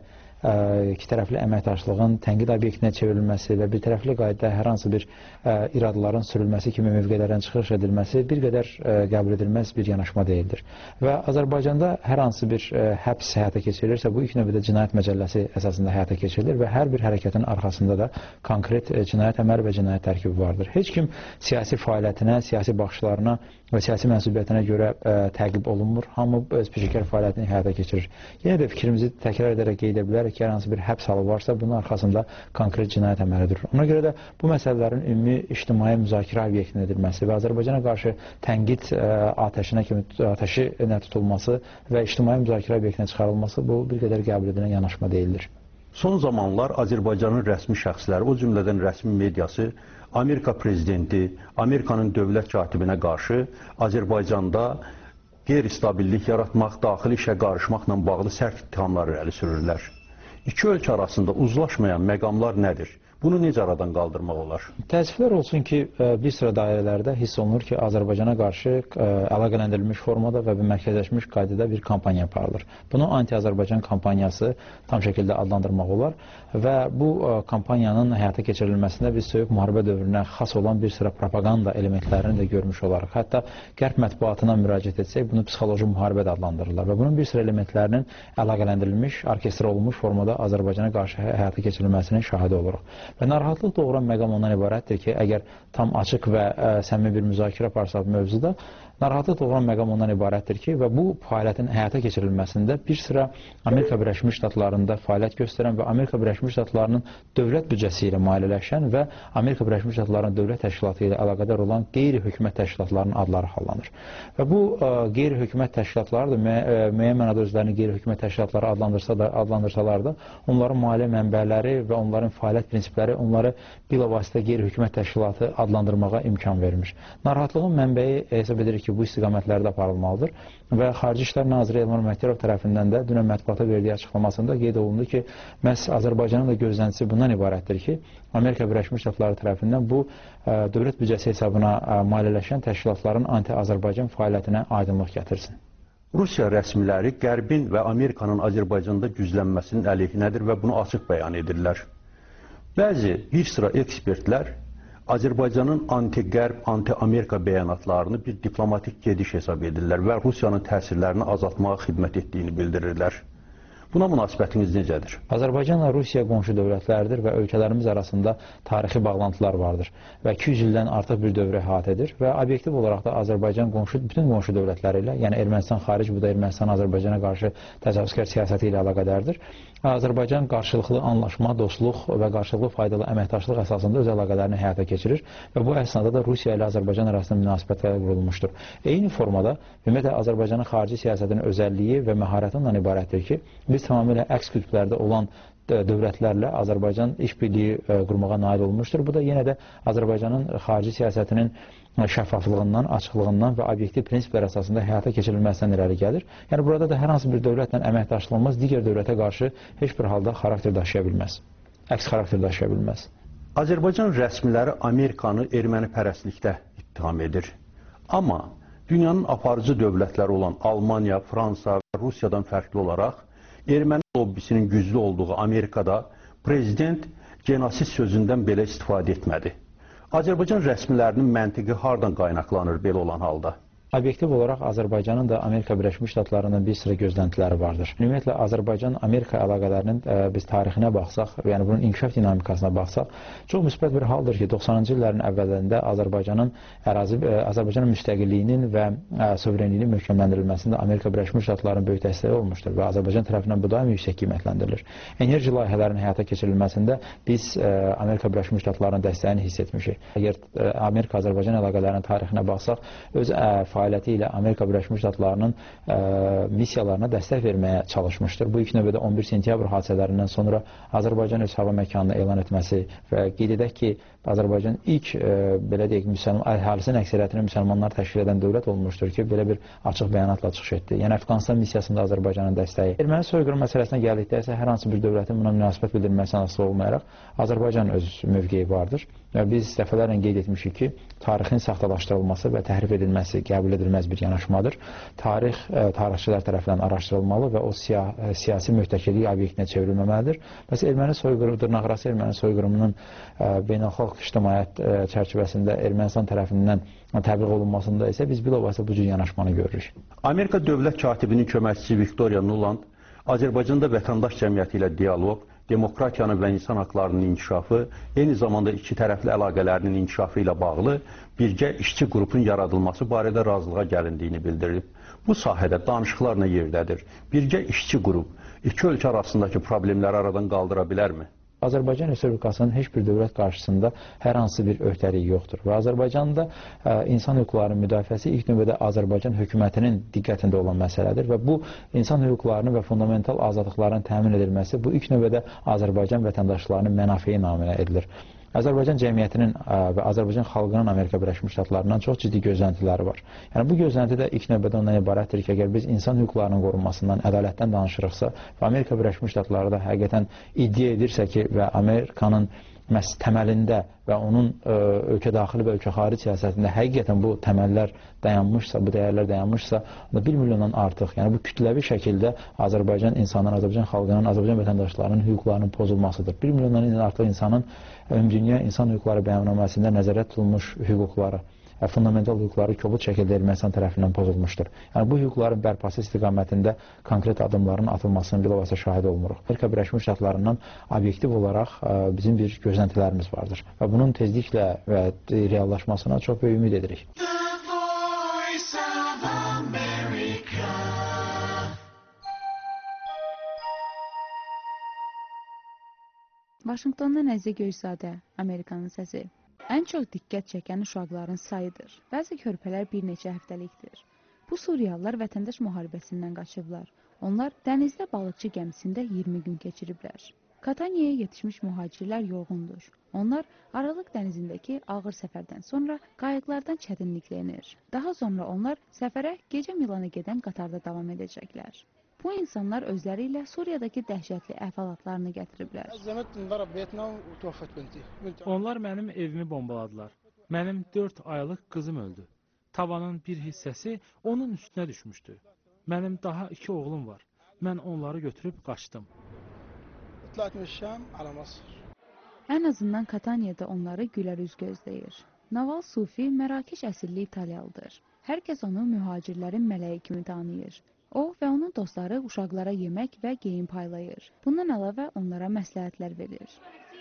iki tərəfli əməkdaşlığın tənqid obyektinə çevrilməsi və bir tərəfli qaydada hər hansı bir iradların sürülməsi kimi mövqelərdən çıxış edilməsi bir qədər qəbul edilməz bir yanaşma deyildir. Və Azərbaycanda hər hansı bir həbs həyata keçirilirsə, bu ilk növbədə cinayət məcəlləsi əsasında həyata keçirilir və hər bir hərəkətin arxasında da konkret cinayət əməli və cinayət tərkibi vardır. Heç kim siyasi fəaliyyətinə, siyasi baxışlarına və siyasi mənsubiyyətinə görə ə, təqib olunmur. Hamı öz peşəkar fəaliyyətini həyata keçirir. Yenə də fikrimizi təkrar edərək qeyd edə bilərik ki, hər hansı bir həbs halı varsa, bunun arxasında konkret cinayət əməlidir. Ona görə də bu məsələlərin ümumi ictimai müzakirə obyektinə edilməsi və Azərbaycana qarşı tənqid ə, atəşinə kimi atəşinə tutulması və ictimai müzakirə obyektinə çıxarılması bu bir qədər qəbul edilən yanaşma deyildir. Son zamanlar Azərbaycanın rəsmi şəxsləri, o cümlədən rəsmi mediası Amerika prezidenti, Amerikanın dövlət katibinə qarşı Azərbaycanda qeyri-stabillik yaratmaq, daxili işə qarışmaqla bağlı sərt ittihamlar irəli sürürlər. İki ölkə arasında uzlaşmayan məqamlar nədir? Bunu necə aradan qaldırmaq olar? Təəssüflər olsun ki, bir sıra dairələrdə hiss olunur ki, Azərbaycana qarşı əlaqələndirilmiş formada və mərkəzləşmiş qaydada bir kampaniya aparılır. Bunu anti-Azərbaycan kampaniyası tam şəkildə adlandırmaq olar və bu kampaniyanın həyata keçirilməsində biz soyuq müharibə dövrünə xas olan bir sıra propaganda elementlərini də görmüş olaraq. Hətta qərb mətbuatına müraciət etsək, bunu psixoloji müharibə də adlandırırlar və bunun bir sıra elementlərinin əlaqələndirilmiş, orkestr olunmuş formada Azərbaycana qarşı həyata keçirilməsinin şahidi oluruq. Və narahatlıq doğuran məqam ondan ibarətdir ki, əgər tam açıq və ə, səmimi bir müzakirə aparsaq mövzuda, narahatlıq doğuran məqam ondan ibarətdir ki, və bu fəaliyyətin həyata keçirilməsində bir sıra Amerika Birləşmiş Ştatlarında fəaliyyət göstərən və Amerika Birləşmiş Ştatlarının dövlət büdcəsi ilə maliyyələşən və Amerika Birləşmiş Ştatlarının dövlət təşkilatı ilə əlaqədar olan qeyri-hökumət təşkilatlarının adları hallanır. Və bu qeyri-hökumət təşkilatları da müəyyən mənada özlərini qeyri-hökumət təşkilatları adlandırsa da, adlandırsalar da, onların maliyyə mənbələri və onların fəaliyyət prinsipləri onları bilavasitə qeyri-hökumət təşkilatı adlandırmağa imkan vermiş. Narahatlığın mənbəyi hesab edirik ki, bu istiqamətlərdə aparılmalıdır və Xarici İşlər Naziri Elmar Məktərov tərəfindən də dünən mətbuata verdiyi açıqlamasında qeyd olundu ki, məhz Azərbaycanın da gözləntisi bundan ibarətdir ki, Amerika Birləşmiş Ştatları tərəfindən bu ə, dövlət büdcəsi hesabına ə, maliyyələşən təşkilatların anti-Azərbaycan fəaliyyətinə aydınlıq gətirsin. Rusiya rəsmiləri Qərbin və Amerikanın Azərbaycanda güclənməsinin əleyhinədir və bunu açıq bəyan edirlər. Bəzi bir sıra ekspertlər Azərbaycanın anti-Qərb, anti-Amerika bəyanatlarını bir diplomatik gediş hesab edirlər və Rusiyanın təsirlərini azaltmağa xidmət etdiyini bildirirlər. Buna münasibətiniz necədir? Azərbaycanla Rusiya qonşu dövlətlərdir və ölkələrimiz arasında tarixi bağlantılar vardır və iki yüz ildən artıq bir dövrə əhatə edir və obyektiv olaraq da Azərbaycan qonşu, bütün qonşu dövlətləri ilə, yəni Ermənistan xaric, bu da Ermənistan Azərbaycana qarşı təcavüzkar siyasəti ilə əlaqədardır. Azərbaycan qarşılıqlı anlaşma, dostluq və qarşılıqlı faydalı əməkdaşlıq əsasında öz əlaqələrini həyata keçirir və bu əsnada da Rusiya ilə Azərbaycan arasında münasibətlər qurulmuşdur. Eyni formada ümumiyyətlə Azərbaycanın xarici siyasətinin özəlliyi və məharəti ondan ibarətdir ki, biz tamamilə əks qütblərdə olan dövlətlərlə Azərbaycan işbirliyi qurmağa nail olmuşdur. Bu da yenə də Azərbaycanın xarici siyasətinin şəffaflığından, açıqlığından və obyektiv prinsiplər əsasında həyata keçirilməsindən irəli gəlir. Yəni burada da hər hansı bir dövlətlə əməkdaşlığımız digər dövlətə qarşı heç bir halda xarakter daşıya bilməz. Əks xarakter daşıya bilməz. Azərbaycan rəsmiləri Amerikanı ermənipərəstlikdə ittiham edir. Amma dünyanın aparıcı dövlətləri olan Almaniya, Fransa və Rusiyadan fərqli olaraq erməni lobbisinin güclü olduğu Amerikada prezident genosid sözündən belə istifadə etmədi. Azərbaycan rəsmilərinin məntiqi hardan qaynaqlanır belə olan halda? Obyektiv olaraq Azərbaycanın da Amerika Birləşmiş Ştatlarının bir sıra gözləntiləri vardır. Ümumiyyətlə Azərbaycan-Amerika əlaqələrinin ə, biz tarixinə baxsaq, yəni bunun inkişaf dinamikasına baxsaq, çox müsbət bir haldır ki, doxsanıncı illərin əvvəllərində Azərbaycanın ərazi, ə, Azərbaycanın müstəqilliyinin və ə, suverenliyinin möhkəmləndirilməsində Amerika Birləşmiş Ştatlarının böyük dəstəyi olmuşdur və Azərbaycan tərəfindən bu daim yüksək qiymətləndirilir. Enerji layihələrinin həyata keçirilməsində biz ə, Amerika Birləşmiş Ştatlarının dəstəyini hiss etmişik. Əgər ə, Amerika-Azərbaycan əlaqələrinin tarixinə baxsaq, öz ə, fəaliyyəti ilə Amerika Birləşmiş Ştatlarının ə, missiyalarına dəstək verməyə çalışmışdır. Bu ilk növbədə on bir sentyabr hadisələrindən sonra Azərbaycan öz hava məkanını elan etməsi və qeyd edək ki, Azərbaycan ilk ə, belə deyək, müsəlman əhalisinin əksəriyyətini müsəlmanlar təşkil edən dövlət olmuşdur ki, belə bir açıq bəyanatla çıxış etdi. Yəni Əfqanistan missiyasında Azərbaycanın dəstəyi. Erməni soyqırım məsələsinə gəldikdə isə hər hansı bir dövlətin buna münasibət bildirməsinə asılı olmayaraq Azərbaycan öz mövqeyi vardır Və biz dəfələrlə qeyd etmişik ki, tarixin saxtalaşdırılması və təhrif edilməsi qəbul edilməz bir yanaşmadır. Tarix ə, tarixçilər tərəfindən araşdırılmalı və o siya, ə, siyasi mühtəkirlik obyektinə çevrilməməlidir. Bəs erməni soyqırımı, dırnaqarası erməni soyqırımının ə, beynəlxalq ictimaiyyət ə, çərçivəsində Ermənistan tərəfindən təbliğ olunmasında isə biz bilavasitə bu cür yanaşmanı görürük. Amerika dövlət katibinin köməkçisi Viktoriya Nuland Azərbaycanda vətəndaş cəmiyyəti ilə dialoq, demokratiyanın və insan haqlarının inkişafı, eyni zamanda iki tərəfli əlaqələrinin inkişafı ilə bağlı birgə işçi qrupun yaradılması barədə razılığa gəlindiyini bildirib. Bu sahədə danışıqlar nə yerdədir? Birgə işçi qrup iki ölkə arasındakı problemləri aradan qaldıra bilərmi? Azərbaycan Respublikasının heç bir dövlət qarşısında hər hansı bir öhdəliyi yoxdur və Azərbaycanda ə, insan hüquqlarının müdafiəsi ilk növbədə Azərbaycan hökumətinin diqqətində olan məsələdir və bu insan hüquqlarının və fundamental azadlıqların təmin edilməsi bu ilk növbədə Azərbaycan vətəndaşlarının mənafeləyi naminə edilir. Azərbaycan cəmiyyətinin ə, və Azərbaycan xalqının Amerika Birləşmiş Ştatlarından çox ciddi gözləntiləri var. Yəni bu gözlənti də ilk növbədə ondan ibarətdir ki, əgər biz insan hüquqlarının qorunmasından, ədalətdən danışırıqsa və Amerika Birləşmiş Ştatları da həqiqətən iddia edirsə ki, və Amerikanın məhz təməlində və onun ə, ölkə daxili və ölkə xarici siyasətində həqiqətən bu təməllər dayanmışsa, bu dəyərlər dayanmışsa, bir milyondan artıq, yəni bu kütləvi şəkildə Azərbaycan insanların, Azərbaycan xalqının, Azərbaycan vətəndaşlarının hüquqlarının pozulmasıdır. Bir milyondan artıq insanın Ümumdünya İnsan Hüquqları Bəyannaməsində nəzərdə tutulmuş hüquqları, fundamental hüquqları kobud şəkildə Ermənistan tərəfindən pozulmuşdur. Yəni bu hüquqların bərpası istiqamətində konkret adımların atılmasının bilavasitə şahid olmuruq. Amerika Birləşmiş Ştatlarından obyektiv olaraq bizim bir gözləntilərimiz vardır və bunun tezliklə və reallaşmasına çox böyük ümid edirik. Vaşinqtondan Əzizə Göyzadə, Amerikanın səsi. Ən çox diqqət çəkən uşaqların sayıdır. Bəzi körpələr bir neçə həftəlikdir. Bu Suriyalılar vətəndaş müharibəsindən qaçıblar. Onlar dənizdə balıqçı gəmisində iyirmi gün keçiriblər. Kataniyaya yetişmiş mühacirlər yorğundur. Onlar Aralıq dənizindəki ağır səfərdən sonra qayıqlardan çətinliklənir. Daha sonra onlar səfərə gecə Milana gedən qatarda davam edəcəklər. Bu insanlar özləri ilə Suriyadakı dəhşətli əhvalatlarını gətiriblər. Onlar mənim evimi bombaladılar. Mənim dörd aylıq qızım öldü. Tavanın bir hissəsi onun üstünə düşmüşdü. Mənim daha iki oğlum var. Mən onları götürüb qaçdım. Ən azından Kataniyada onları gülər üz gözləyir. Naval Sufi Mərakeş əsilli İtalyalıdır. Hər kəs onu mühacirlərin mələyi kimi tanıyır. O və onun dostları uşaqlara yemək və geyim paylayır. Bundan əlavə onlara məsləhətlər verir.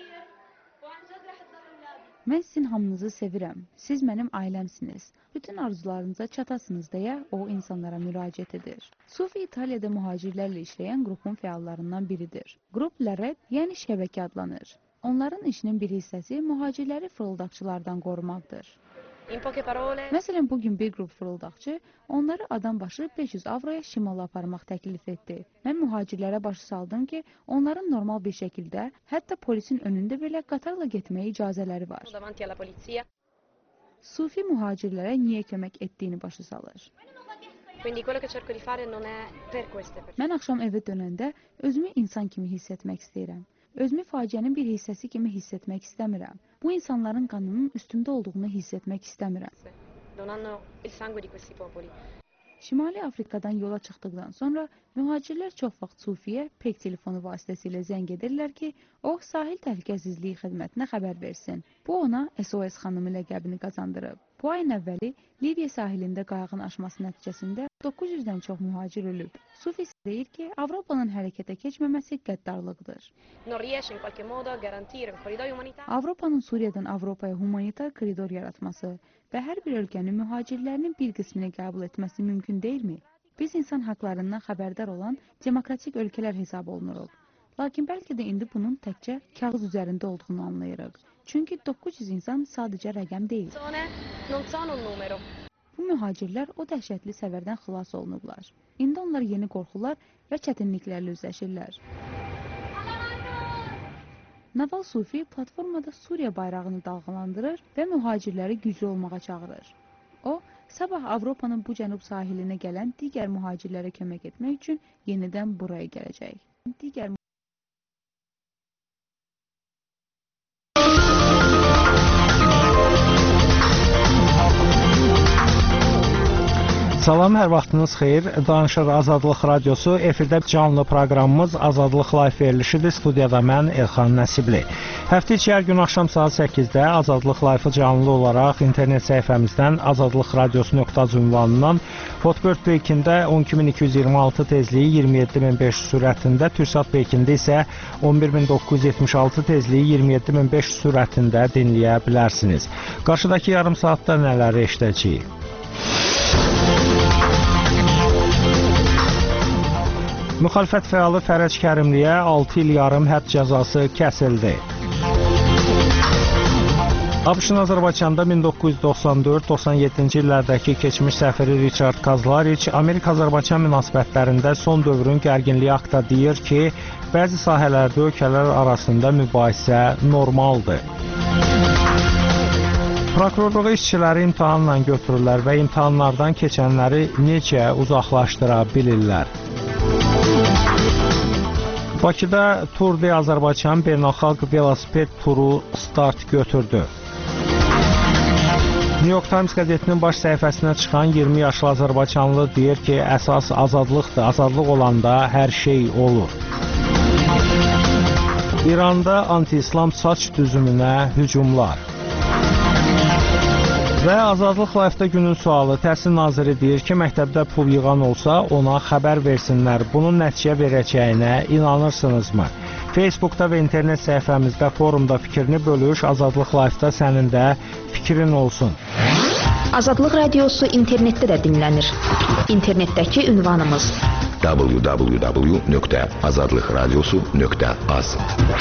Mən sizin hamınızı sevirəm. Siz mənim ailəmsiniz. Bütün arzularınıza çatasınız deyə o insanlara müraciət edir. Sufi İtaliyada mühacirlərlə işləyən qrupun fəallarından biridir. Qrup Lərəb, yəni şəbəkə adlanır. Onların işinin bir hissəsi mühacirləri fırıldaqçılardan qorumaqdır. Məsələn, bugün bir qrup fırıldaqçı onları adam başı beş yüz avroya şimala aparmaq təklif etdi. Mən mühacirlərə başı saldım ki, onların normal bir şəkildə, hətta polisin önündə belə qatarla getməyə icazələri var. Sufi mühacirlərə niyə kömək etdiyini başı salır. Mən axşam evə dönəndə özümü insan kimi hiss etmək istəyirəm. Özümü faciənin bir hissəsi kimi hiss etmək istəmirəm. Bu insanların qanının üstündə olduğunu hiss etmək istəmirəm. Şimali Afrikadan yola çıxdıqdan sonra mühacirlər çox vaxt Sufiyə pek telefonu vasitəsilə zəng edirlər ki, o sahil təhlükəsizliyi xidmətinə xəbər versin. Bu ona S O S xanımı ləqəbini qazandırıb. Bu ayın əvvəli Liviya sahilində qayığın aşması nəticəsində doqquz yüzdən çox mühacir ölüb. Sufi deyir ki, Avropanın hərəkətə keçməməsi qəddarlıqdır. Avropanın Suriyadan Avropaya humanitar koridor yaratması və hər bir ölkənin mühacirlərinin bir qismini qəbul etməsi mümkün deyilmi? Biz insan haqlarından xəbərdar olan demokratik ölkələr hesab olunuruq. Lakin bəlkə də indi bunun təkcə kağız üzərində olduğunu anlayırıq. Çünki doqquz yüz insan sadəcə rəqəm deyil. Bu mühacirlər o dəhşətli səfərdən xilas olunublar. İndi onlar yeni qorxular və çətinliklərlə üzləşirlər. Naval Sufi platformada Suriya bayrağını dalğalandırır və mühacirləri güclü olmağa çağırır. O, sabah Avropanın bu cənub sahilinə gələn digər mühacirlərə kömək etmək üçün yenidən buraya gələcək. Digər Salam, hər vaxtınız xeyir. Danışır Azadlıq Radiosu. Efirdə canlı proqramımız Azadlıq Live verilişidir. Studiyada mən Elxan Nəsibli. Həftə içi hər gün axşam saat səkkizdə Azadlıq Live-ı canlı olaraq internet səhifəmizdən azadlıq radiosu nöqtə az ünvanından Hotbird Peykində on iki min iki yüz iyirmi altı tezliyi iyirmi yeddi min beş yüz sürətində, Türksat Peykində isə on bir min doqquz yüz yetmiş altı tezliyi iyirmi yeddi min beş yüz sürətində dinləyə bilərsiniz. Qarşıdakı yarım saatda nələri eşidəcəyik? Müxalifət fəalı Fərəc Kərimliyə altı il yarım həbs cəzası kəsildi. ABŞ-ın Azərbaycanda min doqquz yüz doxsan dörd doxsan yeddinci illərdəki keçmiş səfiri Richard Kazlariç Amerika-Azərbaycan münasibətlərində son dövrün gərginliyi haqqında deyir ki, bəzi sahələrdə ölkələr arasında mübahisə normaldır. Prokurorluğa işçiləri imtahanla götürürlər və imtahanlardan keçənləri necə uzaqlaşdıra bilirlər? Bakıda Tour de Azərbaycan beynəlxalq velosiped turu start götürdü. New York Times qəzetinin baş səhifəsinə çıxan iyirmi yaşlı azərbaycanlı deyir ki, əsas azadlıqdır. Azadlıq olanda hər şey olur. İranda anti-İslam saç düzümünə hücumlar. Və Azadlıq Live-da günün sualı, Təhsil naziri deyir ki, məktəbdə pul yığan olsa ona xəbər versinlər. Bunun nəticə verəcəyinə inanırsınızmı? Facebookda və internet səhifəmizdə, forumda fikrini bölüş, Azadlıq Live-da sənin də fikrin olsun. Azadlıq Radiosu internetdə də dinlənir. İnternetdəki ünvanımız w w w nöqtə azadlıq radiosu nöqtə az.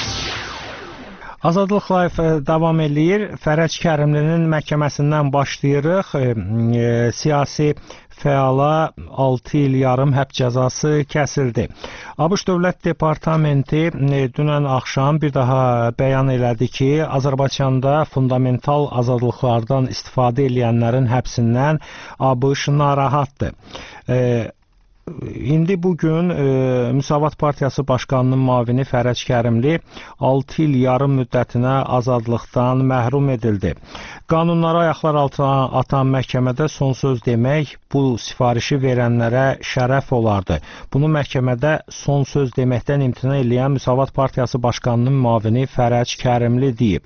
Azadlıq Live davam eləyir. Fərəc Kərimlinin məhkəməsindən başlayırıq. E, e, siyasi fəala altı il yarım həbs cəzası kəsildi. ABŞ Dövlət Departamenti e, dünən axşam bir daha bəyan elədi ki, Azərbaycanda fundamental azadlıqlardan istifadə edənlərin həbsindən ABŞ narahatdır. E, İndi bugün e, Müsavat Partiyası Başqanının müavini Fərəc Kərimli altı il yarım müddətinə azadlıqdan məhrum edildi. Qanunlara ayaqlar altına atan məhkəmədə son söz demək bu sifarişi verənlərə şərəf olardı. Bunu məhkəmədə son söz deməkdən imtina edən Müsavat Partiyası Başqanının müavini Fərəc Kərimli deyib.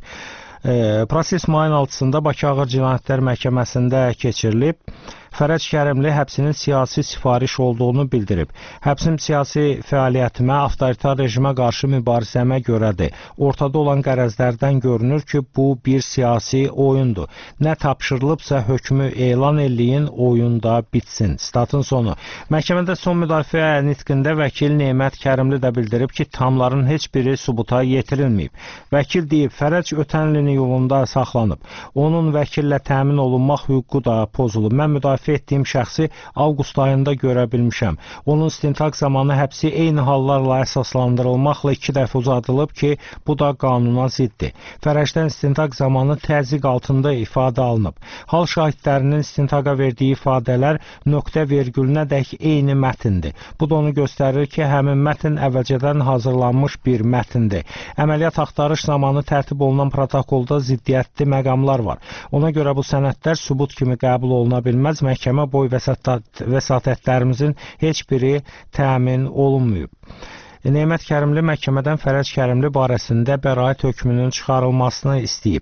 E, proses mayın altısında Bakı Ağır Cinayətlər Məhkəməsində keçirilib. Fərəc Kərimli həbsinin siyasi sifariş olduğunu bildirib. Həbsim siyasi fəaliyyətimə, avtoritar rejimə qarşı mübarizəmə görədir. Ortada olan qərəzlərdən görünür ki, bu bir siyasi oyundur. Nə tapşırılıbsa hökmü elan eləyin, oyunda bitsin. Statın sonu. Məhkəmədə son müdafiə nitqində vəkil Nemət Kərimli də bildirib ki, tamların heç biri sübuta yetirilməyib. Vəkil deyib, Fərəc ötən ilin yolunda saxlanıb. Onun vəkillə təmin olunmaq hüququ da pozulub. Mən müdafiə etdiyim şəxsi avqust ayında görə bilmişəm. Onun istintaq zamanı həbsi eyni hallarla əsaslandırılmaqla iki dəfə uzadılıb ki, bu da qanuna ziddir. Fərəcdən istintaq zamanı təzyiq altında ifadə alınıb. Hal şahidlərinin istintaqa verdiyi ifadələr nöqtə vergülünədək eyni mətindir. Bu da onu göstərir ki, həmin mətin əvvəlcədən hazırlanmış bir mətindir. Əməliyyat axtarış zamanı tərtib olunan protokolda ziddiyyətli məqamlar var. Ona görə bu sənədlər sübut kimi qəbul oluna bilməz. Məhkəmə boyu vəsatətlərimizin heç biri təmin olunmayıb. Nemət Kərimli məhkəmədən Fərəc Kərimli barəsində bəraət hökmünün çıxarılmasını istəyib.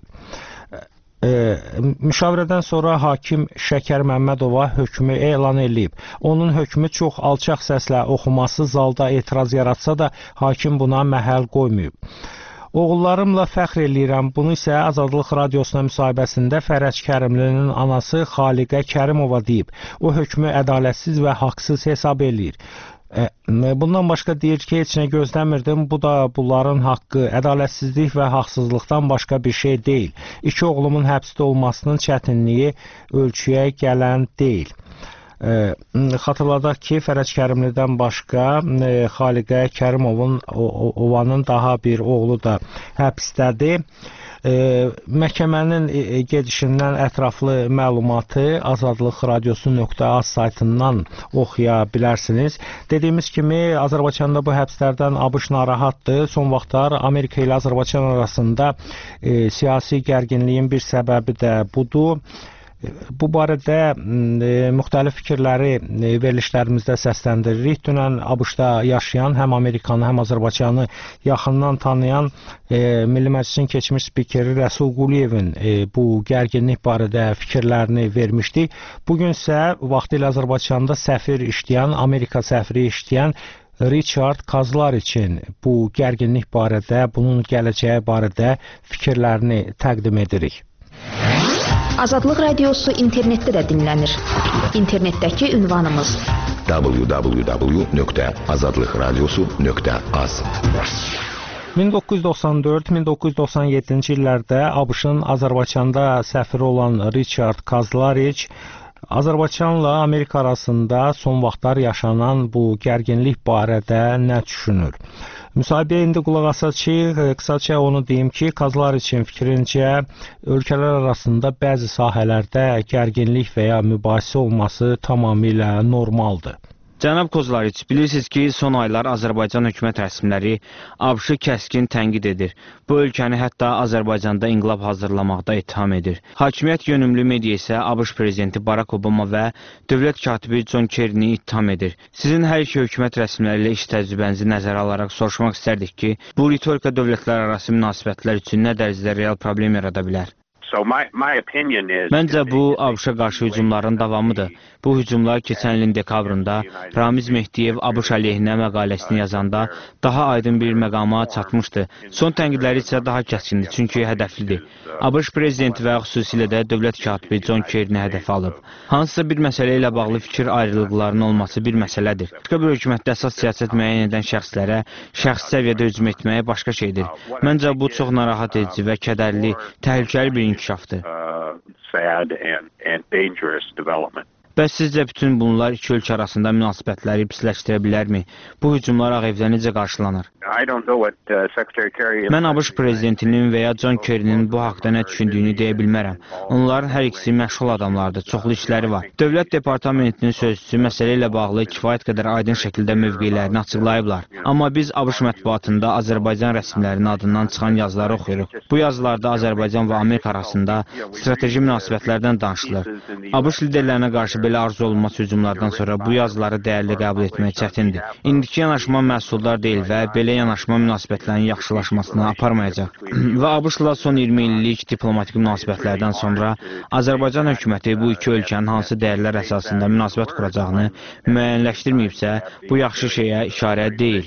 E, müşavirədən sonra hakim Şəkər Məmmədova hökmü elan edib. Onun hökmü çox alçaq səslə oxuması zalda etiraz yaratsa da hakim buna məhəl qoymayıb. Oğullarımla fəxr eləyirəm. Bunu isə Azadlıq Radiosuna müsahibəsində Fərəc Kərimlinin anası Xaliqə Kərimova deyib. O hökmü ədalətsiz və haqsız hesab eləyir. Bundan başqa deyir ki, heç nə gözləmirdim. Bu da bunların haqqı, ədalətsizlik və haqsızlıqdan başqa bir şey deyil. İki oğlumun həbsdə olmasının çətinliyi ölçüyə gələn deyil. E, xatırladaq ki, Fərəc Kərimlidən başqa e, Xaliqə Kərimovun ovanın daha bir oğlu da həbsdədir. E, məhkəmənin e, gedişindən ətraflı məlumatı azadlıq radiosu nöqtə az saytından oxuya bilərsiniz. Dediyimiz kimi, Azərbaycanda bu həbslərdən ABŞ narahatdır. Son vaxtlar Amerika ilə Azərbaycan arasında e, siyasi gərginliyin bir səbəbi də budur. Bu barədə e, müxtəlif fikirləri e, verilişlərimizdə səsləndiririk. Dünən ABŞ-da yaşayan, həm Amerikanı, həm Azərbaycanı yaxından tanıyan e, Milli Məclisin keçmiş spikeri Rəsul Quliyevin e, bu gərginlik barədə fikirlərini vermişdik. Bugün isə vaxtilə Azərbaycanda səfir işləyən, Amerika səfiri işləyən Richard Kazlariçin bu gərginlik barədə, bunun gələcəyi barədə fikirlərini təqdim edirik. Azadlıq Radiosu internetdə də dinlənir. İnternetdəki ünvanımız w w w nöqtə azadlıq radiosu nöqtə az. min doqquz yüz doxsan dörd min doqquz yüz doxsan yeddinci illərdə ABŞ-ın Azərbaycanda səfiri olan Richard Kazlariç Azərbaycanla Amerika arasında son vaxtlar yaşanan bu gərginlik barədə nə düşünür? Müsahibəyə indi qulaq asaq ki, qısaca onu deyim ki, Kazlariçin fikrincə ölkələr arasında bəzi sahələrdə gərginlik və ya mübahisə olması tamamilə normaldır. Cənab Kozlariç, bilirsiniz ki, son aylar Azərbaycan hökumət rəsmiləri ABŞ-ı kəskin tənqid edir. Bu ölkəni hətta Azərbaycanda inqilab hazırlamaqda ittiham edir. Hakimiyyət yönümlü media isə ABŞ prezidenti Barack Obama və dövlət katibi John Kerry-ni ittiham edir. Sizin hər iki hökumət rəsmiləri ilə iş təcrübənizi nəzərə alaraq soruşmaq istərdik ki, bu ritorika dövlətlər arası münasibətlər üçün nə dərəcədə real problem yarada bilər? Məncə bu ABŞ-a qarşı hücumların davamıdır. Bu hücumlar keçən ilin dekabrında Ramiz Mehdiyev ABŞ əleyhinə məqaləsini yazanda daha aydın bir məqama çatmışdı. Son tənqidləri isə daha kəskindir, çünki hədəflidir. ABŞ prezidenti və xüsusilə də dövlət katibi John Kerry-ni hədəfə alıb. Hansısa bir məsələ ilə bağlı fikir ayrılıqlarının olması bir məsələdir. Başqa bir hökumətdə əsas siyasət müəyyən edən şəxslərə şəxsi səviyyədə hücum etməyə başqa şeydir. Məncə bu çox narahat edici və kədərli, təhlükəli bir inkişafdır. Bəs sizcə bütün bunlar iki ölkə arasında münasibətləri pisləşdirə bilərmi? Bu hücumlar Ağ Evdə necə qarşılanır? Mən ABŞ prezidentinin və ya John Kerry-nin bu haqda nə düşündüyünü deyə bilmərəm. Onların hər ikisi məşğul adamlardır, çoxlu işləri var. Dövlət Departamentinin sözçüsü məsələ ilə bağlı kifayət qədər aydın şəkildə mövqelərini açıqlayıblar. Amma biz ABŞ mətbuatında Azərbaycan rəsmilərinin adından çıxan yazıları oxuyuruq. Bu yazılarda Azərbaycan və Amerika arasında strateji münasibətlərdən danışılır. ABŞ liderlərinə qarşı belə arzu olunmaz hücumlardan sonra bu yazıları dəyərli qəbul etmək çətindir. İndiki yanaşma məhsuldar deyil və belə yanaşma münasibətlərin yaxşılaşmasına aparmayacaq. Və ABŞ-la son iyirmi illik diplomatik münasibətlərdən sonra Azərbaycan hökuməti bu iki ölkənin hansı dəyərlər əsasında münasibət quracağını müəyyənləşdirməyibsə, bu yaxşı şeyə işarə deyil.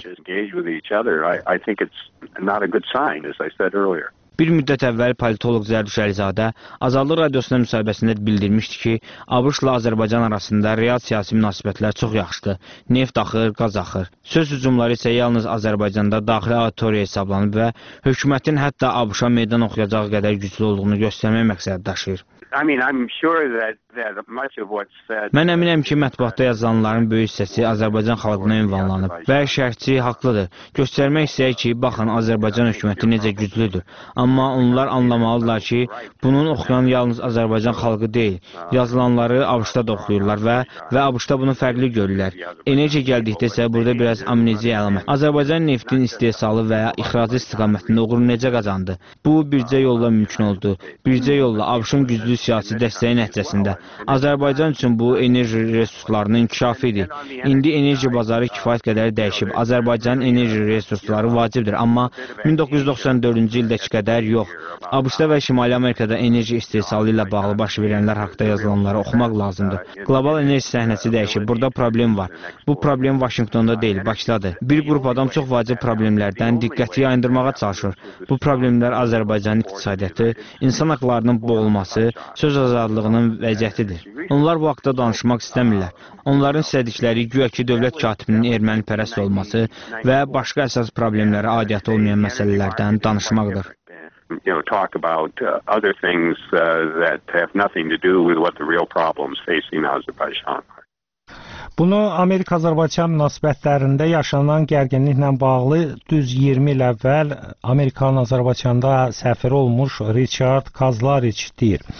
Bir müddət əvvəl politoloq Zərdüş Əlizadə Azadlıq Radiosuna müsahibəsində bildirmişdi ki, ABŞ-la Azərbaycan arasında real siyasi münasibətlər çox yaxşıdır. Neft axır, qaz axır. Söz hücumları isə yalnız Azərbaycanda daxili auditoriya hesablanıb və hökumətin hətta ABŞ-a meydan oxuyacağı qədər güclü olduğunu göstərmək məqsədi daşıyır. Mən əminəm ki, mətbuatda yazılanların böyük hissəsi Azərbaycan xalqına ünvanlanıb və şərhçi haqlıdır. Göstərmək istəyir ki, baxın, Azərbaycan hökuməti necə güclüdür. Amma onlar anlamalıdırlar ki, bunun oxuyan yalnız Azərbaycan xalqı deyil. Yazılanları ABŞ-da da oxuyurlar və, və ABŞ-da bunu fərqli görürlər. Enerji gəldikdə isə burada biraz amneziya əlamət. Azərbaycan neftin istehsalı və ya ixracı istiqamətində uğuru necə qazandı? Bu, bircə yolla mümkün oldu. Bircə yolla ABŞ-ın güclü siyasi dəstəyi nəticəsində. Azərbaycan üçün bu enerji resurslarının inkişafı idi. İndi enerji bazarı kifayət qədər dəyişib. Azərbaycanın enerji resursları vacibdir, amma min doqquz yüz doxsan dördüncü ildəki qədər yox. ABŞ-da və Şimali Amerikada enerji istehsalı ilə bağlı baş verənlər haqda yazılanları oxumaq lazımdır. Qlobal enerji səhnəsi dəyişib. Burada problem var. Bu problem Vaşinqtonda deyil, Bakıdadır. Bir qrup adam çox vacib problemlərdən diqqəti yayındırmağa çalışır. Bu problemlər Azərbaycanın iqtisadiyyatı, insan haqlarının boğulması, söz azadlığının vəziyyətidir. Onlar bu haqda danışmaq istəmirlər. Onların istədikləri güya ki, dövlət katibinin erməni pərəst olması və başqa əsas problemlərə aidiyyatı olmayan məsələlərdən danışmaqdır. You know, talk about uh, other things uh, that have nothing to do with what the real problems facing Azerbaijan are. Bunu Amerika-Azərbaycan münasibətlərində yaşanan gərginliklə bağlı düz iyirmi il əvvəl Amerikanın Azərbaycanda səfiri olmuş Richard Kazlariç deyir.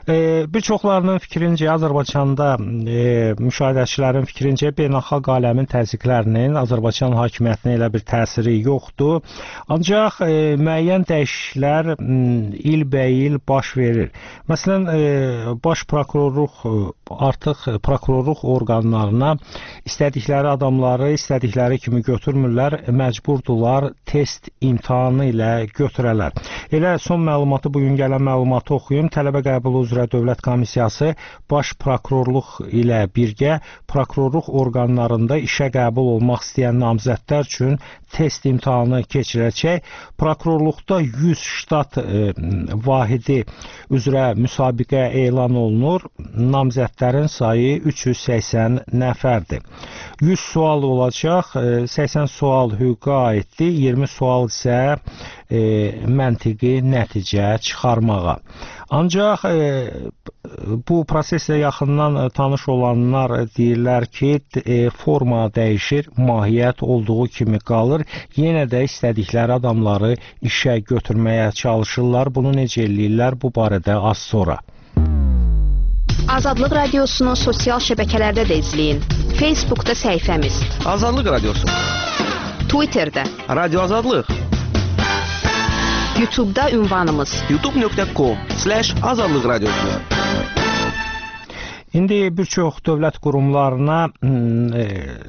E, bir çoxlarının fikrincə, Azərbaycanda e, müşahidəçilərin fikrincə beynəlxalq aləmin təzyiqlərinin Azərbaycan hakimiyyətinə elə bir təsiri yoxdur. Ancaq e, müəyyən dəyişikliklər ilbəil baş verir. Məsələn, e, baş prokurorluq artıq prokurorluq orqanlarına istədikləri adamları istədikləri kimi götürmürlər, məcburdurlar test imtahanı ilə götürələr. Elə son məlumatı, bugün gələn məlumatı oxuyum. Tələbə qəbulu üzrə Dövlət Komissiyası baş prokurorluq ilə birgə prokurorluq orqanlarında işə qəbul olmaq istəyən namizədlər üçün test imtahanı keçirəcək. Prokurorluqda yüz ştat e, vahidi üzrə müsabiqə elan olunur. Namizədlərin sayı üç yüz səksən nəfərdir. yüz sual olacaq, e, səksən sual hüquqa aiddir, iyirmi sual isə e, məntiqi nəticə çıxarmağa. Ancaq e, bu proseslə yaxından e, tanış olanlar deyirlər ki, e, forma dəyişir, mahiyyət olduğu kimi qalır. Yenə də istədikləri adamları işə götürməyə çalışırlar. Bunu necə eləyirlər? Bu barədə az sonra. Azadlıq Radiosunu sosial şəbəkələrdə də izləyin. Facebookda səhifəmiz Azadlıq Radiosu, Twitterdə Radio Azadlıq, YouTube'da ünvanımız youtube nöqtə com slash azadlıq radiosu. İndi bir çox dövlət qurumlarına e,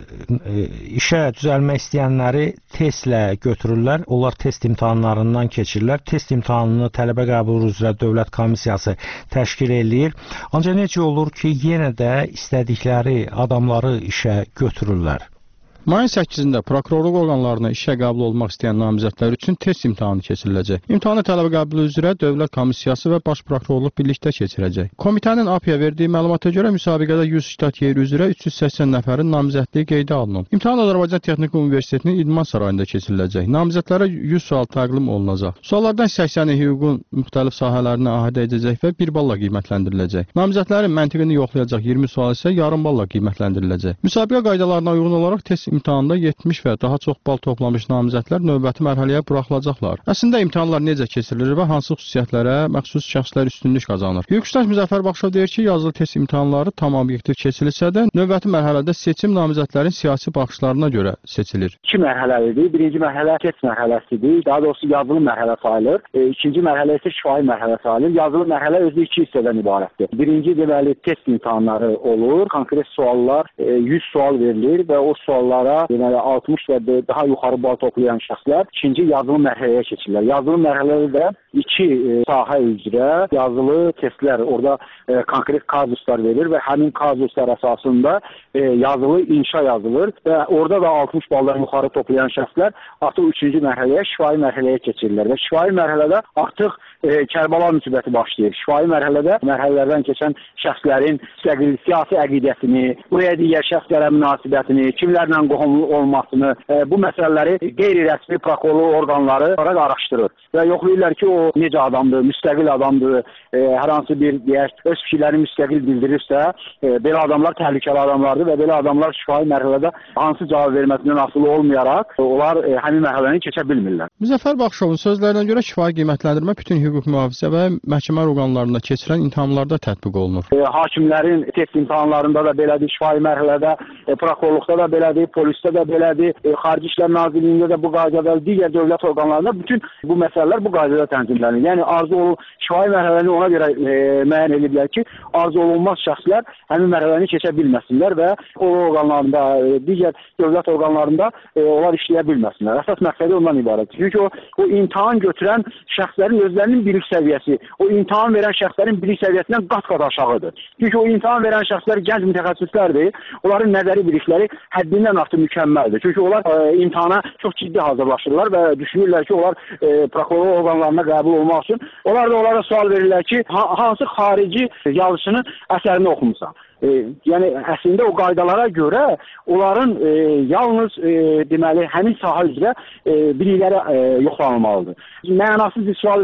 e, işə düzəlmək istəyənləri testlə götürürlər. Onlar test imtahanlarından keçirlər. Test imtahanını tələbə qəbulu üzrə Dövlət Komissiyası təşkil eləyir. Ancaq necə olur ki, yenə də istədikləri adamları işə götürürlər. Mayın səkkizində prokurorluq orqanlarına işə qəbul olmaq istəyən namizədlər üçün test imtahanı keçiriləcək. İmtahanı tələbə qəbulu üzrə Dövlət Komissiyası və Baş Prokurorluq birlikdə keçirəcək. Komitənin A P-yə verdiyi məlumata görə müsabiqədə yüz ştat yeri üzrə üç yüz səksən nəfərin namizədliyi qeydə alınıb. İmtahan Azərbaycan Texniki Universitetinin İdman Sarayında keçiriləcək. Namizədlərə yüz sual təqdim olunacaq. Suallardan səksəni hüququn müxtəlif sahələrinə ahidə edəcək və bir balla qiymətləndiriləcək. Namizədlərin məntiqini yoxlayacaq iyirmi sual isə yarım balla qiymətləndiriləcək. Müsabiqə qaydalarına uyğun olaraq test imtahanında yetmiş və daha çox bal toplamış namizədlər növbəti mərhələyə buraxılacaqlar. Əslində imtahanlar necə keçirilir və hansı xüsusiyyətlərə məxsus şəxslər üstünlük qazanır? Hüquqşünas Müzəffər Baxşov deyir ki, yazılı test imtahanları tam obyektiv keçirilsə də, növbəti mərhələdə seçim namizədlərin siyasi baxışlarına görə seçilir. İki mərhələlidir. Birinci mərhələ test mərhələsidir. Daha doğrusu yazılı mərhələ sayılır. E, ikinci mərhələ isə şifahi mərhələ sayılır. Yazılı mərhələ özü iki hissədən ibarətdir. Birinci deməli test imtahanları olur. Konkret suallar, e, yüz sual verilir və o suallar deməli altmış və daha yuxarı bal toplayan şəxslər ikinci yazılı mərhələyə keçirlər. Yazılı mərhələdə iki e, sahə üzrə yazılı testlər, orada e, konkret kazuslar verilir və həmin kazuslar əsasında e, yazılı inşa yazılır və orada da altmış baldan yuxarı toplayan şəxslər artıq üçüncü mərhələyə, şifahi mərhələyə keçirlər və şifahi mərhələdə artıq e, Kərbala müsibəti başlayır. Şifahi mərhələdə mərhələlərdən keçən şəxslərin müstəqil siyasi əqidəsini, buraya digər şəxslərə münasibətini, kimlərlə qohumlu olmasını, e, bu məsələləri qeyri-rəsmi prokurorluq orqanları araşdırır və yoxlayırlar ki, o necə adamdır, müstəqil adamdır, e, hər hansı bir deyək, öz fikirlərini müstəqil bildirirsə, e, belə adamlar təhlükəli adamlardır və belə adamlar şifahi mərhələdə hansı cavab verməsindən asılı olmayaraq, e, onlar e, həmin mərhələni keçə bilmirlər. Müzəffər Baxşovun sözlərinə görə şifahi qiymətləndirmə bütün hüquq mühafizə və məhkəmə orqanlarında keçirilən imtahanlarda tətbiq olunur. E, hakimlərin test imtahanlarında da belədir, şifahi mərhələdə, e, prokurorluqda da belədir, polisdə də belədir, e, Xarici İşlər Nazirliyində də bu qaydada, digər dövlət orqanlarında bütün bu məsələlər bu qaydada tənzimlənir. Yəni arzu olun, şifahi mərhələni ona görə e, müəyyən ediblər ki, arzu olunmaz şəxslər həmin mərhələni keçə bilməsinlər və o orqanlarında, e, digər dövlət orqanlarında e, onlar işləyə bilməsinlər. Əsas məqsədi ondan ibarətdir. Çünki o, o imtahan götürən şəxslərin özlərinin bilik səviyyəsi, o imtahan verən şəxslərin bilik səviyyəsindən qat-qat aşağıdır. Çünki o imtahan verən şəxslər gənc mütəxəssislərdir, onların nəzəri bilikləri həddindən artıq mükəmməldir. Çünki onlar e, imtahana çox ciddi hazırlaşırlar və düşünürlər ki, onlar e, prokurorluq orqanlarına qəbul olmaq üçün. Onlar da onlara sual verirlər ki, ha hansı xarici yazıçının əsərini oxumusan? E, yəni əslində o qaydalara görə onların e, yalnız e, deməli həmin sahə üzrə e, bilikləri e, yoxlanılmalıdır. Mənasız bir sual verirlər ki,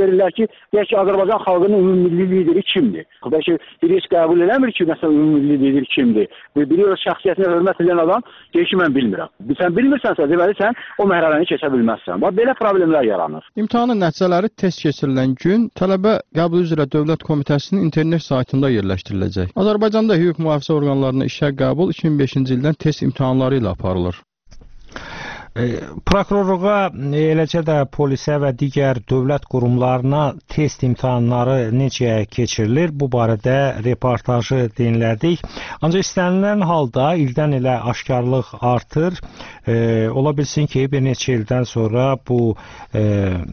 deyək ki, Azərbaycan xalqının ümummilli lideri kimdir? Bəlkə biri heç qəbul eləmir ki, məsələn, ümummilli lider kimdir? Biri öz şəxsiyyətinə hörmət edən adam deyir ki, mən bilmirəm. Sən bilmirsənsə, deməli sən o mərhələni keçə bilməzsən. Bax, belə problemlər yaranır. İmtahanın nəticələri test keçirilən gün tələbə qəbul üzrə Dövlət Komitəsinin internet saytında yerləşdiriləcək. Azərbaycanda hüquq mühafizə orqanlarına işə qəbul iki min beşinci ildən test imtahanları ilə aparılır. Prokurorluğa, eləcə də polisə və digər dövlət qurumlarına test imtahanları necə keçirilir, bu barədə reportajı dinlədik. Ancaq istənilən halda ildən ilə aşkarlıq artır. E, ola bilsin ki, bir neçə ildən sonra bu e,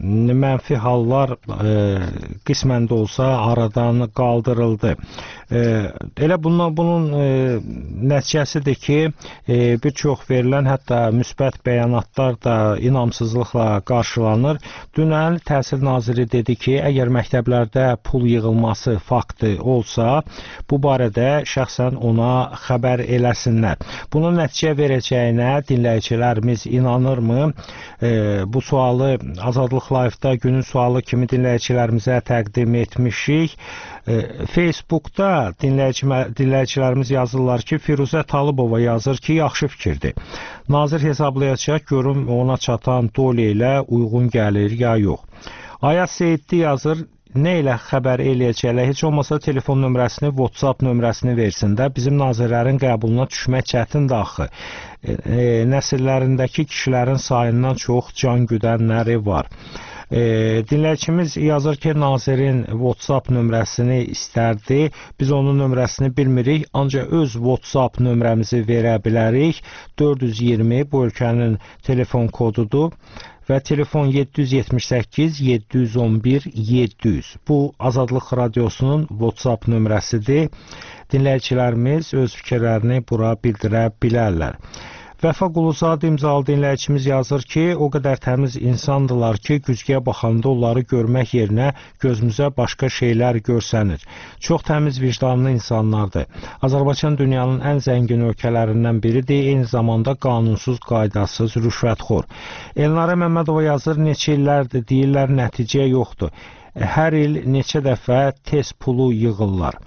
mənfi hallar e, qismən də olsa aradan qaldırıldı. E, elə bunun, bunun e, nəticəsidir ki, e, bir çox verilən hətta müsbət bəyanatlar da inamsızlıqla qarşılanır. Dünən Təhsil Naziri dedi ki, əgər məktəblərdə pul yığılması faktı olsa, bu barədə şəxsən ona xəbər eləsinlər. Bunun nəticə verəcəyinə dinləyicilərimiz inanırmı? E, bu sualı Azadlıq Live-da günün sualı kimi dinləyicilərimizə təqdim etmişik. E, Facebookda dinləyici, dinləyicilərimiz yazırlar ki, Firuzə Talıbova yazır ki, yaxşı fikirdir. Nazir hesablayacaq, görüm ona çatan doli ilə uyğun gəlir ya yox. Ayaz Seyidli yazır, nə ilə xəbər eləyəcəklər, heç olmasa telefon nömrəsini, WhatsApp nömrəsini versin də, bizim nazirlərin qəbuluna düşmək çətindir axı. E, e, nəsillərindəki kişilərin sayından çox can güdənləri var. E, dinləyicimiz yazır ki, nazirin WhatsApp nömrəsini istərdi. Biz onun nömrəsini bilmirik, ancaq öz WhatsApp nömrəmizi verə bilərik. dörd yüz iyirmi bu ölkənin telefon kodudur və telefon yeddi yüz yetmiş səkkiz yeddi yüz on bir yeddi yüz. Bu Azadlıq Radiosunun WhatsApp nömrəsidir. Dinləyicilərimiz öz fikirlərini bura bildirə bilərlər. Vəfa Quluzad imzalı dinləyicimiz yazır ki, o qədər təmiz insandılar ki, güzgüyə baxanda onları görmək yerinə gözümüzə başqa şeylər görsənir. Çox təmiz vicdanlı insanlardır. Azərbaycan dünyanın ən zəngin ölkələrindən biridir, eyni zamanda qanunsuz, qaydasız, rüşvətxor. Elnara Məmmədova yazır, neçə illərdir deyirlər, nəticə yoxdur. Hər il neçə dəfə test pulu yığırlar.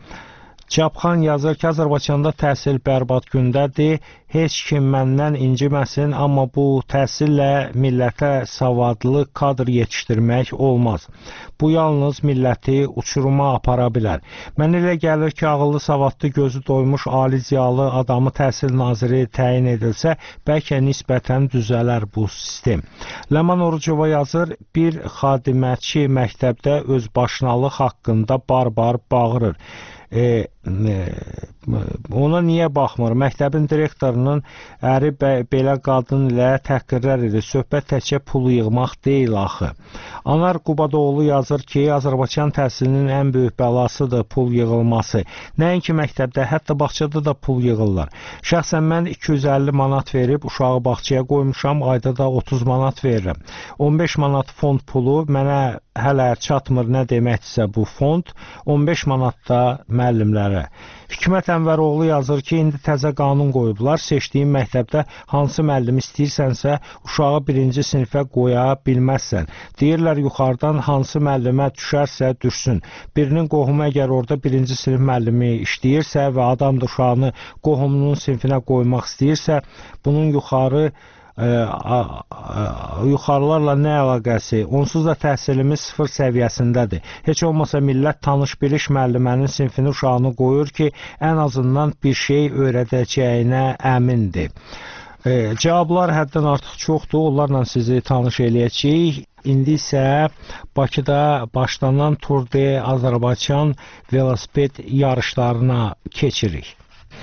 Cabxan yazır ki, Azərbaycanda təhsil bərbad gündədir, heç kim məndən inciməsin, amma bu təhsillə millətə savadlı kadr yetişdirmək olmaz. Bu yalnız milləti uçuruma apara bilər. Mən elə gəlir ki, ağıllı, savadlı, gözü doymuş, ali ziyalı adamı təhsil naziri təyin edilsə, bəlkə nisbətən düzələr bu sistem. Ləman Orucova yazır, bir xadiməçi məktəbdə öz başınalıq haqqında bar-bar bağırır. E, e, ona niyə baxmır? Məktəbin direktorunun əri bə, belə qadın ilə təhqirlər edir. Söhbət təkcə pul yığmaq deyil axı. Anar Qubadoğlu yazır ki, Azərbaycan təhsilinin ən böyük bəlasıdır pul yığılması. Nəinki məktəbdə, hətta bağçada da pul yığırlar. Şəxsən mən iki yüz əlli manat verib uşağı bağçaya qoymuşam, ayda da otuz manat verirəm. on beş manat fond pulu mənə hələ çatmır, nə deməkdirsə bu fond, on beş manat da müəllimlərə. Hikmət Ənvəroğlu yazır ki, indi təzə qanun qoyublar, seçdiyin məktəbdə hansı müəllim istəyirsənsə, uşağı birinci sinifə qoya bilməzsən. Deyirlər, yuxarıdan hansı müəllimə düşərsə düşsün. Birinin qohumu əgər orada birinci sinif müəllimi işləyirsə və adam da uşağını qohumunun sinifinə qoymaq istəyirsə, bunun yuxarı Ə, ə, ə, yuxarılarla nə əlaqəsi? Onsuz da təhsilimiz sıfır səviyyəsindədir. Heç olmasa millət tanış-biliş müəllimənin sinfini uşağını qoyur ki, ən azından bir şey öyrədəcəyinə əmindir. E, cavablar həddən artıq çoxdur, onlarla sizi tanış eləyəcəyik. İndi isə Bakıda başlanan Tour de Azərbaycan velosiped yarışlarına keçirik.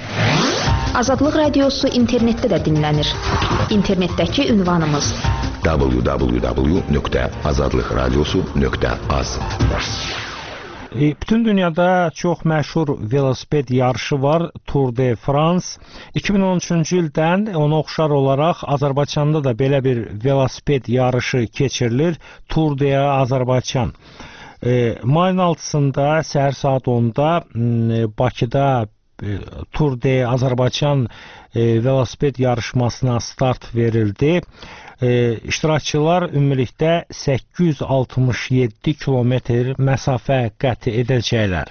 Azadlıq Radiosu internetdə də dinlənir. İnternetdəki ünvanımız w w w nöqtə azadlıq radiosu nöqtə az. E, bütün dünyada çox məşhur velosiped yarışı var, Tour de France. iki min on üçüncü ildən ona oxşar olaraq Azərbaycanda da belə bir velosiped yarışı keçirilir, Tour de Azərbaycan. E, mayın altısında səhər saat onda e, Bakıda Tour de Azərbaycan e, velosiped yarışmasına start verildi. E, iştirakçılar ümumilikdə səkkiz yüz altmış yeddi kilometr məsafə qət edəcəklər.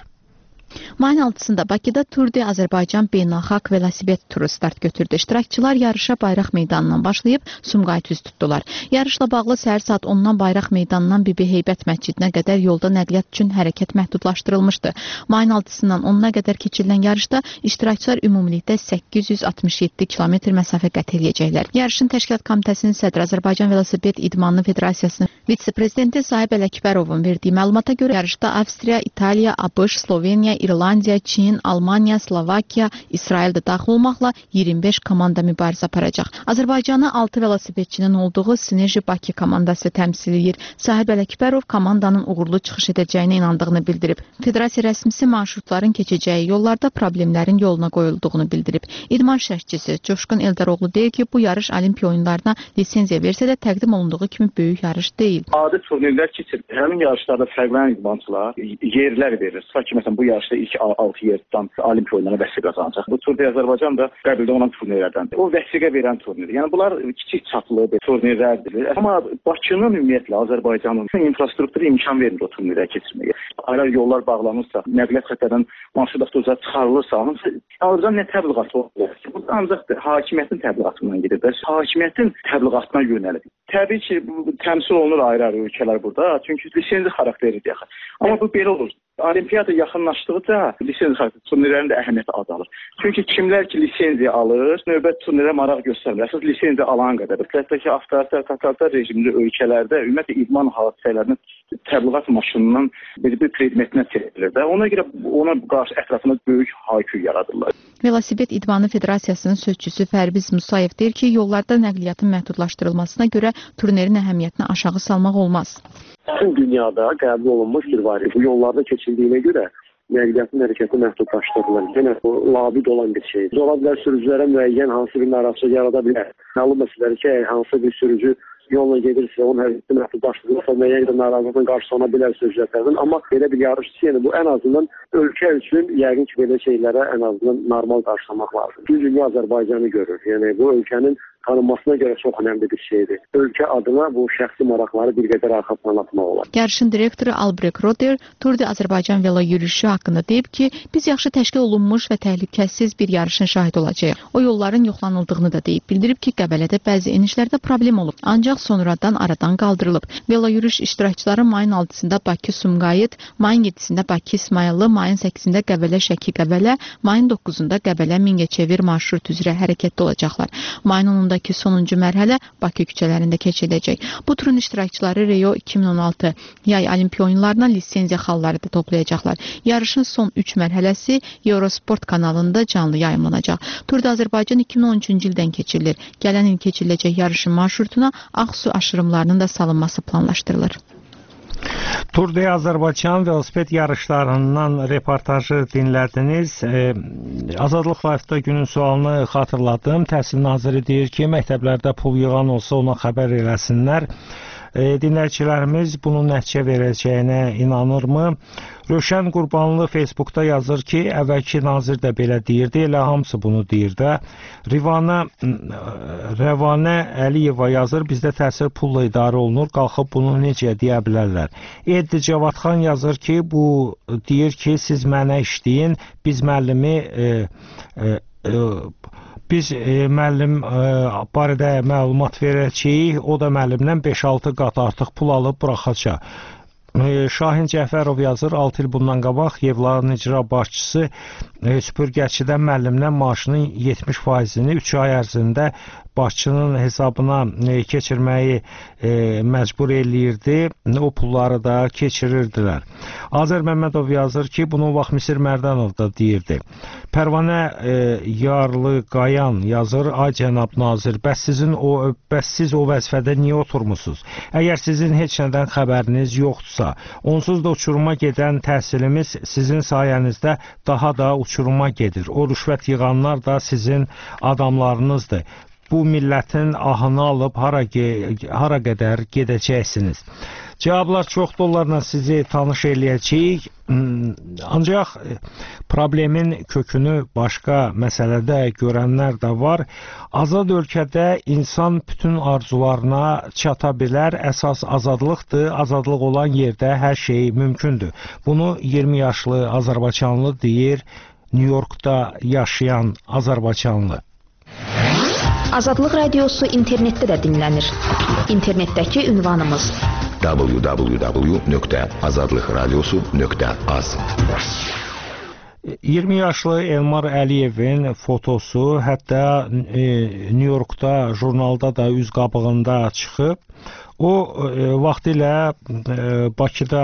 Mayın altısında Bakıda Tour de Azərbaycan beynəlxalq velosiped turu start götürdü. İştirakçılar yarışa Bayraq meydanından başlayıb Sumqayıt üz tutdular. Yarışla bağlı səhər saat ondan Bayraq meydanından Bibi Heybət məscidinə qədər yolda nəqliyyat üçün hərəkət məhdudlaşdırılmışdı. Mayın altısından onuna qədər keçirilən yarışda iştirakçılar ümumilikdə səkkiz yüz altmış yeddi kilometr məsafə qət edəcəklər. Yarışın təşkilat komitəsinin sədri Azərbaycan Velosiped İdmanı Federasiyasının vitse-prezidenti Sahib Ələkbərovun verdiyi məlumata görə yarışda Avstriya, İtaliya, ABŞ, Sloveniya, İrlandiya, Çin, Almaniya, Slovakiya, İsrail də daxil olmaqla iyirmi beş komanda mübarizə aparacaq. Azərbaycanı altı velosipedçinin olduğu Sinerji Bakı komandası təmsil edir. Sahib Ələkbərov komandanın uğurlu çıxış edəcəyinə inandığını bildirib. Federasiya rəsmisi marşrutların keçəcəyi yollarda problemlərin yoluna qoyulduğunu bildirib. İdman şərhçisi Coşqun Eldaroğlu deyir ki, bu yarış Olimpiya oyunlarına lisenziya versə də təqdim olunduğu kimi böyük yarış deyil. Adi turnirlər keçir. Həmin yarışlarda fərqlənən idmançılar yerlər verir. Sanki məsələn bu yarışda ilk altı yer tutan Olimpiya oyunlarına vəsiqə qazanacaq. Bu Tour de Azərbaycan da qəbuldə olan turnirlərdəndir. O vəsiqə verən turnir. Yəni bunlar kiçik çaplı turnirlərdir. Amma Bakının ümumiyyətlə Azərbaycanın infrastrukturu imkan vermir o turnirə keçirməyə. Ayrı yollar bağlanırsa, nəqliyyat xətlərindən marşrut avtobusa çıxarılırsa, Azərbaycan nə təbliğatı olur? Bu ancaq hakimiyyətin təbliğatından gedir. Hakimiyyətin təbliğatına yönəlir. Təbii ki, bu təmsil olunur ayrı-ayrı ölkələr burada. Çünki lisenziya xarakteridir axı. Amma bu belə olur. Olimpiyada yaxınlaşdıqca lisenziya xarakterli turnirlərin də əhəmiyyəti azalır. Çünki kimlər ki lisenziya alır, növbət turnirə maraq göstərmir. Əsas lisenziya alan qədər. Hətta ki, avtoritar, totalitar rejimli ölkələrdə ümumiyyətlə idman hadisələrinin təbliğat maşınından bir predmetinə çevrilir də. Ona görə ona qarşı ətrafında böyük hayküy yaradırlar. Velosiped İdmanı Federasiyasının sözçüsü Fərbiz Musayev deyir ki, yollarda nəqliyyatın məhdudlaşdırılmasına görə turnirin əhəmiyyətini aşağı salmaq olmaz. Bütün dünyada qəbul olunmuş bir variant. Bu yollarda keçildiyinə görə nəqliyyatın hərəkəti məhdudlaşdırılır. Yenə bu labid olan bir şeydir. Ola bilər sürücülərə müəyyən hansı bir narahatçılıq yarada bilər. Məlum məsələdir ki, hansı bir sürücü yolla gedirsə, onun hərəkəti məhdudlaşdırılırsa, müəyyən qədər narazılığın qarşısı ona bilər sürücülər tərəfindən. Amma belə bir yarışçı, yəni bu ən azından ölkə üçün yəqin ki, belə şeylərə ən azından normal qarşılamaq lazım. Bütün dünya Azərbaycanı görür. Yəni bu ölkənin tanınmasına görə çox önəmli bir şeydir. Ölkə adına bu şəxsi maraqları bir qədər arxa plana atmaq olar. Yarışın direktoru Albrecht Roder Tour de Azərbaycan velo yürüyüşü haqqında deyib ki, biz yaxşı təşkil olunmuş və təhlükəsiz bir yarışın şahidi olacağıq. O yolların yoxlanıldığını da deyib. Bildirib ki, Qəbələdə bəzi enişlərdə problem olub, ancaq sonradan aradan qaldırılıb. Velo yürüyüş iştirakçıları mayın altısında Bakı Sumqayıt, mayın yeddisində Bakı İsmayıllı, mayın səkkizində Qəbələ Şəki Qəbələ, mayın doqquzunda Qəbələ Mingəçevir marşrut üzrə hərəkətdə olacaqlar. Mayın onunda ki sonuncu mərhələ Bakı küçələrində keçiriləcək. Bu turun iştirakçıları Rio iki min on altı yay Olimpiya oyunlarına lisenziya xalları da toplayacaqlar. Yarışın son üç mərhələsi Eurosport kanalında canlı yayımlanacaq. Tour de Azərbaycan iki min on üçüncü ildən keçirilir. Gələn il keçiriləcək yarışın marşrutuna Ağsu aşırımlarının da salınması planlaşdırılır. Tour de Azərbaycan velosiped yarışlarından reportajı dinlədiniz. E, Azadlıq Live-da günün sualını xatırladım. Təhsil naziri deyir ki, məktəblərdə pul yığan olsa ona xəbər eləsinlər. E, dinləyicilərimiz bunun nəticə verəcəyinə inanırmı? Rövşən Qurbanlı Facebookda yazır ki, əvvəlki nazir də belə deyirdi, elə hamısı bunu deyir də. Rivanə, Rəvanə Əliyeva yazır, bizdə təhsil pulla idarə olunur, qalxıb bunu necə deyə bilərlər. Eddi Cavadxan yazır ki, bu deyir ki, siz mənə işləyin, biz müəllimi e, e, e, Biz e, müəllim e, barədə məlumat verəcəyik, o da müəllimdən beş altı qat artıq pul alıb buraxacaq. E, Şahin Cəfərov yazır, altı il bundan qabaq Yevların icra başçısı e, süpürgəçidən müəllimdən maaşının yetmiş faizini üç ay ərzində başçının hesabına e, keçirməyi e, məcbur eləyirdi, o pulları da keçirirdilər. Azər Məmmədov yazır ki, bunu vaxt Misir Mərdənov da deyirdi. Pərvanə e, Yarlı Qayan yazır, ay cənab nazir, bəs sizin o bəs siz o vəzifədə niyə oturmusunuz? Əgər sizin heç nədən xəbəriniz yoxdursa, onsuz da uçuruma gedən təhsilimiz sizin sayənizdə daha da uçuruma gedir. O rüşvət yığanlar da sizin adamlarınızdır. bu millətin ahını alıb hara, hara qədər gedəcəksiniz? Cavablar çoxdur, onlarla sizi tanış eləyəcəyik. Ancaq problemin kökünü başqa məsələdə görənlər də var. Azad ölkədə insan bütün arzularına çata bilər. Əsas azadlıqdır. Azadlıq olan yerdə hər şey mümkündür. Bunu iyirmi yaşlı azərbaycanlı deyir, New Yorkda yaşayan azərbaycanlı. Azadlıq radiosu internetdə də dinlənir. İnternetdəki ünvanımız w w w nöqtə azadlıq radiosu nöqtə az. iyirmi yaşlı Elmar Əliyevin fotosu hətta e, New Yorkda jurnalda da üz qabığında çıxıb. O e, vaxtilə e, Bakıda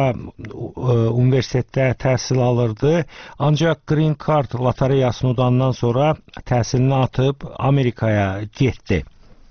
e, universitetdə təhsil alırdı. Ancaq Green Card lotereyasını udandan sonra təhsilini atıb Amerikaya getdi.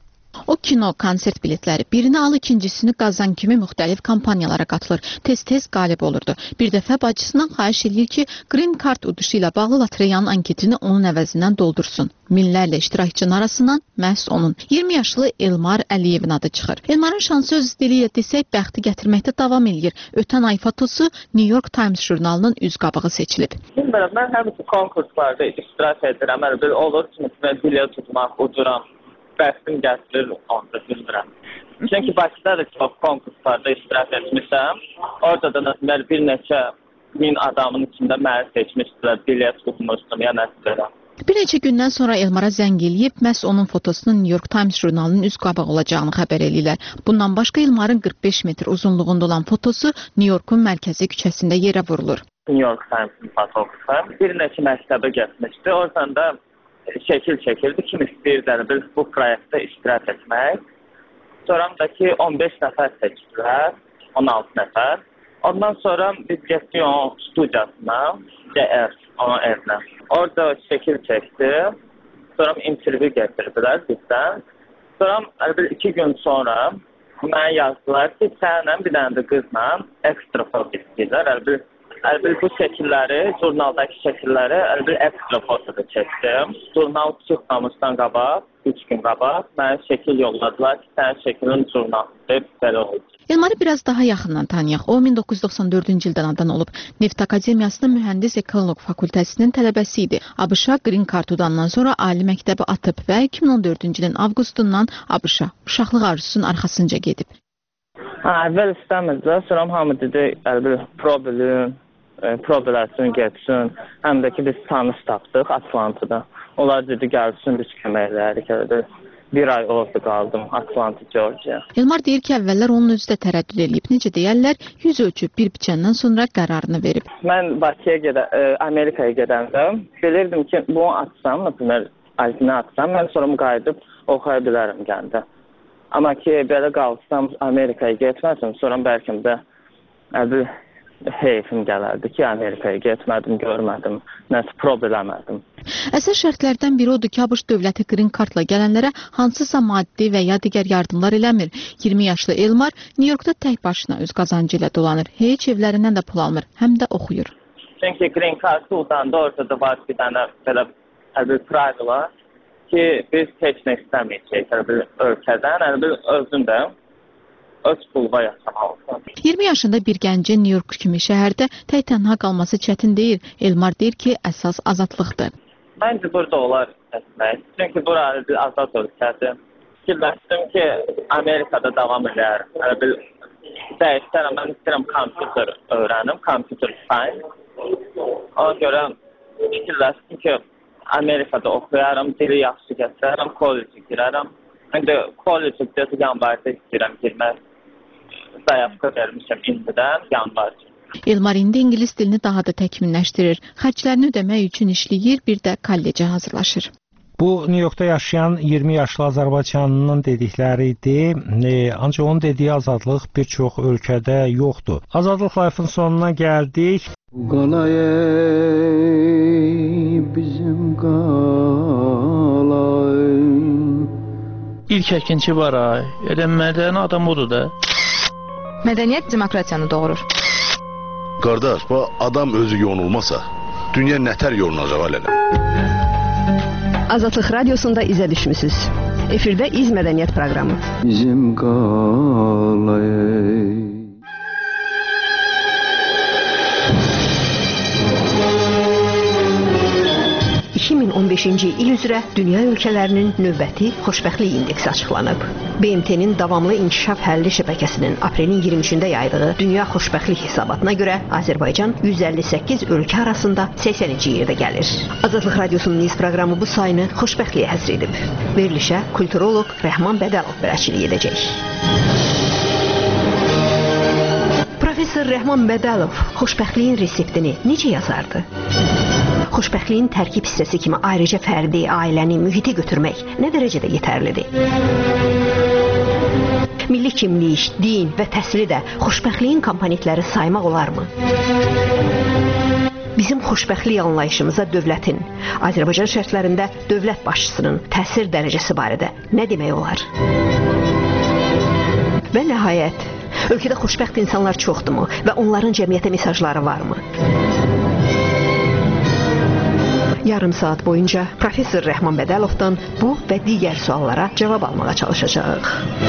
O kino, konsert biletləri birini al, ikincisini qazan kimi müxtəlif kampaniyalara qatılır. Tez-tez qalib olurdu. Bir dəfə bacısından xahiş edir ki, Green Card uduşu ilə bağlı lotereyanın anketini onun əvəzindən doldursun. Minlərlə iştirakçının arasından məhz onun iyirmi yaşlı Elmar Əliyevin adı çıxır. Elmarın şansı öz diliyle desək, bəxti gətirməkdə davam edir. Ötən ay fotosu New York Times jurnalının üz qabağı seçilib. Bilmirəm, mən həmişə konkurslarda iştirak edirəm. Elə bir olur ki, mən bilet tutmaq, uduram. Bəxtim gətirir, onu bilmirəm. Çünki Bakıda da çox konkurslarda iştirak etmişəm. Orada da bir neçə min adamın içində məni seçmişdilər, bilet tutmuşdum, ya nəsə belə. Bir neçə gündən sonra Elmara zəng eləyib, məhz onun fotosunun New York Times jurnalının üz qabağı olacağını xəbər eləyirlər. Bundan başqa Elmarın qırx beş metr uzunluğunda olan fotosu New Yorkun mərkəzi küçəsində yerə vurulur. New York Times'ın fotoğrafı bir neçə məktəbə getmişdi. Oradan da şəkil çəkildi. Kim istəyirdi bu proyektdə iştirak etmək. Sonraki on beş nəfər seçdilər, on altı nəfər. Ondan sonra biz getdik onun studiyasına, C R, onun evinə. Orada şəkil çəkdi. Sonra intervyu getirdilər bizdən. Sonra bir iki gün sonra mənə yazdılar ki, sənlə bir dənə də qızla ekstra foto istəyirlər. Əlbəttə Əlbəttə bu şəkilləri, jurnaldakı şəkilləri əlbəttə ekstra fotoda çəkdim. Jurnal çıxmamışdan qabaq, üç gün qabaq mənə şəkil yolladılar ki, sənin şəklin jurnaldır, belə oldu. Elmarı biraz daha yaxından tanıyaq. O min doqquz yüz doxsan dördüncü ildən anadan olub. Neft Akademiyasının mühəndis ekoloq fakültəsinin tələbəsi idi. ABŞ-a Green Card udandan sonra ali məktəbi atıb və iki min on dördüncü ilin avqustundan ABŞ-a uşaqlıq arzusunun arxasınca gedib. Əvvəl istəmirdilər, sonra hamı dedi, əlbəttə problem problemləsin, getsin. Həm də ki, biz tanış tapdıq Atlantada. Onlar dedi, gəlsin, biz köməklərik. Bir ay orada qaldım, Atlanta, Georgia. Elmar deyir ki, əvvəllər onun özü də tərəddüd edib. Necə deyərlər, yüz ölçüb bir biçəndən sonra qərarını verib. Mən Bakıya gedə, Amerikaya gedəndə bilirdim ki, bunu atsam, məsələn, alfini atsam, mən sonra qayıdıb oxuya bilərəm gəndə. Amma ki, belə qalsam, Amerikaya getmədim, sonra bəlkə də əlbəttə heyfim gələrdi ki, Amerikaya getmədim, görmədim, nəsə problemləmədim. Əsas şərtlərdən biri odur ki, ABŞ dövləti Green Cardla gələnlərə hansısa maddi və ya digər yardımlar eləmir. iyirmi yaşlı Elmar New Yorkda tək başına öz qazancı ilə dolanır. Heç evlərindən də pul almır, həm də oxuyur. Çünki Green Card'ı udanda orada da var bir dənə belə bir pravila ki, biz heç nə istəməyəcəyik ölkədən, özün də öz pulva yaşamalısın. iyirmi yaşında bir gəncin New York kimi şəhərdə tək tənha qalması çətin deyil. Elmar deyir ki, əsas azadlıqdır. Məncə burada olar etmək. Çünki bura bir azad ölkədir. Fikirləşdim ki, Amerikada davam edər. Dəyişlərəm, mən istəyirəm kompüter öyrənim, kompüter science. Ona görə fikirləşdim ki, Amerikada oxuyarım, dili yaxşı gətirərəm, kolleci girərəm. İndi kollecdə yanvarda istəyirəm girmək. Zayafqa vermişəm indidən yanvarda. Elmar indi ingilis dilini daha da təkmilləşdirir. Xərclərini ödəmək üçün işləyir, bir də kollecə hazırlaşır. Bu New Yorkda yaşayan iyirmi yaşlı azərbaycanlının dedikləri idi. E, ancaq onun dediyi azadlıq bir çox ölkədə yoxdur. Azadlıq Life-ın sonuna gəldik. Qalayey bizim qalay. İlk əkinçi var ay. Elə mədəni adam odur da. Mədəniyyət demokratiyanı doğurur. Qardaş, bu adam özü yonulmasa, dünya nətər yolunacaq alələ? Azadlıq radiosunda izə düşmüsünüz. Efirdə İz Mədəniyyət proqramı. Bizim qalay. iki min on beşinci il üzrə dünya ölkələrinin növbəti xoşbəxtlik indeksi açıqlanıb. B M T-nin davamlı inkişaf həlli şəbəkəsinin aprelin iyirmi üçündə yaydığı dünya xoşbəxtlik hesabatına görə Azərbaycan yüz əlli səkkiz ölkə arasında səksəninci yerdə gəlir. Azadlıq Radiosunun iz proqramı bu sayını xoşbəxtliyə həsr edib. Verilişə kulturoloq Rəhman Bədəlov bələdçilik edəcək. Professor Rəhman Bədəlov xoşbəxtliyin reseptini necə yazardı? Xoşbəxtliyin tərkib hissəsi kimi ayrıca fərdi, ailəni, mühiti götürmək nə dərəcədə yetərlidir? Milli kimlik, din və təhsili də xoşbəxtliyin komponentləri saymaq olarmı? Bizim xoşbəxtlik anlayışımıza dövlətin, Azərbaycan şərtlərində dövlət başçısının təsir dərəcəsi barədə nə demək olar? Və nəhayət, ölkədə xoşbəxt insanlar çoxdurmu və onların cəmiyyətə mesajları varmı? Yarım saat boyunca Professor Rəhman Bədəlovdan bu və digər suallara cavab almağa çalışacağıq.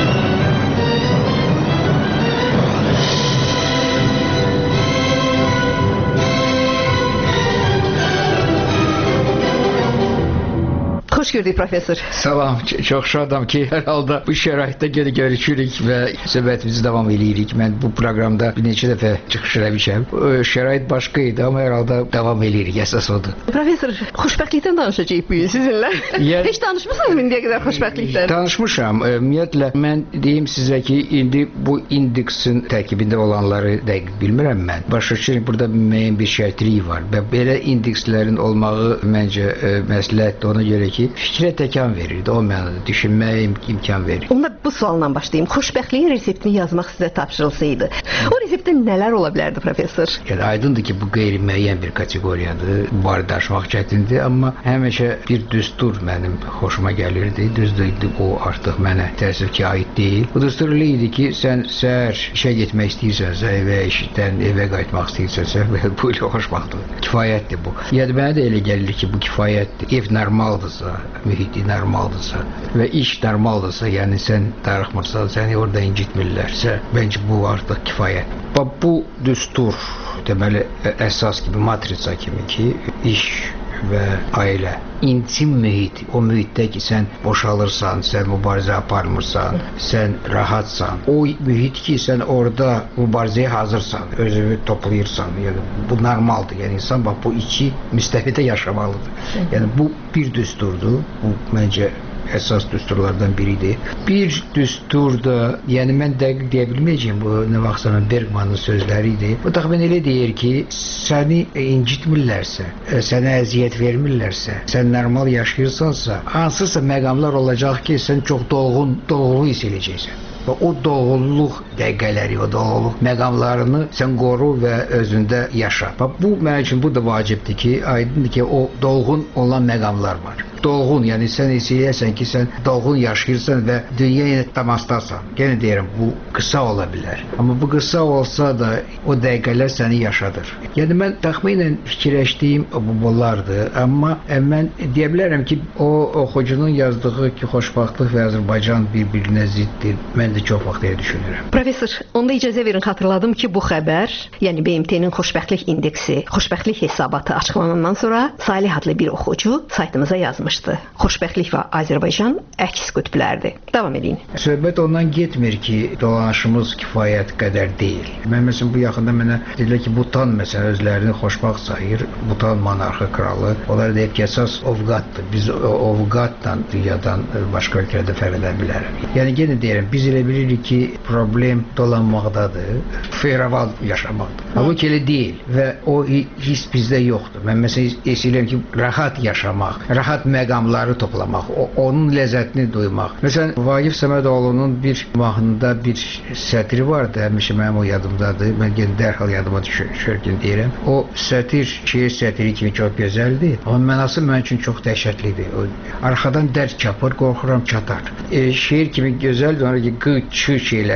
Xoş gördük professor. Salam, çox şadam ki, hər halda bu şəraitdə geri görüşürük və söhbətimizi davam edirik. Mən bu proqramda bir neçə dəfə çıxış eləmişəm. Şərait başqa idi, amma hər halda davam edirik, əsas odur. Professor, xoşbəxtlikdən danışacağıq bu gün sizinlə. Yəni, heç danışmısınız indiyə qədər xoşbəxtlikdən? Danışmışam. Ümumiyyətlə, mən deyim sizə ki, indi bu indeksin tərkibində olanları dəqiq bilmirəm mən. Başa düşürəm, burada müəyyən bir şərtlik var və belə indekslərin olmağı məncə məsləhətdir ona görə ki, fikrə təkan verir, o mənada düşünməyə im imkan verir. Onda bu sualla başlayayım. Xoşbəxtliyin reseptini yazmaq sizə tapşırılsaydı, o reseptdə nələr ola bilərdi professor? Yəni, aydındır ki, bu qeyri-müəyyən bir kateqoriyadır. Bu barədə danışmaq çətindir, amma həmişə bir düstur mənim xoşuma gəlirdi. Düzdür, o artıq mənə təəssüf ki, aid deyil. Bu düstur elə idi ki, sən səhər işə getmək istəyirsənsə, evə işdən evə qayıtmaq istəyirsənsə, bu ilə xoşbəxtdir. Kifayətdir bu. Yəni, mənə də elə gəlir ki, bu kifayətdir. Ev normaldırsa, mühiti normaldırsa və iş normaldırsa, yəni sən darıxmırsan, səni orada incitmirlərsə, bəncə bu artıq kifayət. Bu düstur, deməli, əsas kimi, matrisa kimi ki, iş və ailə, intim mühit, o mühitdə ki, sən boşalırsan, sən mübarizə aparmırsan, sən rahatsan, o mühit ki, sən orada mübarizəyə hazırsan, özünü toplayırsan, yəni bu normaldır, yəni insan bax, bu iki müstəvidə yaşamalıdır. Yəni bu bir düsturdur, bu məncə əsas düsturlardan biridir. Bir düstur da, yəni mən dəqiq deyə bilməyəcəyim, bu nə vaxtsa Bergmanın sözləri idi. Bu təxmin elə deyir ki, səni incitmirlərsə, sənə əziyyət vermirlərsə, sən normal yaşayırsansa, hansısa məqamlar olacaq ki, sən çox dolğun, dolğulu hiss edəcəksən. Və o dolğunluq dəqiqələri, o dolğunluq məqamlarını sən qoru və özündə yaşa. Və bu, mənim üçün bu da vacibdir ki, aydındır ki, o dolğun olan məqamlar var. Dolğun, yəni sən hissəyəsən ki, sən dolğun yaşayırsan və dünyaya təmasdasan. Yenə deyirəm, bu qısa ola bilər. Amma bu qısa olsa da o dəqiqələr səni yaşadır. Yəni mən təxminən fikirləşdiyim bunlardır. Amma mən deyə bilərəm ki, o oxucunun yazdığı ki, xoşbəxtlik və Azərbaycan bir-birinə ziddir. Mən də çox vaxt deyə düşünürəm. Professor, onda icazə verin xatırladım ki, bu xəbər, yəni B M T-nin xoşbəxtlik indeksi, xoşbəxtlik hesabatı açıqlanandan sonra Salih adlı bir oxucu saytımıza yazmış. Xoşbəxtlik və Azərbaycan əks qütblərdir. Davam edin. Söhbət ondan getmir ki, dolanışımız kifayət qədər deyil. Mən məsələn bu yaxında mənə dedilər ki, Butan məsələn özlərini xoşbəxt sayır. Butan monarxı kralı. Onlar deyib ki, əsas ovqatdır. Biz ovqatla dünyadan başqa ölkələrdə fərq edə bilərik. Yəni yenə deyirəm, biz elə bilirik ki, problem dolanmaqdadır, feyraval yaşamaqdır. Halbuki elə deyil və o his bizdə yoxdur. Mən məsələn esilirəm ki, rahat yaşamaq, rahat məqamları toplamaq, onun ləzzətini duymaq. Məsələn, Vaqif Səmədoğlu'nun bir mahnında bir sətri vardı, həmişə mənim o yadımdadır. Mən yenə dərhal yadıma düşərkən deyirəm. O sətir, şeir sətiri kimi çox gözəldir. Onun mənası mənim üçün çox dəhşətlidir. Arxadan dərd çapır, qorxuram çatar. E, şeir kimi gözəldir, ona ki, qı, çı şeyləri səsləmişdir.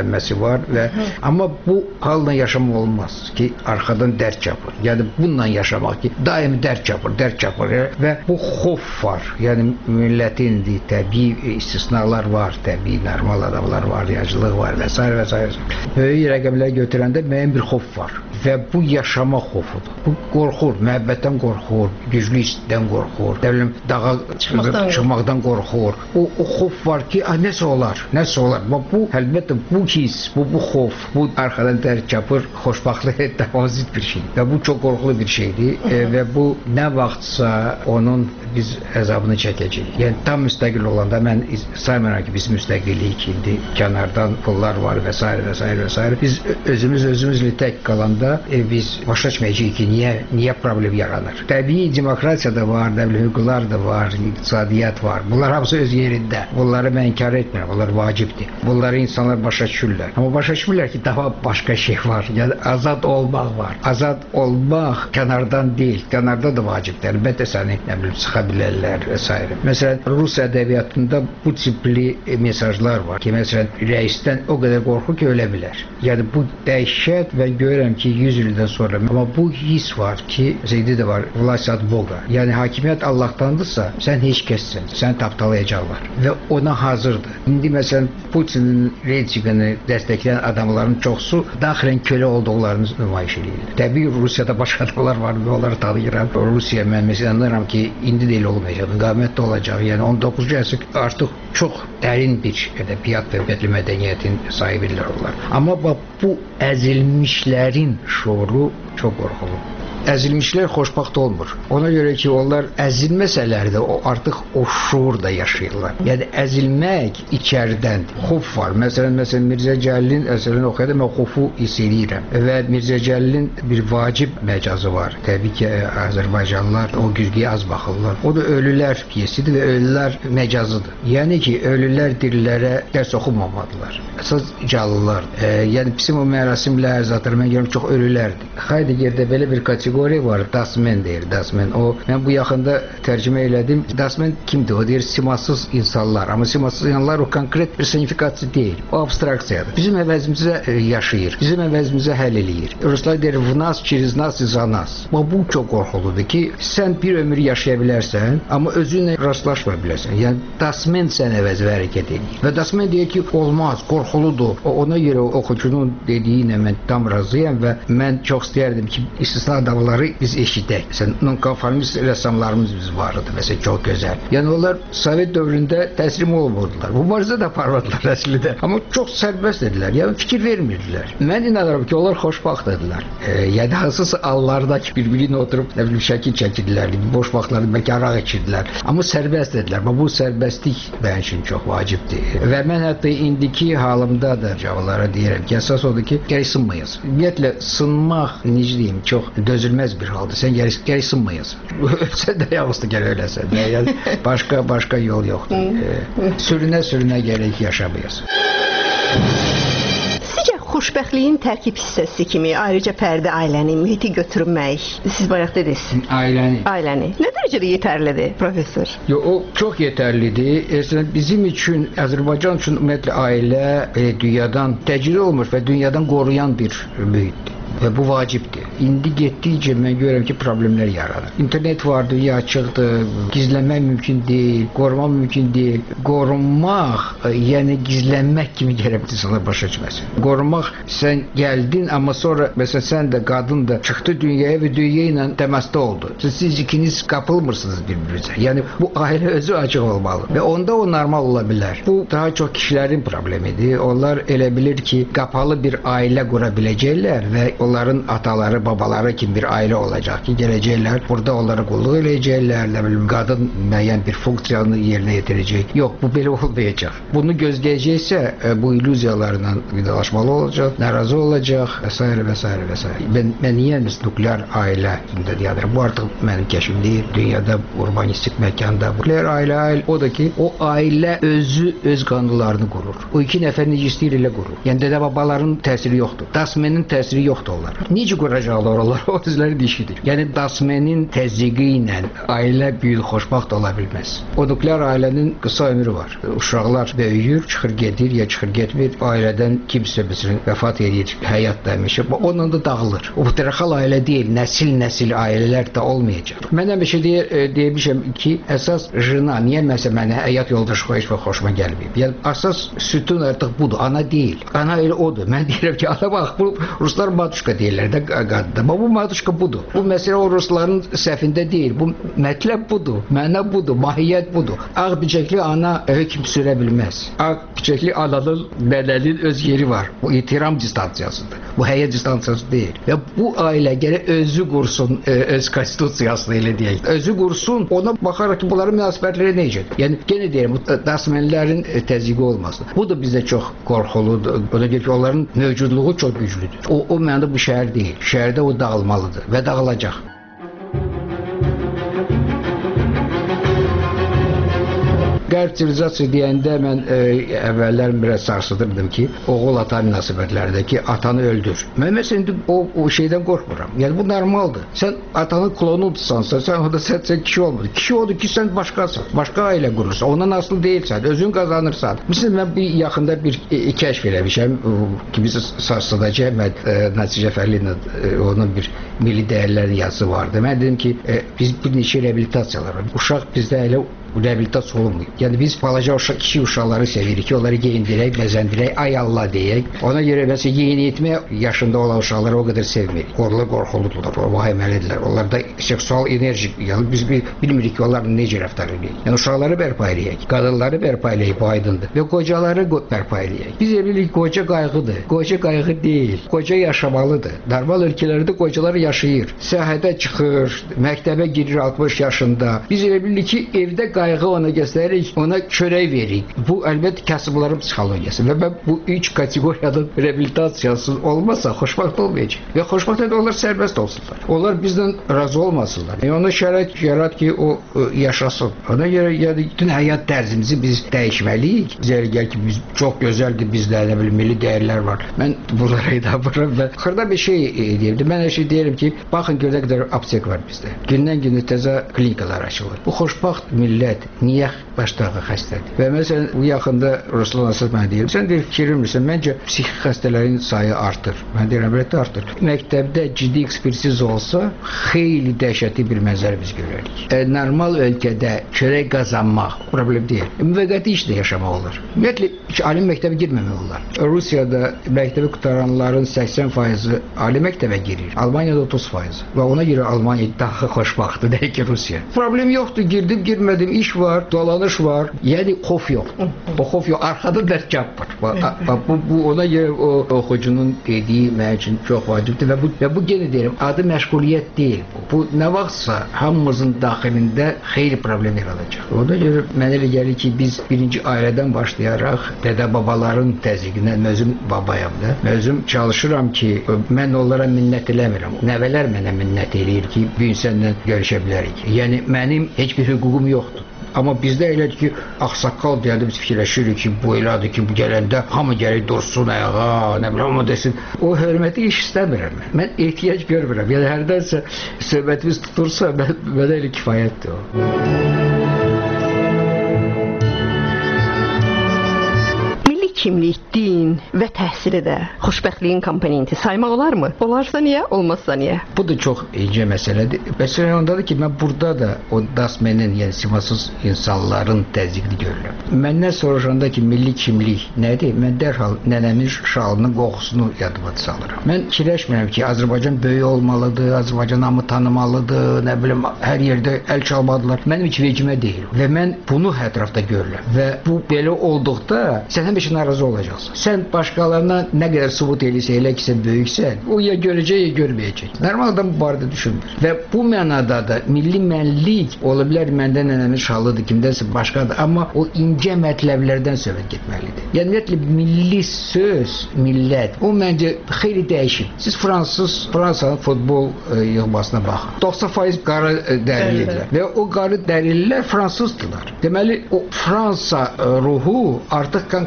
güclənməsi var və amma bu halla yaşamaq olmaz ki, arxadan dərd çapır. Yəni bununla yaşamaq ki, daimi dərd çapır, dərd çapır və bu xof var. Yəni millətin təbii istisnalar var, təbii normal adamlar var, yacılıq var və s. və s. Böyük rəqəmlər götürəndə müəyyən bir xof var və bu yaşama xofudur. Bu qorxur, məhəbbətdən qorxur, güclü istəkdən qorxur, dəvrim dağa çıxmaqdan, çıxmaqdan qorxur. O, o xof var ki, a, nəsə olar, nəsə olar. Bu, əlbəttə, bu his, bu, bu xof, bu arxadan dərd çapır, xoşbaxtlığı təvazit bir şey. Və bu çox qorxulu bir şeydir e, və bu nə vaxtsa onun biz əzabını çəkəcəyik. Yəni tam müstəqil olanda mən saymıram ki, biz müstəqillik indi kənardan pullar var və s. və s. və s. Biz özümüz özümüzlə tək qalanda e, biz başa düşməyəcəyik ki, niyə, niyə problem yaranır. Təbii demokratiya da var, dəvli hüquqlar da var, iqtisadiyyat var. Bunlar hamısı öz yerində. Bunları mən inkar etmirəm, bunlar vacibdir. Bunları insanlar başa düşürlər. Amma başa düşmürlər ki, daha başqa şey var. Yəni azad olmaq var. Azad olmaq kənardan deyil, kənarda da vacibdir. Əlbəttə səni, nə bilim, sıxa bilərlər və s. Məsələn, Rus ədəbiyyatında bu tipli e, mesajlar var ki, məsələn, rəisdən o qədər qorxu ki, ölə bilər. Yəni bu dəhşət və görürəm ki, yüz ildən sonra, amma bu his var ki, Zeydi də var, vlast od Boga. Yəni hakimiyyət Allah'tandırsa, sən heç kəssən, səni tapdalayacaqlar və ona hazırdır. İndi məsələn, Putinin rejimini dəstəkləyən adamların çoxsu daxilən kölə olduqlarını nümayiş edirlər. Təbii Rusiyada başqa adamlar var və onları tanıyıram. Rusiya mən məsələn anlarım ki, indi deyil olmayacaq, müqavimətdə olacaq. Yəni on doqquzuncu əsr artıq çox dərin bir ədəbiyyat və bədli mədəniyyətin sahibidirlər onlar. Amma bu əzilmişlərin şuuru çox qorxulu. Əzilmişlər xoşbaxt olmur. Ona görə ki, onlar əzilməsələr də o artıq o şuurda yaşayırlar. Yəni əzilmək içəridəndir. Xof var. Məsələn, məsələn Mirzə Cəlilin əsərini oxuyanda mən xofu hiss edirəm. Və Mirzə Cəlilin bir vacib məcazı var. Təbii ki, Azərbaycanlılar o güzgüyə az baxırlar. O da ölülər piyesidir və ölülər məcazıdır. Yəni ki, ölülər dirilərə dərs oxumamadılar. Əsas canlılar. E, yəni bizim o mərasimlər, zatlar mən görürəm çox ölülərdir. Heideggerdə belə bir kateqoriya var, Dasmen deyir, Dasmen. O, mən bu yaxında tərcümə elədim. Dasmen kimdir? O deyir, simasız insanlar. Amma simasız insanlar o konkret personifikasiya deyil. O abstraksiyadır. Bizim əvəzimizə e, yaşayır. Bizim əvəzimizə həll eləyir. Ruslar deyir, v nas, через нас и за нас. Bu çox qorxuludur ki, sən bir ömür yaşaya bilərsən, amma özünlə rastlaşma bilərsən. Yəni, Dasmen sən əvəzə hərəkət edir. Və Dasmen deyir ki, olmaz, qorxuludur. O, ona görə oxucunun dediyinə mən tam razıyam və mən çox istəyərdim ki, istisna adamları biz eşidək. Məsələn, nonkonformist rəssamlarımız biz vardı. Məsələn, çox gözəl. Yəni, onlar Sovet dövründə təslim olmurdular. Mübarizə də aparmadılar əslində. Amma çox sərbəst edilər. Yəni, fikir vermirdilər. Mən inanıram ki, onlar xoşbaxt edilər. E, yəni, hansısa allardakı bir-birini oturub, nə bilim, şəkil çəkirdilər. Boş vaxtlarında bəlkə araq içirdilər. Amma sərbəst edilər. Amma bu sərbəstlik mənim üçün çox vacibdir. Və mən hətta indiki halımda da cavablara deyirəm ki, əsas odur ki, gərək sınmayız. Ümumiyyətlə, sınmaq, necə deyim, çox dözülməz bir haldır. Sən gərək, gərək sınmayasın. Sən də yalnız da gərək öləsən. Yəni, başqa, başqa yol yoxdur. E, sürünə-sürünə gərək yaşamayasın. Sizcə xoşbəxtliyin tərkib hissəsi kimi ayrıca fərdi ailəni, mühiti götürmək, siz bayaq dediniz. Ailəni. Ailəni. Nə dərəcədə yetərlidir, professor? Yo, o çox yetərlidir. Əslində bizim üçün, Azərbaycan üçün ümumiyyətlə ailə e, dünyadan təcrid olmuş və dünyadan qoruyan bir mühitdir. Və bu vacibdir. İndi getdikcə mən görürəm ki, problemlər yaranır. İnternet var, dünya açıqdır, gizlənmək mümkün deyil, qorumaq mümkün deyil. Qorunmaq, yəni gizlənmək kimi gərək insanlar başa düşməsin. Qorunmaq, sən gəldin, amma sonra, məsələn, sən də, qadın da çıxdı dünyaya və dünya ilə təmasda oldu. Siz ikiniz qapılmırsınız bir-birinizə. Yəni, bu ailə özü açıq olmalı və onda o normal ola bilər. Bu, daha çox kişilərin problemidir. Onlar elə bilir ki, qapalı bir ailə qura biləcəklər və onların ataları, babaları kimi bir ailə olacaq ki, gələcəklər, burada onlara qulluq eləyəcəklər, nə bilim, qadın müəyyən bir funksiyanı yerinə yetirəcək. Yox, bu belə olmayacaq. Bunu gözləyəcəksə, bu illüziyalarla vidalaşmalı olacaq, narazı olacaq və s. və s. və s. Ben, mən niyə nuklear ailə kimi deyədir? Bu artıq mənim kəşfim deyil. Dünyada, urbanistik məkanda nuklear ailə, ailə o da ki, o ailə özü öz qanunlarını qurur. O iki nəfər necə istəyir ilə qurur. Yəni, dədə babaların təsiri yoxdur. Dasmenin təsiri yoxdur olaraq. Necə quracaqlar onlar? O özləri işidir. Yəni Dasmenin təzyiqi ilə ailə bir xoşbəxt ola bilməz. O nuklear ailənin qısa ömrü var. Uşaqlar böyüyür, çıxır gedir, ya çıxır getmir. Ailədən kimsə məsələn vəfat edir, həyat demişir. Onunla da dağılır. O patriarxal ailə deyil, nəsil-nəsil ailələr də olmayacaq. Mən həmişə deyə, deymişəm ki, əsas jena, niyə məsələn mənə həyat yoldaşı heç vaxt xoşuma gəlməyib. Yəni əsas sütun artıq budur, ana deyil. Ana elə odur. Mən deyirəm ki, ana bax, bu ruslar matuşka deyirlər də qadında. Amma bu matuşka budur. Bu məsələ o rusların səhvində deyil. Bu mətləb budur, məna budur, mahiyyət budur. Ağ bicəkli ana hökm sürə bilməz. Ağ bicəkli ananın, nənənin öz yeri var. Bu itiram distansiyasıdır. Bu həyat distansiyası deyil. Və bu ailə gərək özü qursun, öz konstitusiyasını elə deyək. Özü qursun, ona baxaraq ki, bunların münasibətləri necədir? Yəni, yenə deyirəm, Dasmenlərin təzyiqi olmasın. Bu da bizdə çox qorxuludur. Ona görə ki, onların mövcudluğu çox güclüdür. O, o mənada bu şəhər deyil. Şəhərdə o dağılmalıdır və dağılacaq. Qərb sivilizasiya deyəndə mən e, əvvəllər biraz sarsıdırdım ki, oğul-ata münasibətlərdəki atanı öldür. Mən məsələn o, o şeydən qorxmuram. Yəni bu normaldır. Sən atanın klonudursansa, sən orada sən, sən kişi olmur. Kişi odur ki, sən başqasan. Başqa ailə qurursan. Ondan asılı deyilsən. Özün qazanırsan. Məsələn, mən bir yaxında bir e, kəşf eləmişəm ki, biz Sarsıdakı mən e, Nəsir Cəfərli ilə e, onun bir milli dəyərlərin yazısı vardı. Mən dedim ki, e, biz bir neçə reabilitasiyalar var. Uşaq bizdə elə reabilitasiya olunmuyor. Yəni biz balaca uşaq, kişi uşaqları sevirik ki, onları geyindirək, bəzəndirək, ay Allah deyək. Ona görə məsələn yeniyetmə yaşında olan uşaqları o qədər sevmirik. Qorxulu qorxuludular, vahiməlidirlər. Onlarda seksual enerji, yəni biz bilmirik ki, onlar necə rəftar edək. Yəni uşaqları bərpa edək, qadınları bərpa edək, bu aydındır. Və qocaları bərpa edək. Biz bilirik qoca qayğıdır. Qoca qayğı deyil. Qoca yaşamalıdır. Normal ölkələrdə qocalar yaşayır. Səyahətə çıxır, məktəbə girir altmış yaşında. Biz bilirik ki, evdə qayğı ona göstəririk, ona çörək veririk. Bu əlbəttə kasıbların psixologiyası və mən bu üç kateqoriyanın reabilitasiyası olmasa xoşbəxt olmayacaq. Və xoşbəxt edə onlar sərbəst olsunlar. Onlar bizdən razı olmasınlar. Yəni ona şərait yarat ki, o yaşasın. Ona görə yəni bütün həyat tərzimizi biz dəyişməliyik. Bizə gəl ki, biz çox gözəldir, bizdə nə bilim milli dəyərlər var. Mən bunlara inanmıram və xırda bir şey deyirdim. Mən hər şey deyirəm ki, baxın görə qədər aptek var bizdə. Gündən-günə təzə klinikalar açılır. Bu xoşbəxt millət niyə başdağı xəstədir? Və məsələn, bu yaxında Ruslan Asad mənə deyir, sən deyir, fikirmirsən, məncə psixik xəstələrin sayı artır. Mən deyirəm, əlbəttə artır. Məktəbdə ciddi ekspertiz olsa, xeyli dəhşətli bir mənzər biz görərik. E, normal ölkədə çörək qazanmaq problem deyil. Müvəqqəti işlə yaşamaq olur. Ümumiyyətlə, ali məktəbə girməmək olar. Rusiyada məktəbi qutaranların səksən faizi ali məktəbə girir. Almaniyada otuz faiz. Və ona görə Almaniya daha xoşbaxtdır, deyək ki, Rusiya. Problem yoxdur, girdim, girmədim, iş var, dolanış var. Yəni xof yox. O xof yox, arxada dərkab var. Bu, bu ona görə o oxucunun dediyi mənim üçün çox vacibdir və bu, və bu yenə deyirəm, adı məşğuliyyət deyil. Bu, bu nə vaxtsa hamımızın daxilində xeyli problem yaradacaq. Ona görə mənə elə gəlir ki, biz birinci ailədən başlayaraq dədə-babaların təzyiqindən özüm babayam da. Özüm çalışıram ki, mən onlara minnət eləmirəm. Nəvələr mənə minnət eləyir ki, bu insanla görüşə bilərik. Yəni mənim heç bir hüququm yoxdur. Amma bizdə elədir ki, ağsaqqal deyəndə biz fikirləşirik ki, bu elədir ki, bu gələndə hamı gələk dursun ayağa, nə biləm, amma desin. O hörməti iş istəmirəm mən. Mən ehtiyac görmürəm. Yəni hərdənsə söhbətimiz tutursa, mən, mənə elə kifayətdir o. Kimlik, din və təhsili də xoşbəxtliyin komponenti saymaq olarmı? Olarsa niyə, olmazsa niyə? Bu da çox incə məsələdir. Məsələn ondadır ki, mən burada da o Dasmenin, yəni simasız insanların təzyiqini görürəm. Məndən soruşanda ki, milli kimlik nədir? Mən dərhal nənəmin şalının qoxusunu yadıma salıram. Mən fikirləşmirəm ki, Azərbaycan böyük olmalıdır, Azərbaycan hamı tanımalıdır, nə bilim, hər yerdə əl çalmadılar. Mənim heç vecimə deyil. Və mən bunu ətrafda görürəm. Və bu belə olduqda sən həmişə narazı olacaqsın. Sən başqalarına nə qədər sübut eləyirsə, elə ki, sən böyüksən, o ya görəcək, ya görməyəcək. Normal adam bu barədə düşünmür. Və bu mənada da milli mənlik ola bilər, məndən nənəmin şalıdır, kimdənsə başqadır, amma o incə mətləblərdən söhbət getməlidir. Yəni, ümumiyyətlə, milli söz, millət, o məncə xeyli dəyişib. Siz Fransız, Fransanın futbol e, yığmasına baxın. doxsan faiz qara e, dərilidirlər. Və o qara dərililər fransızdılar. Deməli, o Fransa e, ruhu artıq konkret insan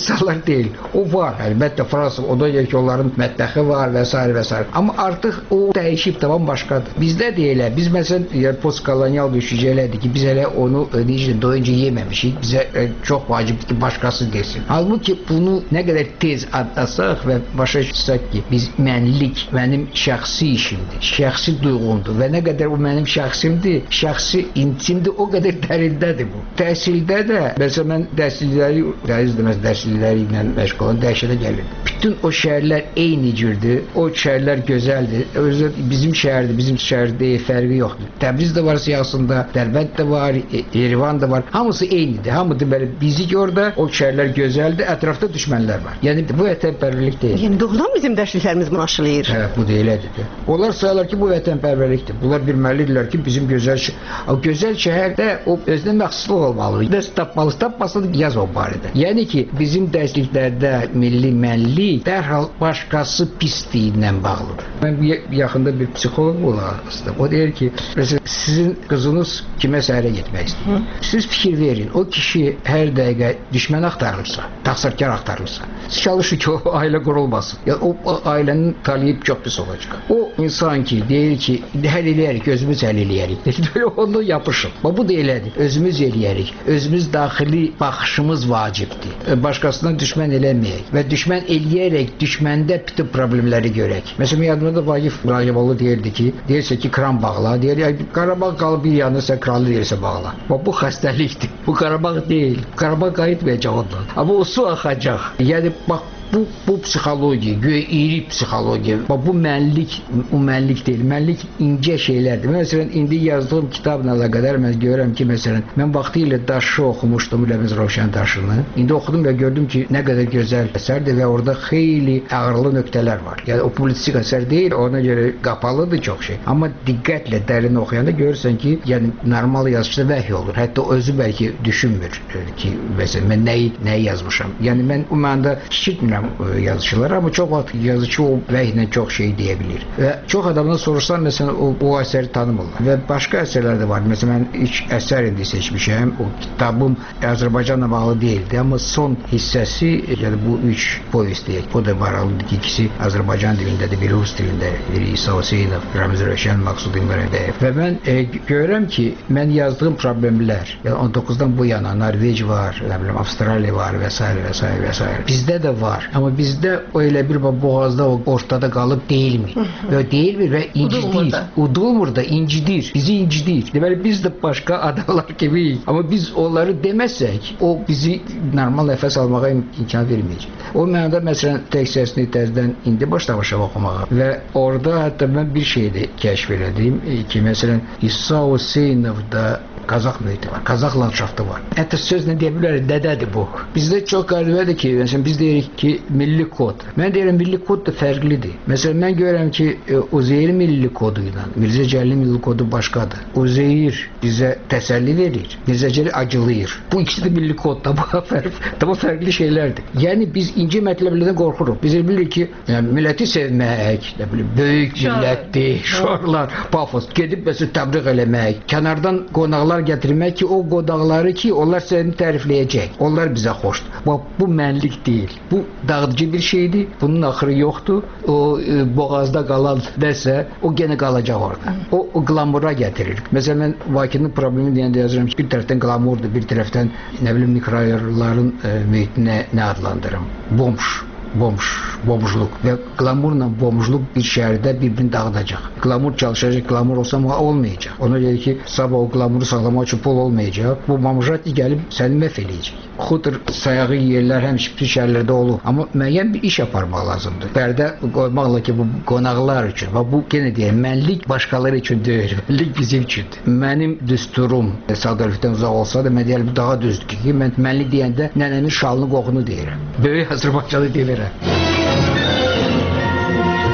insanlar değil. O var. Əlbəttə Fransa, o da ki, onların mətbəxi var və s. və s. Amma artıq o dəyişib, tamam başqadır. Bizdə də elə. Biz məsələn, yəni, postkolonial düşüncə elədik ki, biz elə onu necə doyunca yeməmişik. Bizə e, çox vacibdir ki, başqası desin. Halbuki bunu nə qədər tez adlasaq və başa düşsək ki, biz mənlik mənim şəxsi işimdir, şəxsi duyğumdur və nə qədər o mənim şəxsimdir, şəxsi intimdir, o qədər dərindədir bu. Təhsildə də, məsələn, mən dərslikləri, dərs deməz, dərslikləri ilə məşğul olan dəhşətə gəlirdim. Bütün o şəhərlər eyni cürdür, o şəhərlər gözəldir. Özü bizim şəhərdir, bizim şəhərdə fərqi yoxdur. Təbriz də var siyasında, Dərbənd də var, Yerevan da var. Hamısı eynidir. Hamıdır belə bizik orada, o şəhərlər gözəldir, ətrafda düşmənlər var. Yəni bu vətənpərvərlik deyil. Yəni doğrudan bizim dərsliklərimiz bunu aşılayır. Hə, bu da elədir. Onlar sayırlar ki, bu vətənpərvərlikdir. Bunlar bilməlidirlər ki, bizim gözəl şəhər, o gözəl şəhərdə o özünə məxsusluq olmalı. Dərs tapmalı, tapmasın yaz o barədə. Yəni ki, bizim dərsliklərdə milli mənlik dərhal başqası pisliyi ilə bağlıdır. Mən yaxında bir psixoloq olardım. O deyir ki, mesela sizin qızınız kiməsə ərə getmək istəyir. Siz fikir verin, o kişi hər dəqiqə düşmən axtarırsa, təqsirkar axtarırsa, çalışır ki, o ailə qurulmasın. Ya, o, o ailənin taliyib çox pis olacaq. O insan ki, deyir ki, həll eləyərik, özümüz həll eləyərik. Böyle onu yapışın. Bu da elədir. Özümüz eləyərik. Özümüz daxili baxışımız vacibdir. Başqasına düşmən eləməyək və düşmən eləyərək düşməndə bütün problemləri görək. Məsələn, yadımda da Vagif Rajiboğlu deyirdi ki, deyirsə ki, kran bağla, deyir, ya, Qarabağ qalıb bir yanında sən kralı deyirsə bağla. Bu xəstəlikdir. Bu Qarabağ deyil. Qarabağ qayıtmayacaq ondan. Amma o su axacaq. Yəni, bax, Bu, bu psixologiya, göy iri psixologiya, bu mənlik, o mənlik deyil, mənlik incə şeylərdir. Məsələn, indi yazdığım kitabla əlaqədar mən görürəm ki, məsələn, mən vaxtı ilə Daşı oxumuşdum, Rəmiz Rovşan Daşını. İndi oxudum və gördüm ki, nə qədər gözəl əsərdir və orada xeyli ağırlı nöqtələr var. Yəni, o politik əsər deyil, ona görə qapalıdır çox şey. Amma diqqətlə, dərin oxuyanda görürsən ki, yəni, normal yazıçıda vəhy olur. Hətta özü bəlkə düşünmür ki, məsələn, mən nəyi, nəyi yazmışam. Yəni, mən o məndə şişirtmirəm yazıcılar, amma çox vaxt yazıcı o vəhlə çox şey deyə bilir. Və çox adamdan soruşsan, məsələn, o, o əsəri tanımırlar. Və başqa əsərlər də var. Məsələn, mən ilk əsər indi seçmişəm. O kitabım Azərbaycanla bağlı deyildi, amma son hissəsi, yəni bu üç povest deyək, o da maraqlıdır ki, ikisi Azərbaycan dilindədir, biri rus dilində, biri İsa Hüseynov, Ramiz Rövşən, Maqsud İmrəndəyev. Və mən e, görürəm ki, mən yazdığım problemlər, yəni on doqquzdan bu yana Norveç var, nə bilim, Avstraliya var və s. və s. və s. Bizdə də var. Amma bizdə o elə bir boğazda o ortada qalıb deyilmir. Və deyilmir və incidir. Udulmur da, incidir. Bizi incidir. Deməli, biz də başqa adamlar kimiyik. Amma biz onları deməsək, o bizi normal nəfəs almağa imkan verməyəcək. O mənada, məsələn, tekstəsini təzdən indi başlamışam oxumağa. Və orada hətta mən bir şey də kəşf elədim ki, məsələn, İsa Hüseynovda Qazaq mühiti var, Qazaq landşaftı var. Hətta sözlə deyə bilərik, nədədir bu? Bizdə çox qəribədir ki, məsələn, biz deyirik ki, milli kod. Mən deyirəm, milli kod da fərqlidir. Məsələn, mən görürəm ki, Uzeyir milli kodu ilə Mirzə Cəlilin milli kodu başqadır. Uzeyir bizə təsəlli verir, Mirzə Cəlil acılayır. Bu ikisi də milli kodda, bu fərq, bu fərqli şeylərdir. Yəni, biz inci mətləblərdən qorxuruq. Biz bilirik ki, yəni, milləti sevmək, nə bilim, böyük millətdir, şarlar, pafos, gedib məsələn, təbliğ eləmək, kənardan qonaqlar gətirmək ki, o qodaqları ki, onlar səni tərifləyəcək. Onlar bizə xoşdur. Bu, bu mənlik deyil. Bu dağıdıcı bir şeydir. Bunun axırı yoxdur. O e, boğazda qalan nəsə, o genə qalacaq orada. O, o qlamura gətirir. Məsələn, mən Vakinin problemi deyəndə yazıram ki, bir tərəfdən qlamurdur, bir tərəfdən nə bilim mikroayarların e, mühitinə nə adlandırım? Bomş. Bomş, bomjluq və qlamurla bomjluq bir şəhərdə bir-birini dağıdacaq. Qlamur çalışacaq, qlamur olsa ama olmayacaq. Ona görə ki, sabah o qlamuru sağlamaq üçün pul olmayacaq. Bu mamujati gəlib səni məhv eləyəcək. Xudur sayağı yerlər həmişə bir şəhərlərdə olur. Amma müəyyən bir iş aparmaq lazımdır. Pərdə qoymaqla ki, bu qonaqlar üçün. Və bu, yenə deyək, mənlik başqaları üçün deyil. Mənlik bizim üçündür. Mənim düsturum sadəlifdən uzaq olsa da, mən deyəlim, daha düzdür ki, mən mənlik deyəndə nənənin şalını qoxunu deyirəm. Böyük Azərbaycanı deyirəm.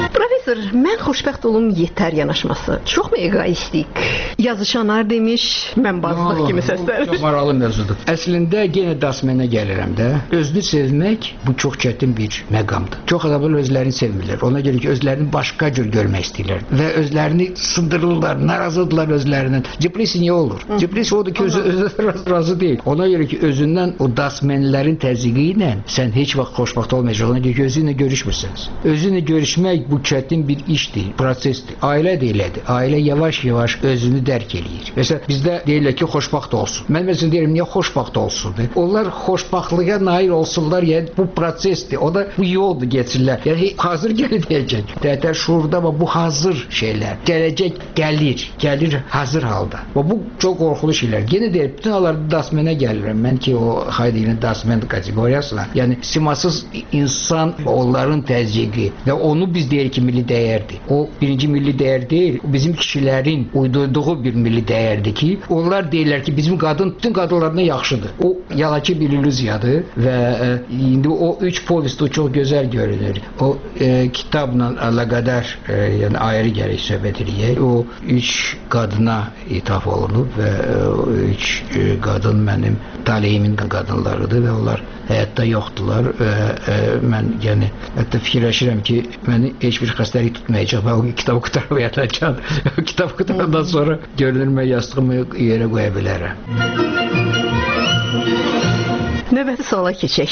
Professor, mən xoşbəxt olum yetər yanaşması çoxmu egoistik? Yazışanlar demiş, mən bazlıq kimi səslənir. Çox maraqlı mövzudur. Əslində yenə dasmenə gəlirəm də. Özünü sevmək bu çox çətin bir məqamdır. Çox adamlar özlərini sevmirlər. Ona görə ki, özlərini başqa cür görmək istəyirlər və özlərini sındırırlar, narazıdırlar özlərindən. Depressiya niyə olur? Depressiya odur ki, özü, özü razı deyil. Ona görə ki, özündən o dasmenlərin təzyiqi ilə sən heç vaxt xoşbəxt olmayacaq. Ona görə ki, özünlə görüşmürsünüz. Özünlə görüşmək bu çətin bir işdir, prosesdir. Ailə də elədir. Ailə yavaş-yavaş özünü dərk eləyir. Məsələn, bizdə deyirlər ki, xoşbəxt olsun. Mən məsələn deyirəm, niyə xoşbəxt olsun? Onlar xoşbəxtliyə nail olsunlar, yəni bu prosesdir. O da bu yoldur geçirlər. Yəni hazır gələcək. Tətər şuurda və bu hazır şeylər. Gələcək gəlir, gəlir hazır halda. Və bu çox qorxulu şeylər. Yenə deyirəm, bütün hallarda dasmenə gəlirəm. Mən ki, o Haydi'nin dasmen kateqoriyasına, yəni simasız insan, onların təzyiqi və onu biz deyirik ki, milli dəyərdir. O birinci milli dəyər deyil, bizim kişilərin uydurduğu bir milli dəyərdir ki, onlar deyirlər ki, bizim qadın bütün qadınlardan yaxşıdır. O yalaki bir illüziyadır və e, indi o üç povesti çox gözəl görünür. O e, kitabla əlaqədar e, yəni ayrı gərək söhbət edək. O üç qadına ithaf olunub və e, o üç e, qadın mənim taleyimin qadınlarıdır və onlar həyatda yoxdular və e, mən yəni hətta fikirləşirəm ki, məni heç bir xəstəlik tutmayacaq və o kitabı qutarıb yatacaq. O kitabı qutarandan sonra görünür mən yastığımı yerə qoya bilərəm. Növbəti suala keçək.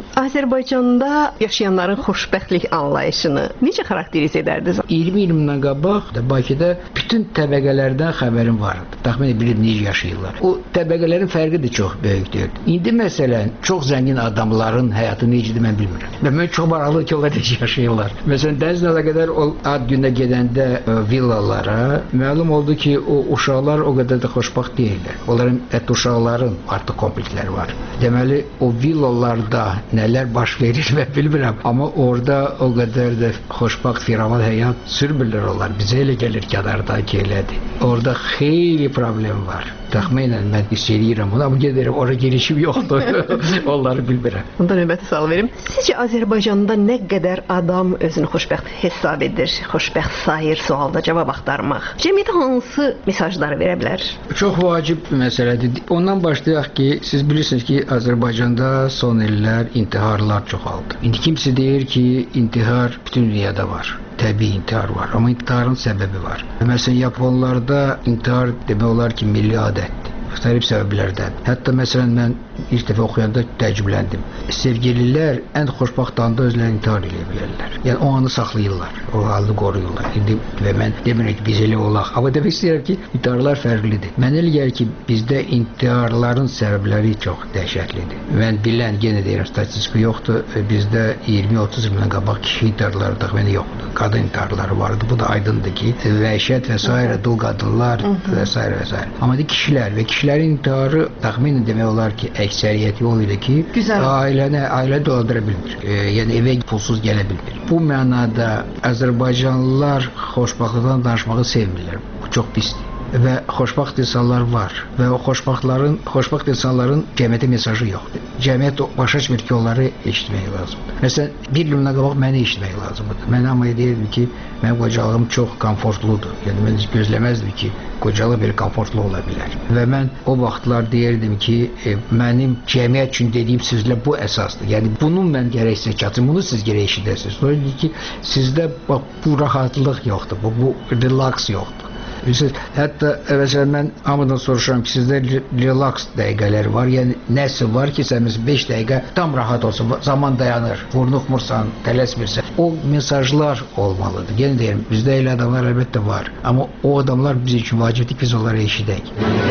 Azərbaycanda yaşayanların xoşbəxtlik anlayışını necə xarakterizə edərdiniz? iyirmi ildən qabaq da Bakıda bütün təbəqələrdən xəbərim vardı. Təxminən bilib necə yaşayırlar. O təbəqələrin fərqi də çox böyükdür. İndi məsələn, çox zəngin adamların həyatı necədir mən bilmirəm. Və mən çox maraqlı ki, onlar necə yaşayırlar. Məsələn, dənizlə əlaqədar o ad günə gedəndə ə, villalara məlum oldu ki, o uşaqlar o qədər də xoşbəxt deyillər. Onların ət uşaqların artıq kompleksləri var. Deməli, o villalarda nələr baş verir və bilmirəm. Amma orada o qədər də xoşbəxt firavan həyat sürmürlər onlar. Bizə elə gəlir kənardan ki, elədir. Orada xeyli problem var. Təxminən mən hiss edirəm bunu, amma gedirəm, oraya girişim yoxdur. Onları bilmirəm. Onda növbəti sual verim. Sizcə Azərbaycanda nə qədər adam özünü xoşbəxt hesab edir, xoşbəxt sayır sualda cavab axtarmaq? Cəmiyyətə hansı mesajları verə bilər? Çox vacib bir məsələdir. Ondan başlayaq ki, siz bilirsiniz ki, Azərbaycanda son illər intiharlar çoxaldı. İndi kimsə deyir ki, intihar bütün dünyada var. Təbii intihar var, amma intiharın səbəbi var. Məsələn, Yaponlarda intihar demək olar ki, milli adətdir. Müxtəlif səbəblərdən. Hətta məsələn, mən ilk dəfə oxuyanda təəccübləndim. Sevgililər ən xoşbəxt anda özlərini intihar edə bilərlər. Yəni o anı saxlayırlar, o anı qoruyurlar. İndi və mən demirəm ki, biz elə olaq. Amma demək istəyirəm ki, intiharlar fərqlidir. Mən elə gəlir ki, bizdə intiharların səbəbləri çox dəhşətlidir. Mən bilən, yenə deyirəm, statistika yoxdur. Bizdə iyirmi otuz ildən qabaq kişi intiharları təxminən yoxdur. Qadın intiharları vardı. Bu da aydındır ki, vəhşət və s. dul qadınlar və s. və s. Amma da kişilər və kişilərin intiharı təxminən demək olar ki, əksəriyyəti o idi ki, ailəni, ailə dolandıra bilmir. E, yəni evə pulsuz gələ bilmir. Bu mənada Azərbaycanlılar xoşbəxtlikdən danışmağı sevmirlər. Bu çox pisdir. Və xoşbəxt insanlar var və o xoşbəxtlərin, xoşbəxt insanların cəmiyyətə mesajı yoxdur. Cəmiyyət başa düşmür ki, onları eşitmək lazımdır. Məsələn, bir ildən qabaq məni eşitmək lazımdır. Mən amma deyirdim ki, mənim qocalığım çox komfortludur. Yəni, mən gözləməzdim ki, qocalıq bir komfortlu ola bilər. Və mən o vaxtlar deyirdim ki, e, mənim cəmiyyət üçün dediyim sözlər bu əsasdır. Yəni, bunu mən gərək sizə çatım, bunu siz gərək eşidəsiniz. Sonra deyir ki, sizdə bax, bu rahatlıq yoxdur, bu, bu relax yoxdur. Bilirsiniz, hətta məsələn mən hamıdan soruşuram ki, sizdə relax dəqiqələr var, yəni nəsə var ki, sən məsələn beş dəqiqə tam rahat olsun, zaman dayanır, vurnuxmursan, tələsmirsən. O mesajlar olmalıdır. Yenə deyirəm, bizdə elə adamlar əlbəttə var, amma o adamlar bizim üçün vacibdir ki, biz onları eşidək.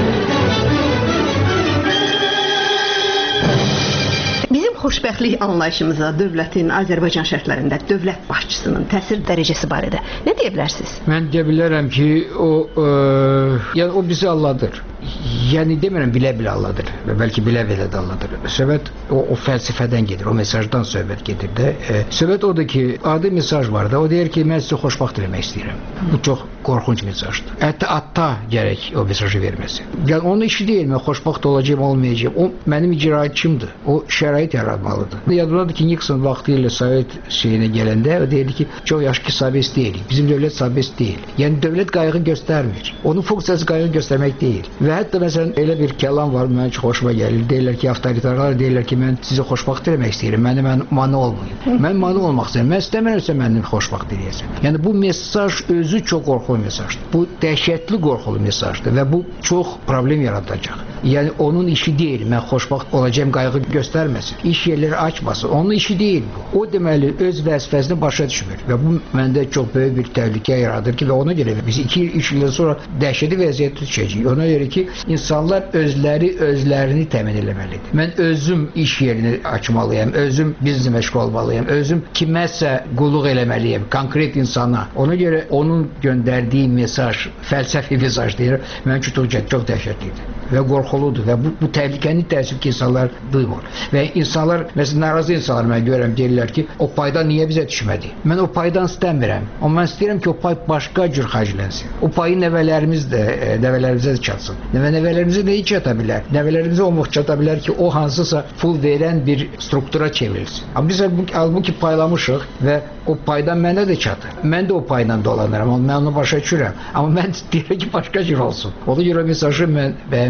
Xoşbəxtlik anlayışımıza dövlətin Azərbaycan şərtlərində dövlət başçısının təsir dərəcəsi barədə nə deyə bilərsiniz? Mən deyə bilərəm ki, o, e, yəni o bizi alladır. Yəni demirəm bilə-bilə alladır və bəlkə bilə-bilə də alladır. Söhbət o, o fəlsəfədən gedir, o mesajdan söhbət gedir də. E, söhbət odur ki, adi mesaj var da, o deyir ki, mən sizə xoşbəxt eləmək istəyirəm. Bu çox qorxunc mesajdır. Hətta ata gərək o mesajı verməsi. Yəni onun işi deyil, mən xoşbəxt olacağım, olmayacağım. O mənim icraatçımdır. O şərait yaradır. yaratmalıdır. Yadımdadır ki Nixon vaxtilə Sovet şeyinə gələndə o deyirdi ki, çox yaxşı ki sabit deyilik. Bizim dövlət sabit deyil. Yəni dövlət qayğı göstərmir. Onun funksiyası qayğı göstərmək deyil. Və hətta məsələn elə bir kəlam var, mənim çox xoşuma gəlir. Deyirlər ki, avtoritarlar deyirlər ki, mən sizi xoşbaxt eləmək istəyirəm. Məni mən mane olmayın. Mən mane olmaq istəyirəm. Mən istəmirəmsə məni xoşbaxt eləyəsən. Yəni bu mesaj özü çox qorxulu mesajdır. Bu dəhşətli qorxulu mesajdır və bu çox problem yaradacaq. Yəni onun işi deyil. Mən xoşbaxt olacağım qayğı göstərməsin. İş yerləri açmasın. Onun işi deyil bu. O deməli öz vəzifəsini başa düşmür və bu məndə çox böyük bir təhlükə yaradır ki və ona görə biz iki il, üç ildən sonra dəhşətli vəziyyətə düşəcəyik. Ona görə ki, insanlar özləri özlərini təmin etməlidir. Mən özüm iş yerini açmalıyam, özüm bizneslə məşğul olmalıyam, özüm kiməsə qulluq eləməliyəm, konkret insana. Ona görə onun göndərdiyi mesaj, fəlsəfi mesaj deyir, mənim üçün çox, çox dəhşətlidir və qorxuludur və bu, bu təhlükəni təəssüf ki, insanlar duymur. Və insanlar, məsələn, narazı insanlar mən görürəm, deyirlər ki, o paydan niyə bizə düşmədi? Mən o paydan istəmirəm. Amma mən istəyirəm ki, o pay başqa cür xərclənsin. O payı nəvələrimiz də, nəvələrimizə də çatsın. Nəvə nəvələrimizə də hiç çata bilər. Nəvələrimizə o muht çata bilər ki, o hansısa pul verən bir struktura çevrilsin. Amma biz halbuki paylamışıq və o paydan mənə də çatır. Mən də o payla dolanıram, mən onu başa düşürəm. Amma mən deyirəm ki, başqa cür olsun. Ona görə mesajı mən bəyənmirəm.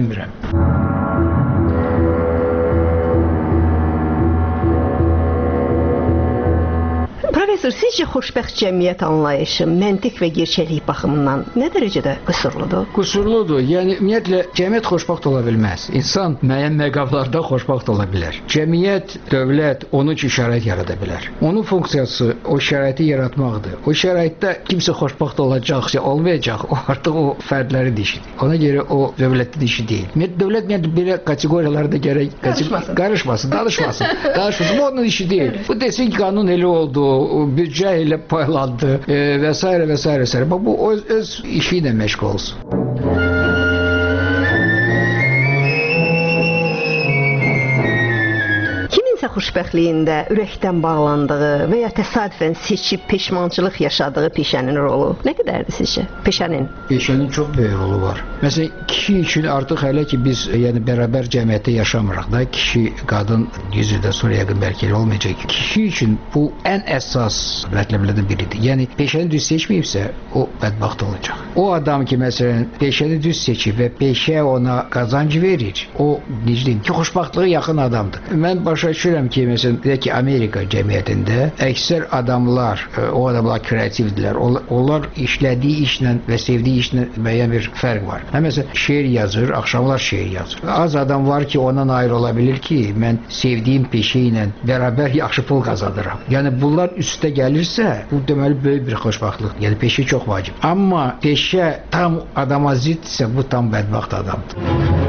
Professor, sizcə xoşbəxt cəmiyyət anlayışı məntiq və gerçəklik baxımından nə dərəcədə qüsurludur? Qüsurludur. Yəni ümumiyyətlə cəmiyyət xoşbəxt ola bilməz. İnsan müəyyən məqamlarda xoşbəxt ola bilər. Cəmiyyət, dövlət onun üçün şərait yarada bilər. Onun funksiyası o şəraiti yaratmaqdır. O şəraitdə kimsə xoşbəxt olacaq, olmayacaq, o artıq o fərdlərin işidir. Ona görə o dövlətin işi deyil. Ümumiyyətlə dövlət ümumiyyətlə belə kateqoriyalarda gərək qarışmasın, qarışmasın, danışmasın. Danışmasın. Bu onun işi deyil. Bu desin ki, qanun elə oldu, büdcə ilə paylandı e, və s. və s. və s. Bu öz, öz işi ilə məşğul olsun. Kiminsə xoşbəxtliyində ürəkdən bağlandığı və ya təsadüfən seçib peşmançılıq yaşadığı peşənin rolu nə qədərdir sizcə? Peşənin? Peşənin çox böyük rolu var. Məsələn, kişi üçün artıq hələ ki biz yəni bərabər cəmiyyətdə yaşamırıq da, kişi, qadın yüz ildən sonra yəqin bəlkə elə olmayacaq. Kişi üçün bu ən əsas mətləblərdən biridir. Yəni peşəni düz seçməyibsə, o bədbəxt olacaq. O adam ki, məsələn, peşəni düz seçib və peşə ona qazanc verir, o necə deyim ki, xoşbəxtliyə yaxın adamdır. Mən başa düşürəm ki, məsələn, deyək ki, Amerika cəmiyyətində əksər adamlar, o adamlar kreativdirlər. Onlar işlədiyi işlə və sevdiyi işlə müəyyən bir fərq var. Hə, məsələn, şeir yazır, axşamlar şeir yazır. Az adam var ki, ondan ayrı ola bilir ki, mən sevdiyim peşə ilə bərabər yaxşı pul qazanıram. Yəni, bunlar üstə gəlirsə, bu deməli böyük bir xoşbəxtlik. Yəni, peşə çox vacib. Amma peşə tam adama ziddirsə, bu tam bədbəxt adamdır.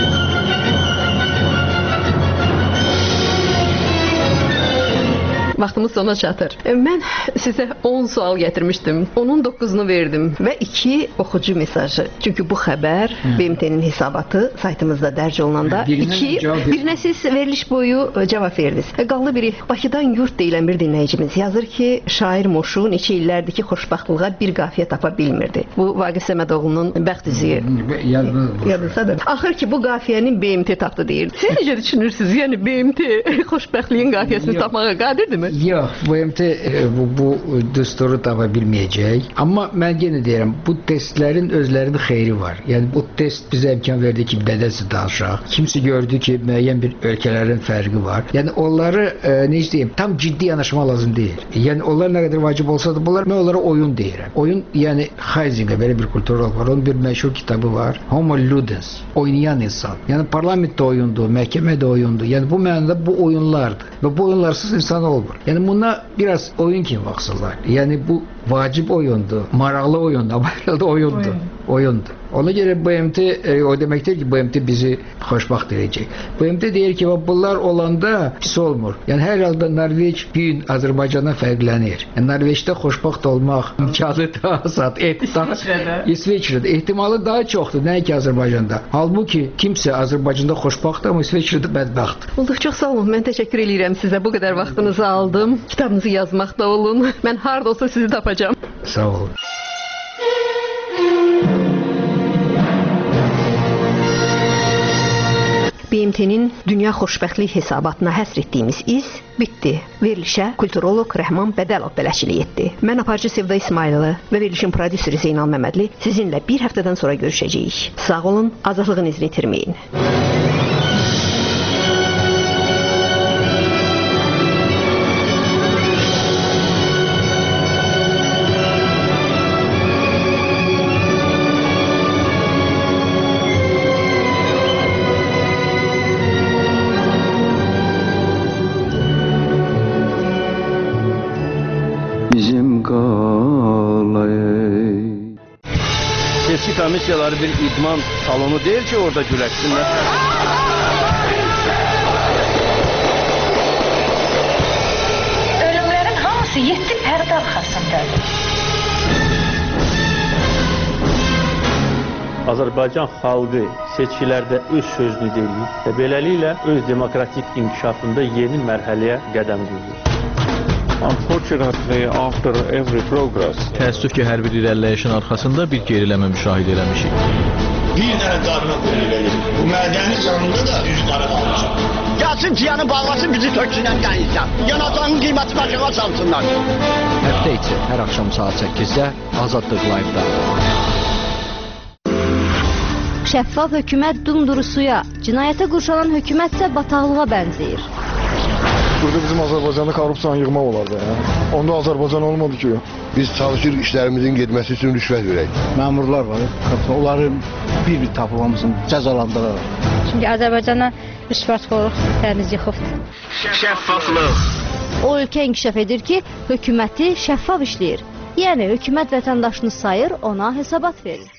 Vaxtımız sona çatır. Mən sizə on sual gətirmişdim. Onun doqquzunu verdim və iki oxucu mesajı. Çünki bu xəbər B M T-nin hesabatı saytımızda dərc olunanda iki, birinə siz veriliş boyu cavab verdiniz. Qaldı biri, Bakıdan yurt deyilən bir dinləyicimiz yazır ki, şair Moşu neçə illərdir ki, xoşbəxtlığa bir qafiyə tapa bilmirdi. Bu Vaqif Səmədoğlu'nun bəxt üzüyü. Yadınızdadır. Axır ki, bu qafiyənin B M T tapdı deyir. Siz necə düşünürsünüz? Yəni B M T xoşbəxtliyin qafiyəsini tapmağa qadirdirmi? Yox, B M T bu, bu düsturu tapa bilməyəcək. Amma mən yenə deyirəm, bu testlərin özlərinin xeyri var. Yəni bu test bizə imkan verdi ki, nədənsə danışaq. Kimsə gördü ki, müəyyən bir ölkələrin fərqi var. Yəni onları e, necə deyim, tam ciddi yanaşma lazım deyil. Yəni onlar nə qədər vacib olsa da bunlar, mən onlara oyun deyirəm. Oyun, yəni Heisinga belə bir kulturol var. Onun bir məşhur kitabı var. Homo ludens, oynayan insan. Yəni parlamentdə oyundur, məhkəmədə oyundur. Yəni bu mənada bu oyunlardır. Və bu oyunlarsız insan olmur. Yəni buna biraz oyun kimi baxsınlar. Yəni bu vacib oyundur, maraqlı oyundur, amma herhalde oyundur. Oyun. Oyundur. Ona görə B M T e, o deməkdir ki, B M T bizi xoşbəxt edəcək. B M T deyir ki, bunlar olanda pis olmur. Yəni hər halda Norveç gün Azərbaycandan fərqlənir. Yəni Norveçdə xoşbəxt olmaq imkanı daha azad, İsveçrədə. İsveçrədə ehtimalı daha çoxdur, nəinki Azərbaycanda. Halbuki kimsə Azərbaycanda xoşbəxt, amma İsveçrədə bədbəxt. Olduq, çox sağ olun. Mən təşəkkür edirəm sizə. Bu qədər vaxtınızı aldım. Kitabınızı yazmaqda olun. Mən harda olsa sizi tapacağam. Sağ olun. B M T M T-nin dünya xoşbəxtlik hesabatına həsr etdiyimiz iz bitdi. Verilişə kulturoloq Rəhman Bədəlov bələdçilik etdi. Mən aparıcı Sevda İsmayılova və verilişin prodüseri Zeynal Məmmədli sizinlə bir həftədən sonra görüşəcəyik. Sağ olun, azadlığınızı itirməyin. Seçki komissiyaları bir idman salonu değil ki orada güləşsinlər. Ölümlərin hamısı yeddi pərdə arxasındadır. Azərbaycan xalqı seçkilərdə öz sözünü deyir və beləliklə öz demokratik inkişafında yeni mərhələyə qədəm qoyur. Unfortunately, after every progress, təəssüf ki, hər bir irəliləyişin arxasında bir geriləmə müşahidə eləmişik. Bir dənə darına qoyulur. Bu mədəni canında da üzü qara qalmışıq. Gəlsin ciyanı bağlasın, bizi töksünən qəyilsən. Yanacağının qiyməti başına salsınlar. Həftə içi hər axşam saat səkkizdə Azadlıq Live-da. Şəffaf hökumət dumduru suya, cinayətə qurşanan hökumət isə bataqlığa bənzəyir. Burada bizim Azərbaycanda korrupsiyanı yığmaq olardı. Ya. Onda Azərbaycan olmadı ki. Biz çalışır işlərimizin getməsi üçün rüşvət verək. Məmurlar var, onları bir-bir tapılmamızın cəzalandıraraq. Çünki Azərbaycana rüşvətxorluq dəniz yıxıbdır. Şəffaflıq. O ölkə inkişaf edir ki, hökuməti şəffaf işləyir. Yəni hökumət vətəndaşını sayır, ona hesabat verir.